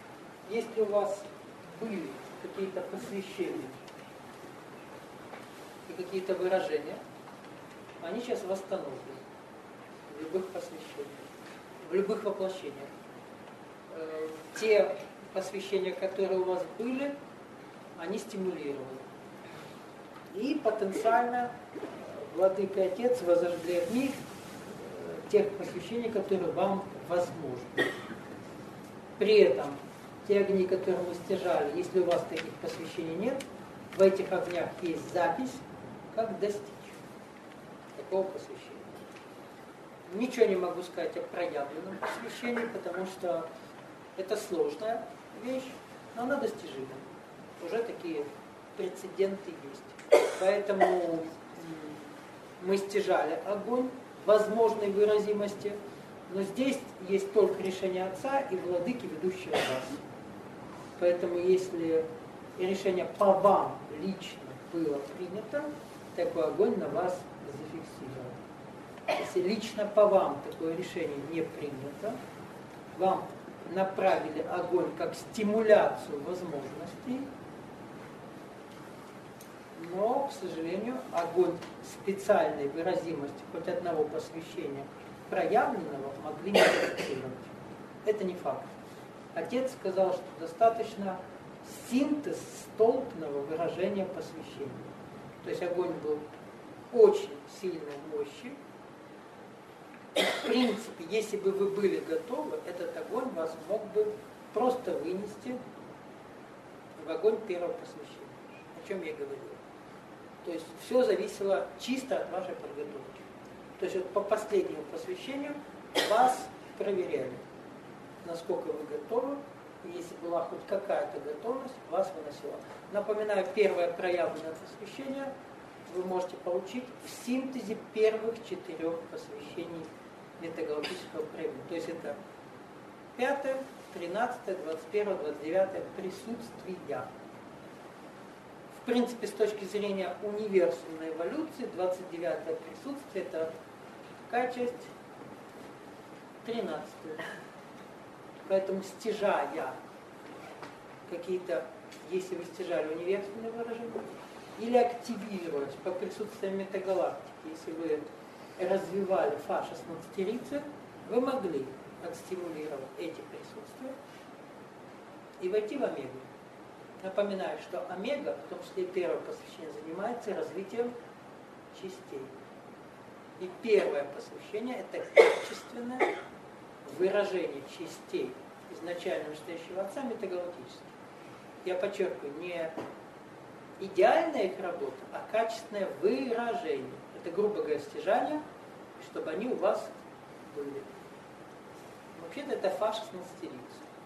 Если у вас были какие-то посвящения, и какие-то выражения, они сейчас восстановлены в любых посвящениях, в любых воплощениях. Те посвящения, которые у вас были, они стимулированы. И потенциально Владыка и Отец возрождает мир тех посвящений, которые вам возможны. При этом те огни, которые вы стяжали, если у вас таких посвящений нет, в этих огнях есть запись, как достичь такого посвящения. Ничего не могу сказать о проявленном посвящении, потому что это сложная вещь, но она достижима. Уже такие прецеденты есть. Поэтому мы стяжали огонь возможной выразимости, но здесь есть только решение Отца и Владыки, ведущего вас. Поэтому если решение по вам лично было принято, такой огонь на вас зафиксирован. Если лично по вам такое решение не принято, вам направили огонь как стимуляцию возможностей, но, к сожалению, огонь специальной выразимости хоть одного посвящения проявленного могли не зафиксировать. Это не факт. Отец сказал, что достаточно синтез столпного выражения посвящения. То есть огонь был очень сильной мощи. В принципе, если бы вы были готовы, этот огонь вас мог бы просто вынести в огонь первого посвящения. О чем я говорил. То есть все зависело чисто от вашей подготовки. То есть вот по последнему посвящению вас проверяли, насколько вы готовы, и если была хоть какая-то готовность, вас выносила. Напоминаю, первое проявленное посвящение вы можете получить в синтезе первых четырех посвящений метагалактического времени. То есть это пятое, тринадцатое, двадцать первое, двадцать девятое присутствия. В принципе, с точки зрения универсумной эволюции, двадцать девятое присутствие – это какая часть? тринадцатая. Поэтому стяжая какие-то, если вы стяжали универсумные выражения, или активировать по присутствию метагалактики, если вы развивали фа шестнадцатерицы, вы могли отстимулировать эти присутствия и войти в омегу. Напоминаю, что омега, в том числе и первое посвящение, занимается развитием частей. И первое посвящение – это качественное выражение частей изначально настоящего Отца метагалактических. Я подчеркиваю, не идеальная их работа, а качественное выражение. Это, грубо говоря, стяжание, чтобы они у вас были. Вообще-то это фа шестнадцатерица.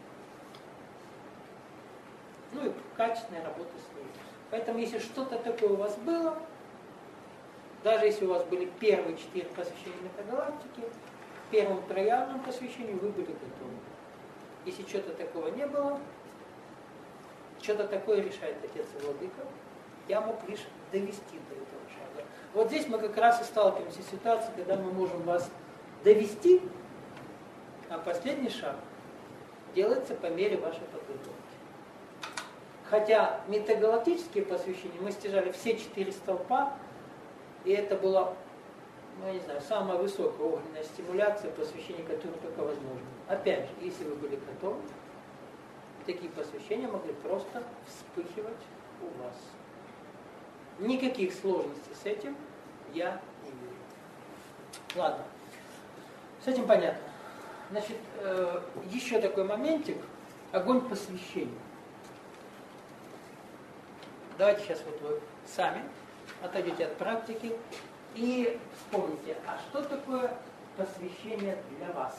Ну и качественная работа с ней. Поэтому, если что-то такое у вас было, даже если у вас были первые четыре посвящения метагалактики, в первом проявленном посвящении вы были готовы. Если что-то такого не было, что-то такое решает Отец и Владыка, я мог лишь довести до этого шага. Вот здесь мы как раз и сталкиваемся с ситуацией, когда мы можем вас довести, а последний шаг делается по мере вашей подготовки. Хотя метагалактические посвящения мы стяжали все четыре столпа, и это была, ну, я не знаю, самая высокая огненная стимуляция посвящений, которая только возможна. Опять же, если вы были готовы, такие посвящения могли просто вспыхивать у вас. Никаких сложностей с этим я не вижу. Ладно, с этим понятно. Значит, э, еще такой моментик. Огонь посвящения. Давайте сейчас вот вы сами отойдете от практики и вспомните, а что такое посвящение для вас?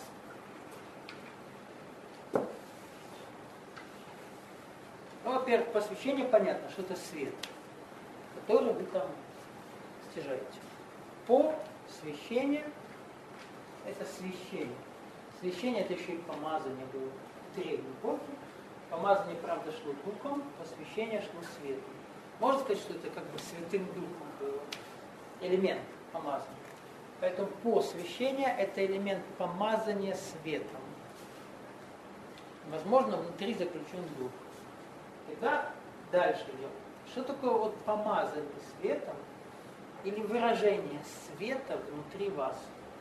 Ну, во-первых, посвящение понятно, что это свет, который вы там стяжаете. Посвящение – это священие. Священие – это еще и помазание было в древней эпохе. Помазание, правда, шло духом, посвящение шло светом. Можно сказать, что это как бы святым духом было. Элемент помазания. Поэтому посвящение – это элемент помазания светом. Возможно, внутри заключен дух. Тогда дальше идем. Что такое вот помазание светом или выражение света внутри вас.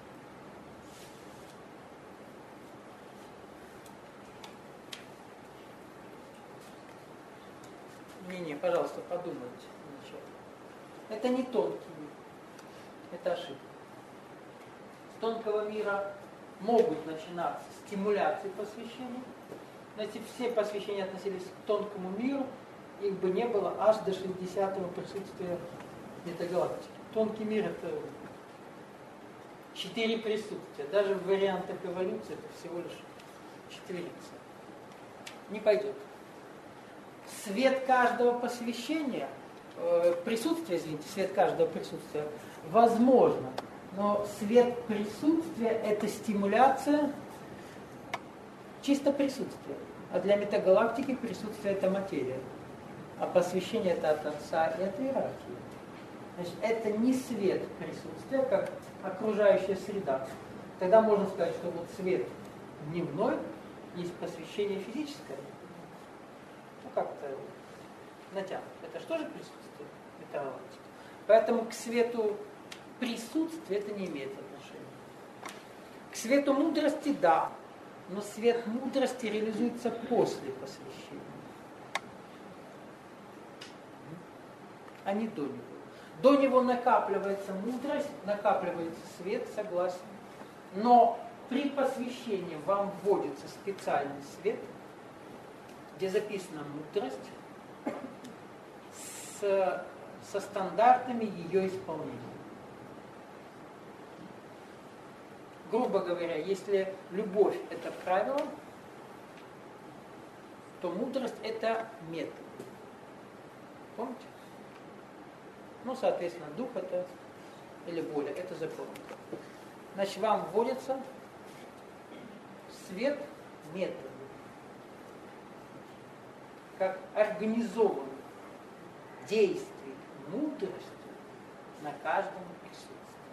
Не-не, пожалуйста, подумайте. Это не тонкий мир. Это ошибка. С тонкого мира могут начинаться стимуляции посвящения. Но если все посвящения относились к тонкому миру, их бы не было аж до шестидесятого присутствия метагалактики. Тонкий мир — это четыре присутствия. Даже в вариантах эволюции это всего лишь четверица. Не пойдет. Свет каждого посвящения, э, присутствие, извините, свет каждого присутствия возможно, но свет присутствия — это стимуляция чисто присутствия. А для метагалактики присутствие — это материя, а посвящение — это от Отца и от иерархии. Значит, это не свет присутствия, как окружающая среда. Тогда можно сказать, что вот свет дневной, есть посвящение физическое. Ну, как-то натянут. Это что же присутствие метагалактики? Поэтому к свету присутствия это не имеет отношения. К свету мудрости – да, но свет мудрости реализуется после посвящения, а не до него. До него накапливается мудрость, накапливается свет, согласен. Но при посвящении вам вводится специальный свет, где записана мудрость с, со стандартами ее исполнения. Грубо говоря, если любовь – это правило, то мудрость – это метод. Помните? Ну, соответственно, дух – это, или воля – это закон. Значит, вам вводится свет метода, как организованных действий мудрости на каждом присутствии.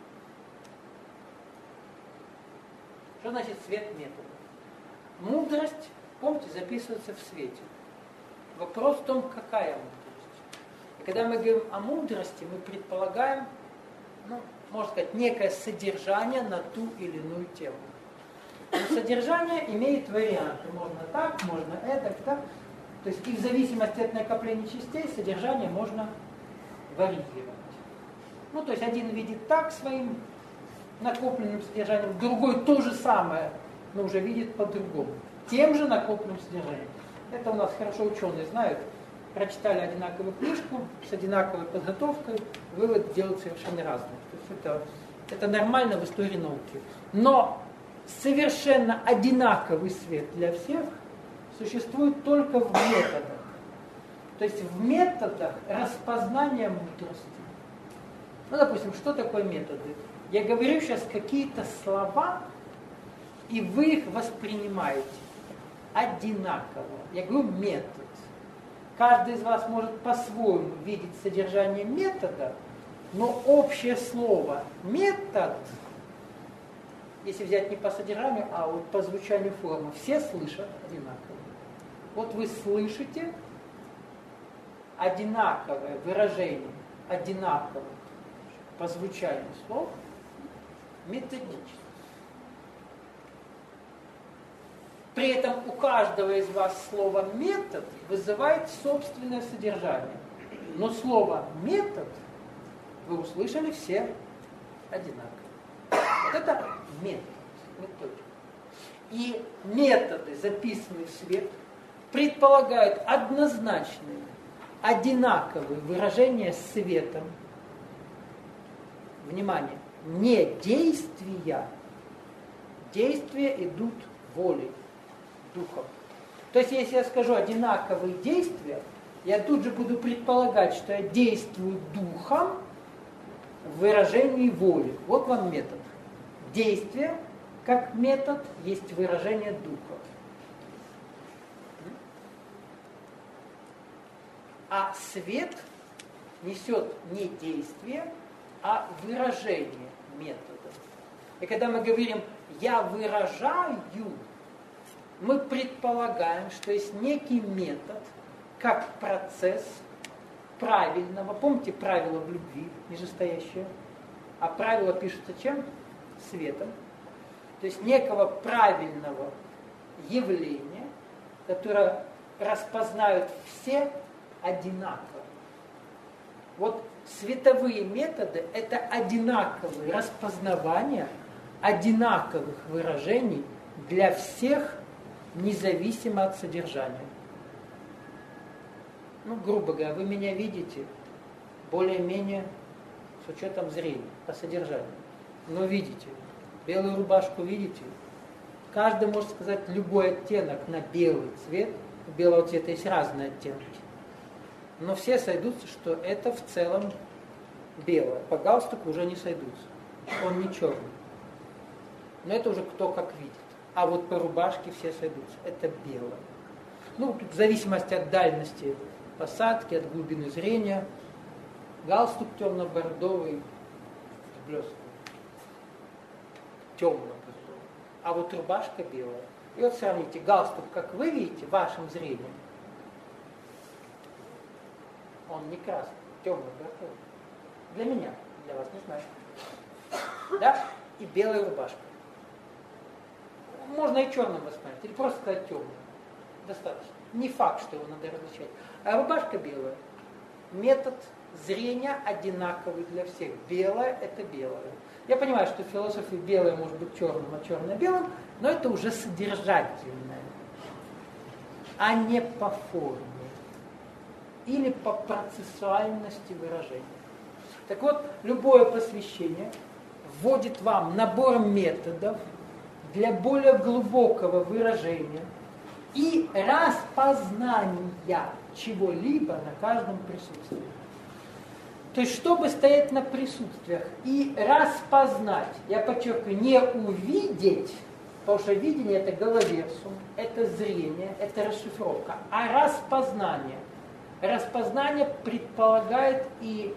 Что значит свет метода? Мудрость, помните, записывается в свете. Вопрос в том, какая мудрость. И когда мы говорим о мудрости, мы предполагаем, ну, можно сказать, некое содержание на ту или иную тему. Но содержание имеет варианты. Можно так, можно это, так. То есть и в зависимости от накопления частей содержание можно варьировать. Ну, то есть один видит так своим накопленным содержанием, другой то же самое, но уже видит по-другому. Тем же накопленным содержанием. Это у нас хорошо ученые знают. Прочитали одинаковую книжку с одинаковой подготовкой, вывод делают совершенно разный. То есть это, это нормально в истории науки. Но совершенно одинаковый свет для всех существует только в методах. То есть в методах распознания мудрости. Ну, допустим, что такое методы? Я говорю сейчас какие-то слова, и вы их воспринимаете одинаково. Я говорю метод. Каждый из вас может по-своему видеть содержание метода, но общее слово метод, если взять не по содержанию, а вот по звучанию формы, все слышат одинаково. Вот вы слышите одинаковое выражение, одинаковое по звучанию слов, методично. При этом у каждого из вас слово «метод» вызывает собственное содержание. Но слово «метод» вы услышали все одинаково. Вот это метод, методика. И методы, записанные в свет, предполагают однозначные, одинаковые выражения светом. Внимание, не действия. Действия идут волей, духом. То есть, если я скажу одинаковые действия, я тут же буду предполагать, что я действую духом в выражении воли. Вот вам метод. Действие, как метод, есть выражение духа. А свет несет не действие, а выражение метода. И когда мы говорим «я выражаю», мы предполагаем, что есть некий метод, как процесс, правильного, помните правило в любви, нижестоящее? А правило пишется чем? Светом. То есть некого правильного явления, которое распознают все одинаково. Вот световые методы – это одинаковые распознавания одинаковых выражений для всех, независимо от содержания. Ну, грубо говоря, вы меня видите более-менее с учетом зрения, по содержанию. Но видите, белую рубашку видите, каждый может сказать любой оттенок на белый цвет. У белого цвета есть разные оттенки. Но все сойдутся, что это в целом белое. По галстуку уже не сойдутся. Он не черный. Но это уже кто как видит. А вот по рубашке все сойдутся. Это белое. Ну, тут в зависимости от дальности посадки, от глубины зрения. Галстук темно-бордовый, блеск. Темно-бордовый. А вот рубашка белая. И вот сравните галстук, как вы видите, вашим зрением. Он не красный, темно-бордовый. Для меня, для вас не знаю. Да? И белая рубашка. Можно и черным воспринимать, или просто сказать темным. Достаточно. Не факт, что его надо различать. А рубашка белая. Метод зрения одинаковый для всех. Белое – это белое. Я понимаю, что в философии белое может быть черным, а черное белым, но это уже содержательное, а не по форме или по процессуальности выражения. Так вот, любое посвящение вводит вам набор методов для более глубокого выражения и распознания чего-либо на каждом присутствии. То есть, чтобы стоять на присутствиях и распознать, я подчеркиваю, не увидеть, потому что видение – это головерсум, это зрение, это расшифровка, а распознание. Распознание предполагает и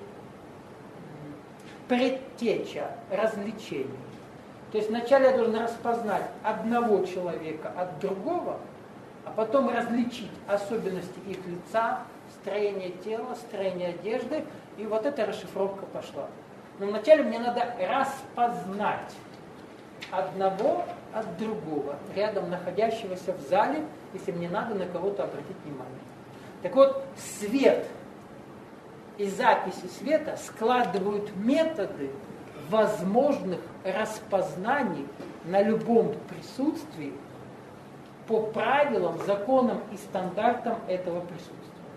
предтеча развлечений. То есть вначале я должен распознать одного человека от другого, а потом различить особенности их лица, строение тела, строение одежды, и вот эта расшифровка пошла. Но вначале мне надо распознать одного от другого, рядом находящегося в зале, если мне надо на кого-то обратить внимание. Так вот, свет и записи света складывают методы возможных распознаний на любом присутствии по правилам, законам и стандартам этого присутствия.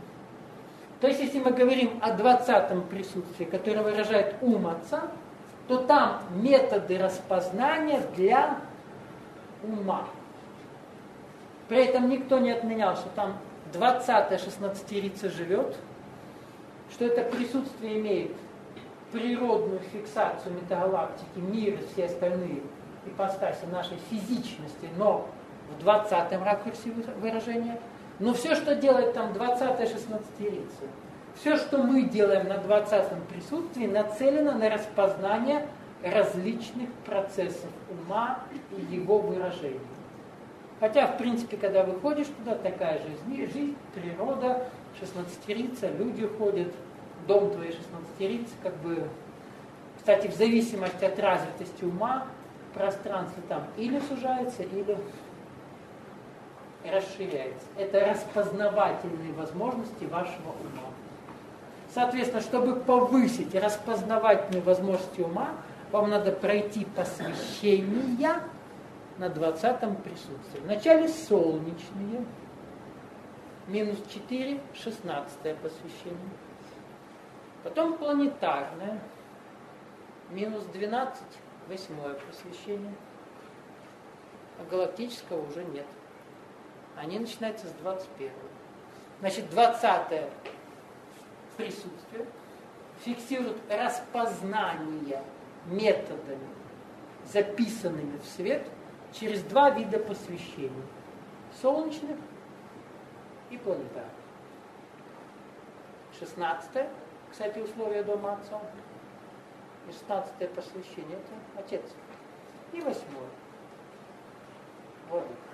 То есть, если мы говорим о двадцатом присутствии, которое выражает ум Отца, то там методы распознания для ума. При этом никто не отменял, что там двадцатая шестнадцатерица живет, что это присутствие имеет природную фиксацию метагалактики, мира и все остальные ипостаси нашей физичности, но в двадцатом ракурсе выражения. Но все, что делает там двадцатая шестнадцатерица, все, что мы делаем на двадцатом присутствии, нацелено на распознание различных процессов ума и его выражений. Хотя, в принципе, когда выходишь туда, такая же жизнь, природа, шестнадцатерица, люди ходят, дом твоей шестнадцатерицы, как бы, кстати, в зависимости от развитости ума, пространство там или сужается, или расширяется. Это распознавательные возможности вашего ума. Соответственно, чтобы повысить распознавательные возможности ума, вам надо пройти посвящения на двадцатом присутствии. Вначале солнечные, минус четыре, шестнадцатое посвящение. Потом планетарное, минус двенадцать, восьмое посвящение. А галактического уже нет. Они начинаются с двадцать первого. Значит, двадцатое присутствие фиксирует распознание методами, записанными в свет, через два вида посвящений. Солнечных и планетарных. шестнадцатое, кстати, условие дома Отца. И шестнадцатое посвящение – это Отец. И восьмое. Владыка.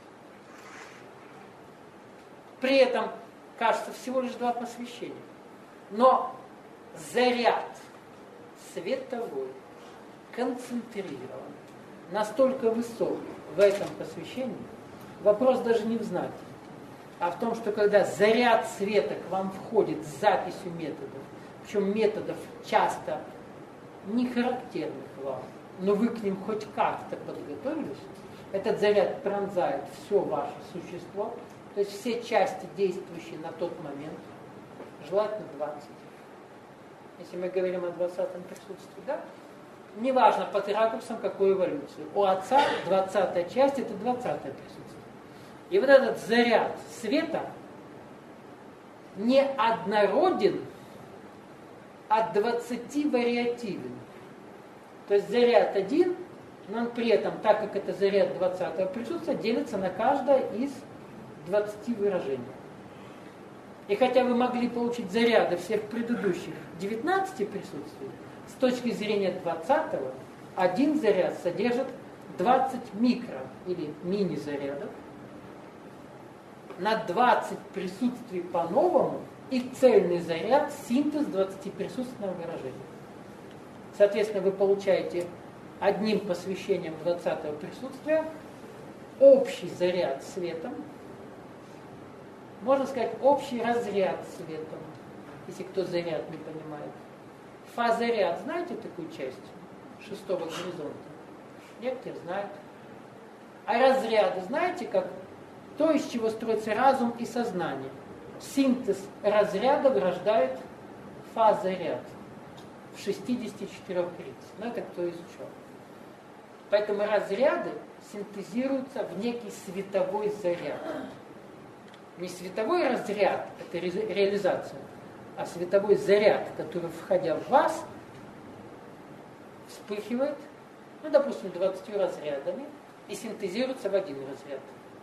При этом, кажется, всего лишь два посвящения. Но заряд световой, концентрирован, настолько высок в этом посвящении, вопрос даже не в знаке, а в том, что когда заряд света к вам входит с записью методов, причем методов часто не характерных вам, но вы к ним хоть как-то подготовились, этот заряд пронзает все ваше существо, то есть все части, действующие на тот момент, желательно двадцать. Если мы говорим о двадцатом присутствии, да? Неважно под ракурсом какой эволюции. У Отца двадцатая часть – это двадцатое присутствие. И вот этот заряд света не однороден, а двадцати вариативен. То есть заряд один, но он при этом, так как это заряд двадцатого присутствия, делится на каждое из двадцати выражений. И хотя вы могли получить заряды всех предыдущих девятнадцати присутствий, с точки зрения двадцатого, один заряд содержит двадцать микро или мини-зарядов, на двадцать присутствий по-новому и цельный заряд синтез двадцатиприсутственного выражения. Соответственно, вы получаете одним посвящением двадцатого присутствия общий заряд светом, можно сказать, общий разряд светом, если кто заряд не понимает. Фазоряд, знаете такую часть шестого горизонта? Некоторые знают. А разряды, знаете, как то, из чего строится разум и сознание. Синтез разрядов рождает фазоряд в шестидесяти четырёх критах. Ну, это кто изучал. Поэтому разряды синтезируются в некий световой заряд. Не световой разряд, это ре- реализация, а световой заряд, который, входя в вас, вспыхивает, ну, допустим, двадцатью разрядами и синтезируется в один разряд.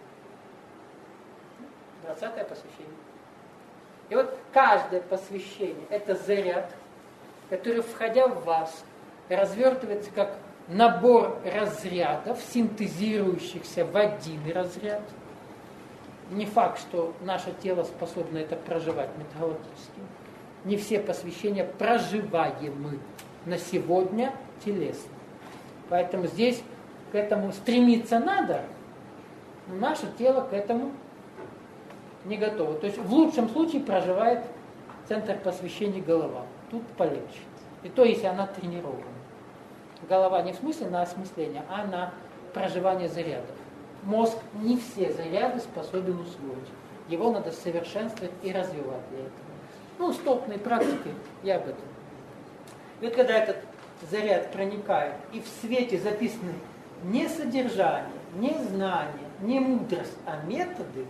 Двадцатое посвящение. И вот каждое посвящение – это заряд, который, входя в вас, развертывается как набор разрядов, синтезирующихся в один разряд. Не факт, что наше тело способно это проживать метагалактически. Не все посвящения проживаемы на сегодня телесно. Поэтому здесь к этому стремиться надо, но наше тело к этому не готово. То есть в лучшем случае проживает центр посвящения голова. Тут полегче. И то, если она тренирована. Голова не в смысле на осмысление, а на проживание зарядов. Мозг не все заряды способен усвоить. Его надо совершенствовать и развивать для этого. Ну, стопные практики, я об этом. Ведь когда этот заряд проникает, и в свете записаны не содержание, не знание, не мудрость, а методы,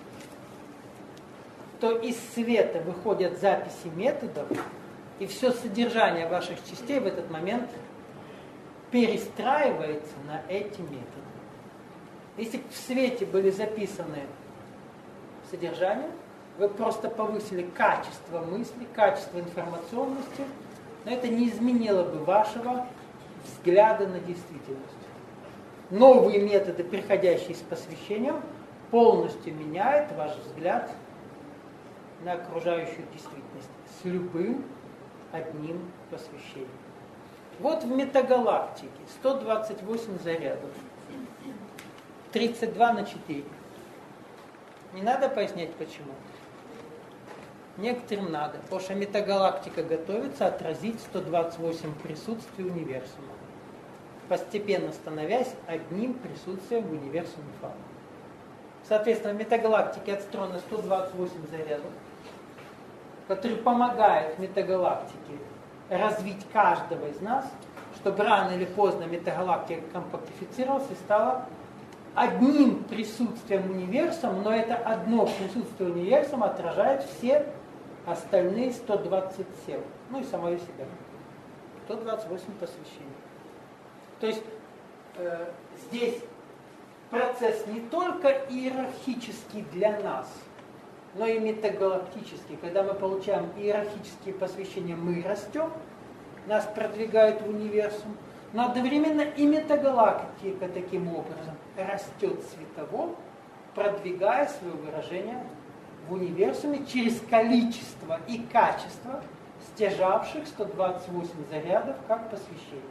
то из света выходят записи методов, и все содержание ваших частей в этот момент перестраивается на эти методы. Если бы в свете были записаны содержания, вы просто повысили качество мысли, качество информационности, но это не изменило бы вашего взгляда на действительность. Новые методы, приходящие с посвящением, полностью меняют ваш взгляд на окружающую действительность с любым одним посвящением. Вот в метагалактике сто двадцать восемь зарядов. тридцать два на четыре. Не надо пояснять почему. Некоторым надо, потому что метагалактика готовится отразить сто двадцать восемь присутствий универсума, постепенно становясь одним присутствием в универсуме фауны. Соответственно, в метагалактике отстроено сто двадцать восемь зарядов, которые помогают метагалактике развить каждого из нас, чтобы рано или поздно метагалактика компактифицировалась и стала одним присутствием универсума, но это одно присутствие универсума отражает все остальные сто двадцать семь, ну и самое себя. сто двадцать восемь посвящений. То есть э, здесь процесс не только иерархический для нас, но и метагалактический. Когда мы получаем иерархические посвящения, мы растем, нас продвигают в универсум, но одновременно и метагалактика таким образом растет светово, продвигая свое выражение в универсуме через количество и качество стяжавших сто двадцать восемь зарядов как посвящение.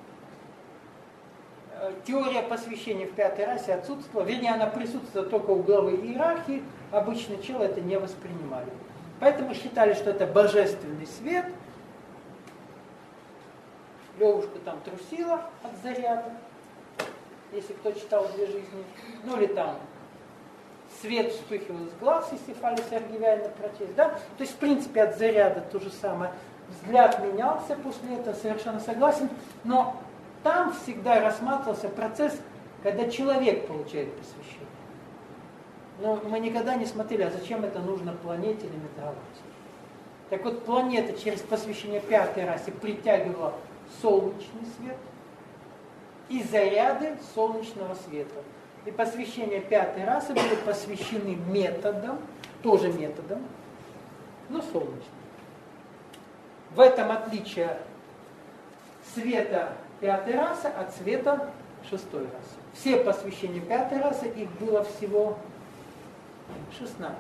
Теория посвящения в пятой расе отсутствовала, вернее, она присутствовала только у главы иерархии, обычные челы это не воспринимали. Поэтому считали, что это божественный свет. Левушка там трусила от заряда, если кто читал «Две жизни». Ну или там свет вспыхивал из глаз, если Фалис Аргивяйна прочесть. Да? То есть, в принципе, от заряда то же самое. Взгляд менялся после этого, совершенно согласен. Но там всегда рассматривался процесс, когда человек получает посвящение. Но мы никогда не смотрели, а зачем это нужно планете или метеогалактике. Так вот, планета через посвящение пятой расе притягивала солнечный свет и заряды солнечного света. И посвящения пятой расы были посвящены методам, тоже методам, но солнечным. В этом отличие света пятой расы от света шестой расы. Все посвящения пятой расы, их было всего шестнадцать.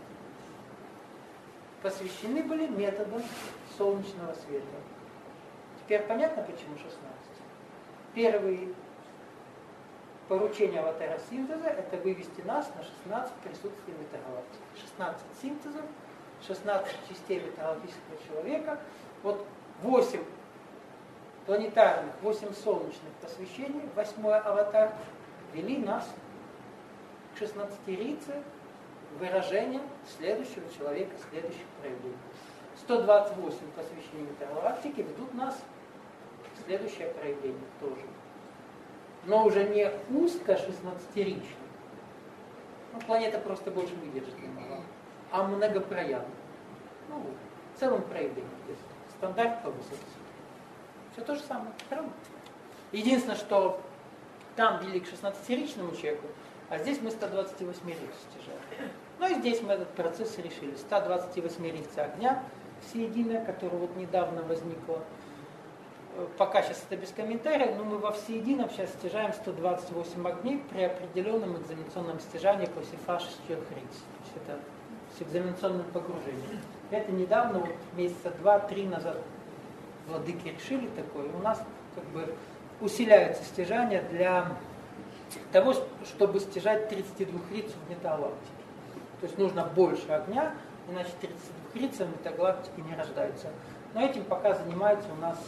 Посвящены были методам солнечного света. Теперь понятно, почему шестнадцать? Первые поручения аватара синтеза — это вывести нас на шестнадцать присутствий метагалактики. шестнадцать синтезов, шестнадцать частей метагалактического человека. Вот восемь планетарных, восемь солнечных посвящений, восьмой аватар, вели нас к шестнадцатерице, выражением следующего человека, следующих проявлений. сто двадцать восемь посвящений метагалактики ведут нас в следующее проявление тоже. Но уже не узко шестнадцатерично. Ну, планета просто больше выдержать не могла. А многопроявно. Ну, в целом проявление. Стандарт по высоте. Все то же самое. Правда? Единственное, что там вели к шестнадцатеричному человеку, а здесь мы сто двадцать восемь стяжали. Ну и здесь мы этот процесс решили. сто двадцать восемь огня всеединое, которое вот недавно возникло. Пока сейчас это без комментариев, но мы во всеедином сейчас стяжаем сто двадцать восемь огней при определенном экзаменационном стяжании по сифаш четырех риц. То есть это с экзаменационным погружением. Это недавно, вот месяца два-три назад, владыки решили такое. У нас как бы усиляется стяжание для того, чтобы стяжать тридцать два риц в метагалактике. То есть нужно больше огня, иначе тридцать два рица в метагалактике не рождаются. Но этим пока занимается у нас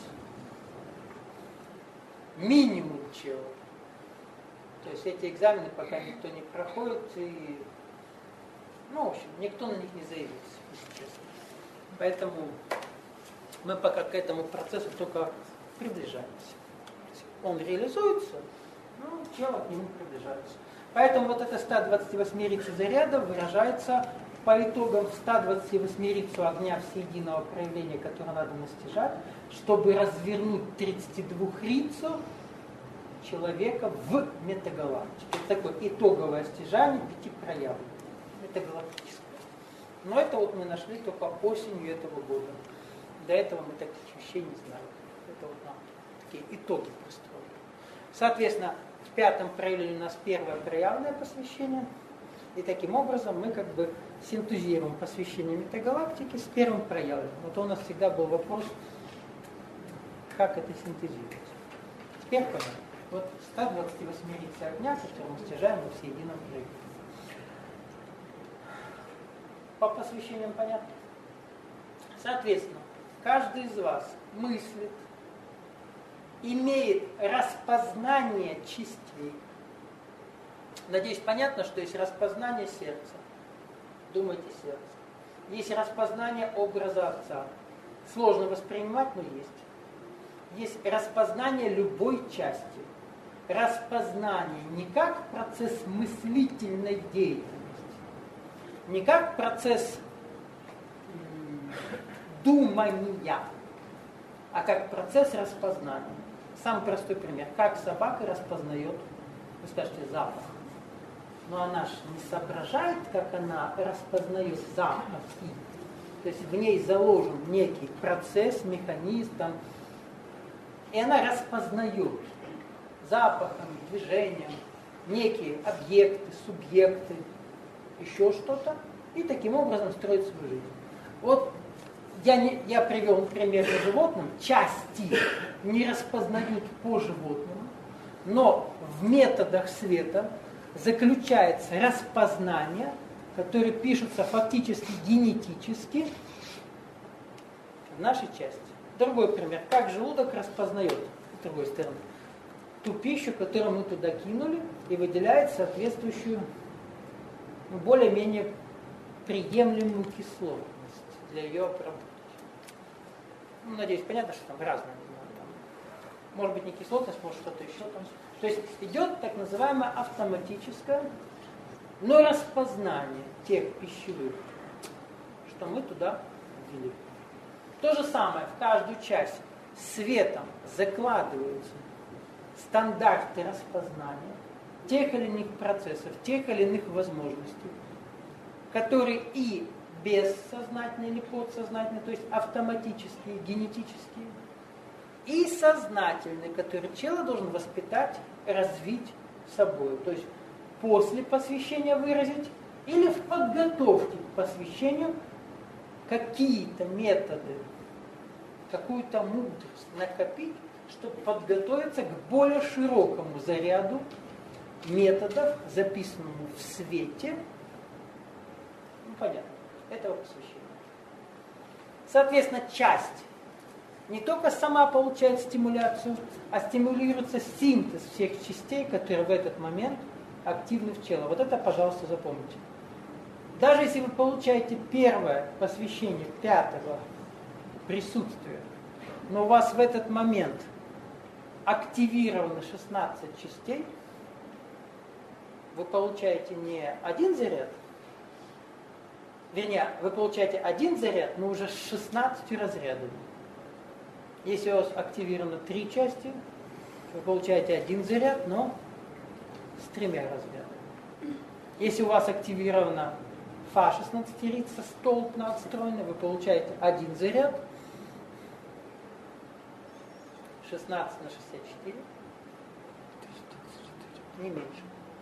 минимум чего. То есть эти экзамены пока никто не проходит, и, ну, в общем, никто на них не заявился, если честно. Поэтому мы пока к этому процессу только приближаемся. Он реализуется, ну, тело к нему приближается. Поэтому вот это сто двадцать восемь рицу заряда выражается по итогам сто двадцать восемь рицу огня всеединого проявления, которое надо настижать, чтобы развернуть тридцать два рицу человека в метагалактике. Это такое итоговое стяжание пяти проявлений метагалактическое. Но это вот мы нашли только осенью этого года. До этого мы таких вещей не знали. Это вот нам такие итоги построили. Соответственно, в пятом проявлении у нас первое проявленное посвящение. И таким образом мы как бы синтезируем посвящение метагалактики с первым проявлением. Вот у нас всегда был вопрос, как это синтезировать. Теперь понятно. Вот сто двадцать восемь риц огня, которые мы стяжаем во всеедином проявлении. По посвящениям понятно? Соответственно, каждый из вас мыслит, имеет распознание частей. Надеюсь, понятно, что есть распознание сердца. Думайте сердце. Есть распознание образа Отца. Сложно воспринимать, но есть. Есть распознание любой части. Распознание не как процесс мыслительной деятельности, не как процесс думания, а как процесс распознания. Самый простой пример. Как собака распознает, вы скажете, запах. Но она же не соображает, как она распознает запахи. То есть в ней заложен некий процесс, механизм, там, и она распознает запахом, движением некие объекты, субъекты, еще что-то, и таким образом строить свою жизнь. Вот я, не, я привел пример с животным, части не распознают по животному, но в методах света заключается распознание, которые пишутся фактически генетически в нашей части. Другой пример. Как желудок распознает, с другой стороны, ту пищу, которую мы туда кинули, и выделяет соответствующую, ну, более-менее приемлемую кислотность для ее обработки. Ну, надеюсь, понятно, что там разное. Там, может быть, не кислотность, может что-то еще там. То есть идет так называемое автоматическое, но распознание тех пищевых, что мы туда ввели. То же самое, в каждую часть светом закладываются стандарты распознания тех или иных процессов, тех или иных возможностей, которые и бессознательные или подсознательные, то есть автоматические, генетические, и сознательные, которые человек должен воспитать, развить собой. То есть после посвящения выразить или в подготовке к посвящению какие-то методы, какую-то мудрость накопить, чтобы подготовиться к более широкому заряду методов, записанному в свете, ну, понятно, этого посвящения. Соответственно, часть не только сама получает стимуляцию, а стимулируется синтез всех частей, которые в этот момент активны в теле. Вот это, пожалуйста, запомните. Даже если вы получаете первое посвящение пятого присутствия, но у вас в этот момент активировано шестнадцать частей, вы получаете не один заряд, вернее, вы получаете один заряд, но уже с шестнадцатью разрядами. Если у вас активировано три части, вы получаете один заряд, но с тремя разрядами. Если у вас активирована фа шестнадцатерица, столб надстроенный, вы получаете один заряд, шестнадцать на шестьдесят четыре, не меньше.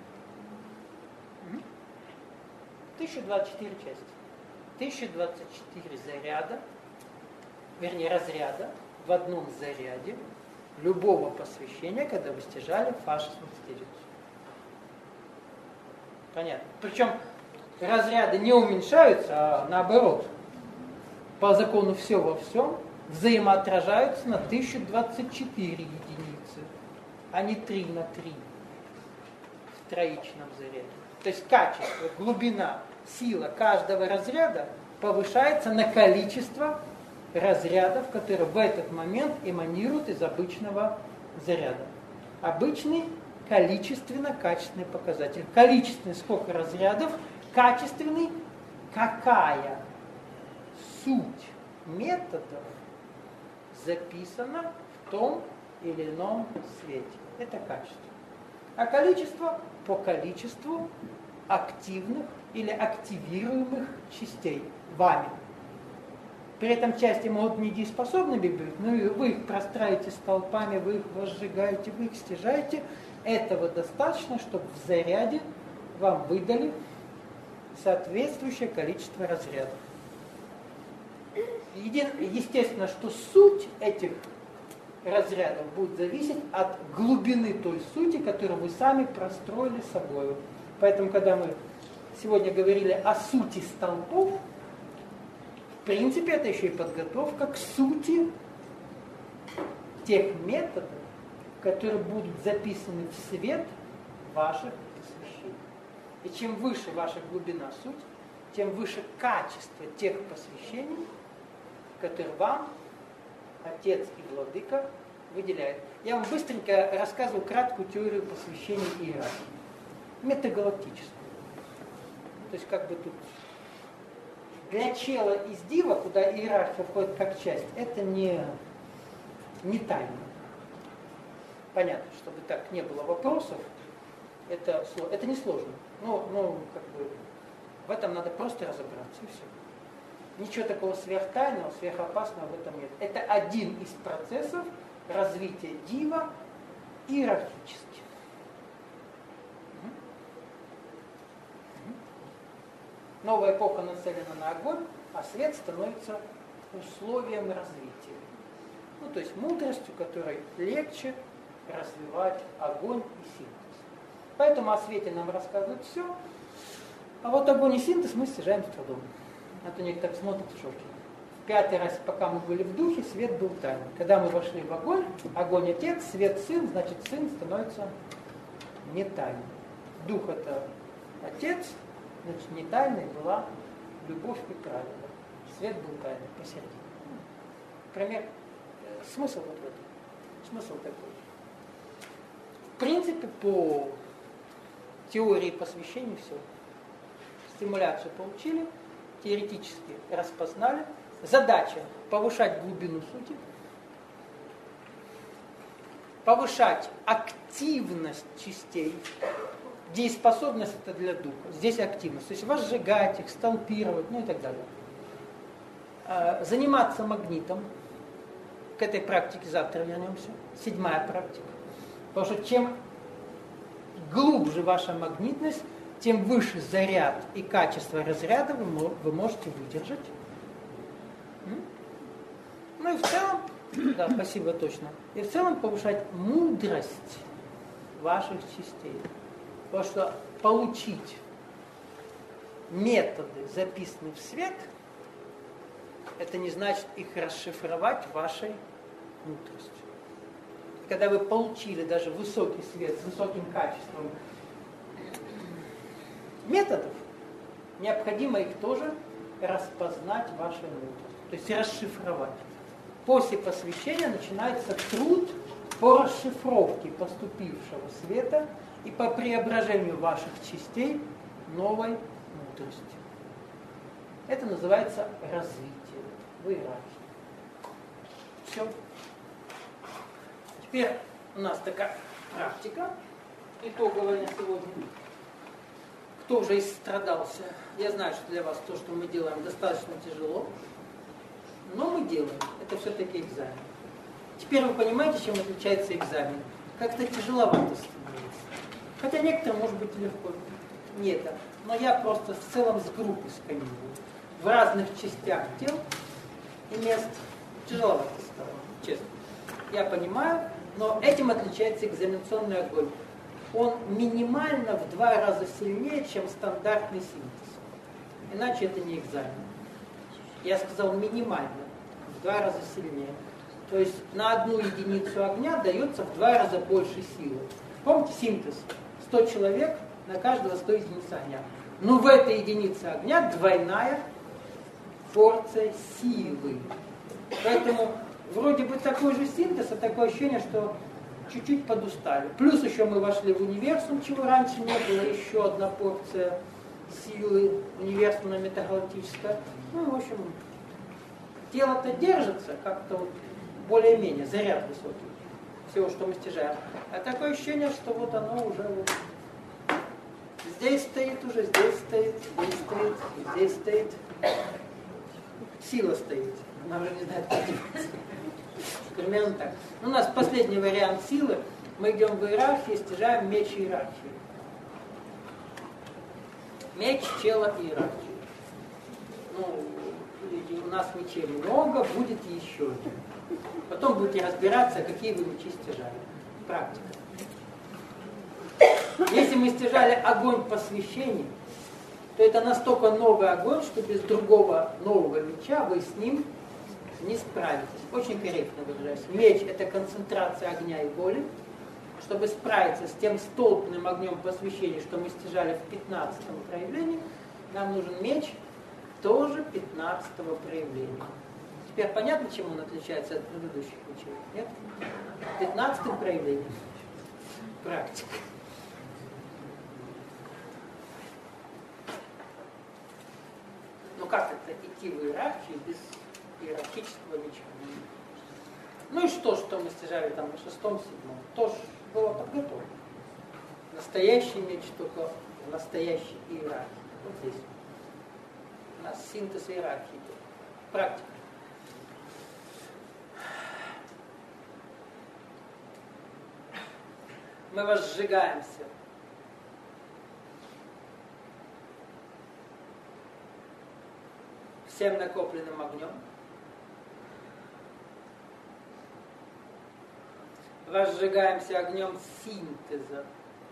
тысяча двадцать четыре части. тысяча двадцать четыре заряда, вернее разряда, в одном заряде любого посвящения, когда вы стяжали фа шестнадцатерицу. Понятно. Причем разряды не уменьшаются, а наоборот, по закону все во всем, взаимоотражаются на тысяча двадцать четыре единицы, а не три на три в троичном заряде. То есть качество, глубина, сила каждого разряда повышается на количество разрядов, которые в этот момент эманируют из обычного заряда. Обычный количественно-качественный показатель. Количественный сколько разрядов, качественный какая суть методов записана в том или ином свете. Это качество. А количество по количеству активных или активируемых частей вами. При этом части могут недееспособными быть, но вы их простраиваете столпами, вы их возжигаете, вы их стяжаете. Этого достаточно, чтобы в заряде вам выдали соответствующее количество разрядов. Естественно, что суть этих разрядов будет зависеть от глубины той сути, которую вы сами простроили собой. Поэтому, когда мы сегодня говорили о сути столпов, в принципе, это еще и подготовка к сути тех методов, которые будут записаны в свет ваших посвящений. И чем выше ваша глубина суть, тем выше качество тех посвящений, которые вам Отец и Владыка выделяет. Я вам быстренько рассказываю краткую теорию посвящения иерархии. Метагалактическую. То есть как бы тут для чела из дива, куда иерархия входит как часть, это не, не тайна. Понятно, чтобы так не было вопросов, это, это не сложно. Но, но как бы в этом надо просто разобраться и все. Ничего такого сверхтайного, сверхопасного в этом нет. Это один из процессов развития дива иерархически. Новая эпоха нацелена на огонь, а свет становится условием развития. Ну, то есть мудростью, которой легче развивать огонь и синтез. Поэтому о свете нам рассказывают все, а вот огонь и синтез мы стяжаем с трудом. А то некоторые так смотрят в шоке. В пятый раз, пока мы были в духе, свет был тайным. Когда мы вошли в огонь, огонь отец, свет сын, значит сын становится не тайным. Дух это отец, значит не тайной была любовь и правила. Свет был тайным посередине. Пример, смысл вот в этом. Смысл такой. В принципе, по теории посвящения все. Стимуляцию получили, теоретически распознали. Задача повышать глубину сути, повышать активность частей. Дееспособность это для духа. Здесь активность. То есть возжигать их, столпировать, ну и так далее. Заниматься магнитом. К этой практике завтра вернемся. Седьмая практика. Потому что чем глубже ваша магнитность, тем выше заряд и качество разряда вы, вы можете выдержать. Ну и в целом, да, спасибо, точно. И в целом повышать мудрость ваших частей. Потому что получить методы, записанные в свет, это не значит их расшифровать вашей мудростью. Когда вы получили даже высокий свет с высоким качеством методов, необходимо их тоже распознать вашей мудростью, то есть расшифровать. После посвящения начинается труд по расшифровке поступившего света и по преображению ваших частей новой мудрости. Это называется развитие в иерархии. Все. Теперь у нас такая практика итоговая на сегодня. Кто уже истрадался, я знаю, что для вас то, что мы делаем, достаточно тяжело, но мы делаем. Это все-таки экзамен. Теперь вы понимаете, чем отличается экзамен? Как-то тяжеловато становится. Хотя некоторым может быть легко. Нет, но я просто в целом с группой сканирую. В разных частях тел и мест тяжеловато стало, честно. Я понимаю, но этим отличается экзаменационный огонь. Он минимально в два раза сильнее, чем стандартный синтез. Иначе это не экзамен. Я сказал минимально, в два раза сильнее. То есть на одну единицу огня дается в два раза больше силы. Помните синтез? сто человек, на каждого сто единиц огня. Но в этой единице огня двойная порция силы. Поэтому вроде бы такой же синтез, а такое ощущение, что чуть-чуть подустали. Плюс еще мы вошли в универсум, чего раньше не было, еще одна порция силы универсумная метагалактическая. Ну, в общем, тело-то держится как-то вот более-менее, заряд высокий всего, что мы стяжаем. А такое ощущение, что вот оно уже вот здесь стоит уже, здесь стоит, здесь стоит, здесь стоит. Сила стоит. Она уже не знает, как делать. Примерно так. У нас последний вариант силы. Мы идем в иерархии, стяжаем меч иерархии. Меч, тело и иерархии. Ну, у нас мечей много, будет еще один. Потом будете разбираться, какие вы мечи стяжали. Практика. Если мы стяжали огонь посвящения, то это настолько новый огонь, что без другого нового меча вы с ним не справитесь. Очень корректно выражаюсь. Меч – это концентрация огня и воли. Чтобы справиться с тем столпным огнем посвящения, что мы стяжали в пятнадцатом проявлении, нам нужен меч тоже пятнадцатого проявления. Теперь понятно, чем он отличается от предыдущих мечей? Нет? пятнадцатым проявлением. Практика. Ну как это идти в иерархии без иерархического меча? Ну и что, что мы стяжали там на шестом, седьмом? Тоже было подготовлено. Настоящий меч только в настоящей иерархии. Вот здесь. У нас синтез иерархии. Практика. Мы возжигаемся. всем накопленным огнем. Разжигаемся огнем синтеза,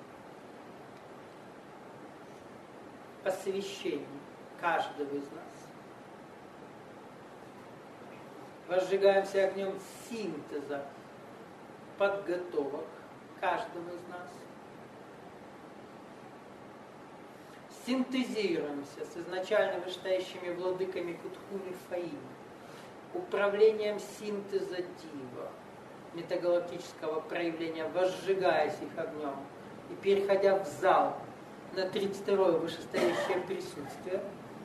посвящения каждого из нас. Разжигаемся огнем синтеза, подготовок каждого из нас. Синтезируемся с изначально вышестоящими владыками Кутхуми Фаим, управлением синтеза Дива, метагалактического проявления, возжигаясь их огнем и переходя в зал на тридцать второе вышестоящее присутствие,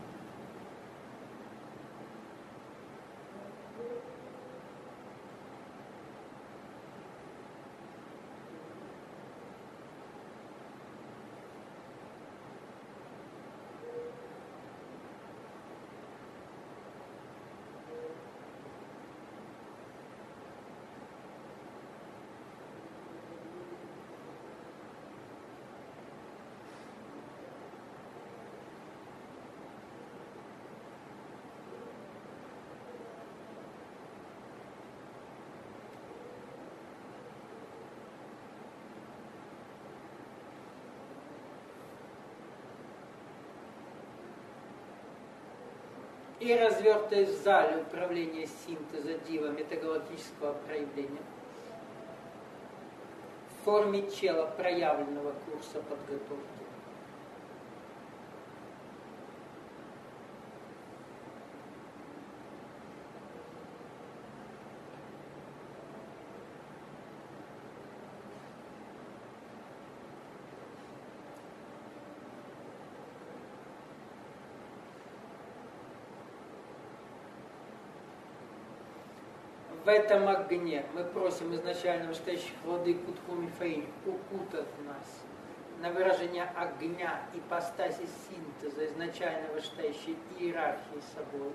и развертываясь в зале управления синтеза Дива метагалактического проявления в форме тела проявленного курса подготовки. В этом огне мы просим изначально вышестоящих владык Кутхуми Фаим укутать нас на выражение огня ипостаси синтеза изначально вышестоящей иерархии собой,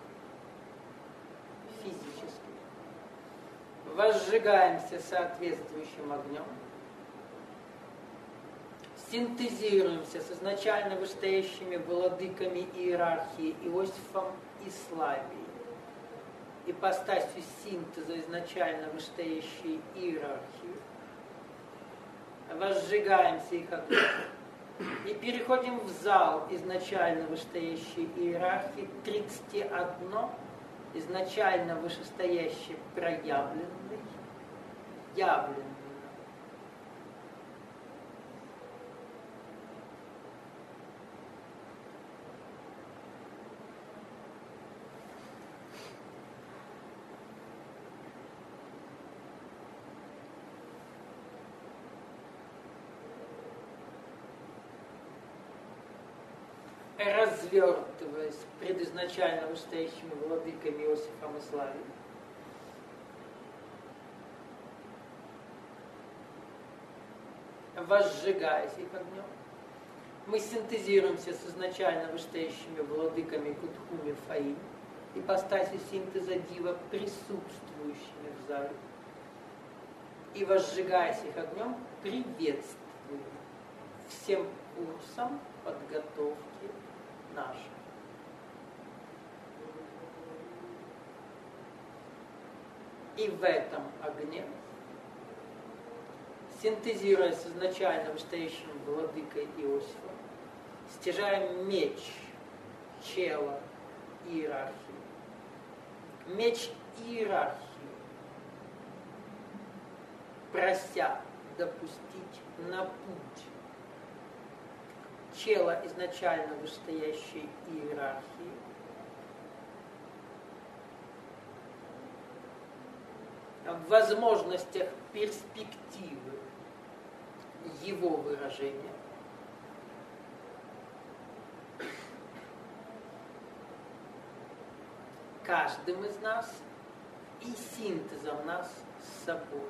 физически. Возжигаемся соответствующим огнем, синтезируемся с изначально вышестоящими владыками иерархии Иосифом и Славией, ипостасью синтеза изначально вышестоящей иерархии, возжигаемся их огнем и переходим в зал изначально вышестоящей иерархии тридцать один изначально вышестоящий проявленный, явленный. Развертываясь пред изначально вышестоящими владыками Иосифом и Славией, возжигаясь их огнем, мы синтезируемся с изначально вышестоящими владыками Кутхуми Фаим, ипостасью синтеза Дива, присутствующими в зале, и возжигаясь их огнем, приветствуем всем курсом подготовки нашей. И в этом огне, синтезируя с изначально вышестоящим владыкой Иосифом, стяжаем меч чела иерархии. Меч иерархии, прося допустить на путь чела изначально вышестоящей иерархии, в возможностях перспективы его выражения, каждым из нас и синтезом нас с собой.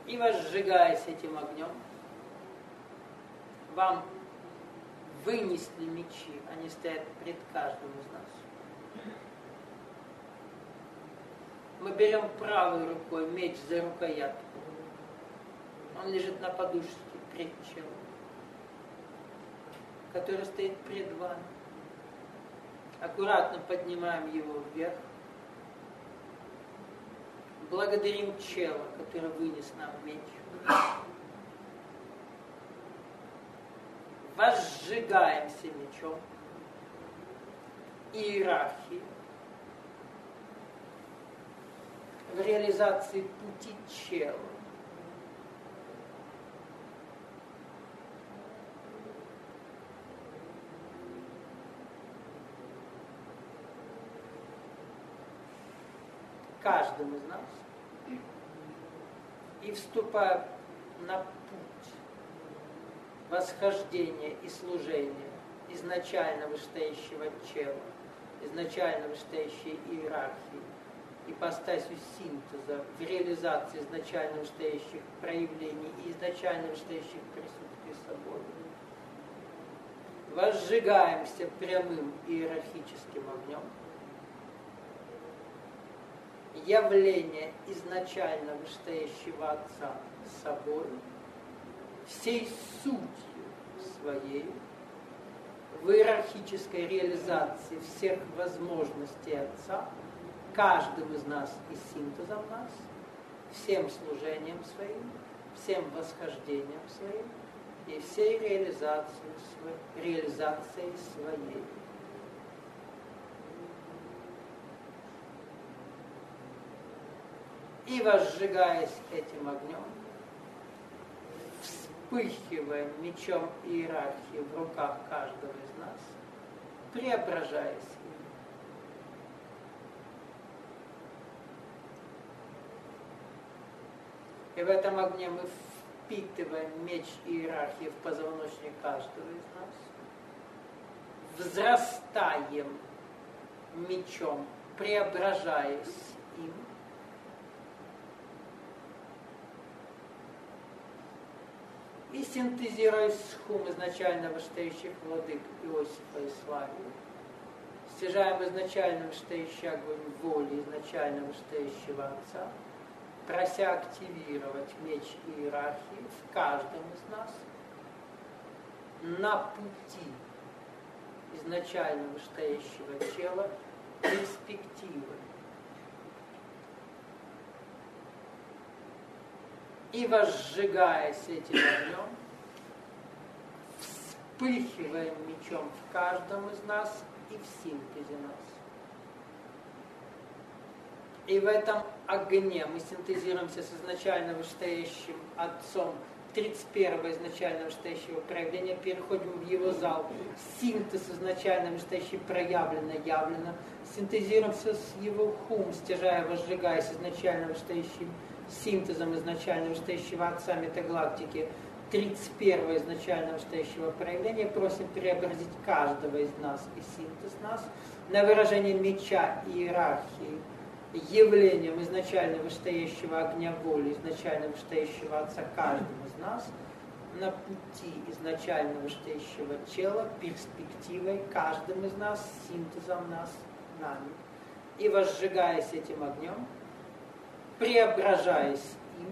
И возжигаясь этим огнем, вам вынесли мечи, они стоят пред каждым из нас. Мы берем правой рукой меч за рукоятку. Он лежит на подушке пред челом, который стоит пред вами. Аккуратно поднимаем его вверх. Благодарим чела, который вынес нам меч. Возжигаемся мечом иерархии в реализации пути чела. Каждым из нас, и вступая на путь восхождения и служения изначально вышестоящего чела, изначально вышестоящей иерархии, ипостасью синтеза в реализации изначально вышестоящих проявлений и изначально вышестоящих присутствий собой, возжигаемся прямым иерархическим огнем, явление изначально вышестоящего Отца собой, всей сутью своей, в иерархической реализации всех возможностей Отца, каждым из нас и синтезом нас, всем служением своим, всем восхождением своим и всей реализацией своей. Реализацией своей. И возжигаясь этим огнем, вспыхивая мечом иерархии в руках каждого из нас, преображаясь им. И в этом огне мы впитываем меч иерархии в позвоночник каждого из нас, взрастаем мечом, преображаясь им, и синтезируя схум изначально вышестоящих владык Иосифа и Славии, стяжаем изначально вышестоящий огонь воли изначально вышестоящего Отца, прося активировать меч иерархии в каждом из нас на пути изначально вышестоящего тела перспективы. И возжигаясь этим огнем, вспыхиваем мечом в каждом из нас и в синтезе нас. И в этом огне мы синтезируемся с изначально вышестоящим Отцом тридцать первого изначально вышестоящего проявления, переходим в его зал, синтез изначально вышестоящий проявлено, явлено, синтезируемся с его хум, стяжая, возжигаясь изначально вышестоящим синтезом изначально вышестоящего Отца метагалактики, тридцать первого изначально вышестоящего проявления, просим преобразить каждого из нас и синтез нас на выражение меча иерархии, явлением изначально вышестоящего огня воли, изначально вышестоящего Отца каждому из нас, на пути изначально вышестоящего тела, перспективой каждым из нас, синтезом нас, нами. И возжигаясь этим огнем, преображаясь им,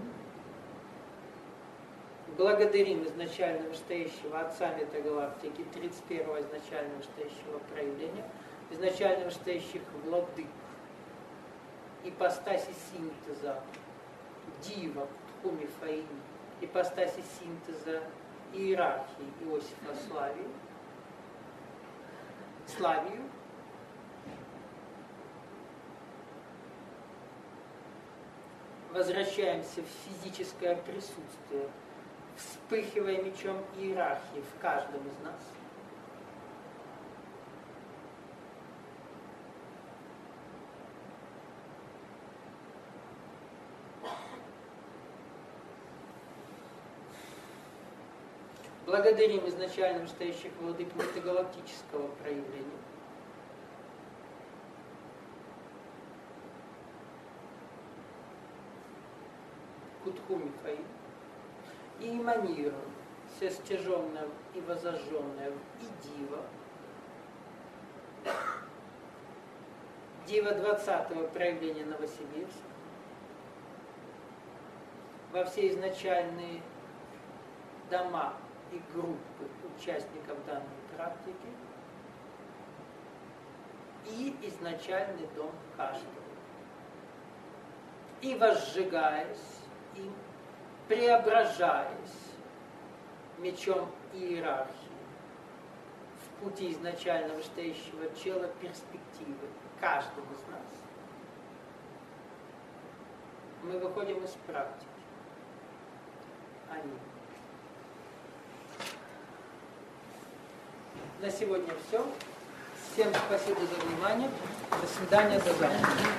благодарим изначально вышестоящего Отца метагалактики, тридцать первого изначально вышестоящего проявления, изначально вышестоящих владык, ипостаси синтеза Дива, Тхуми, Фаини, ипостаси синтеза иерархии Иосифа Славию, Славию, возвращаемся в физическое присутствие, вспыхивая мечом иерархии в каждом из нас. Благодарим изначально вышестоящих владык метагалактического проявления. Кутху Михаил, и эманировал все стяженное и возожженное в Идива. Дива двадцатого проявления Новосибирска, во все изначальные дома и группы участников данной практики и изначальный дом каждого. И возжигаясь им, преображаясь мечом иерархии в пути изначально вышестоящего чела перспективы каждого из нас, мы выходим из практики. Они. На сегодня все. Всем спасибо за внимание. До свидания, до завтра.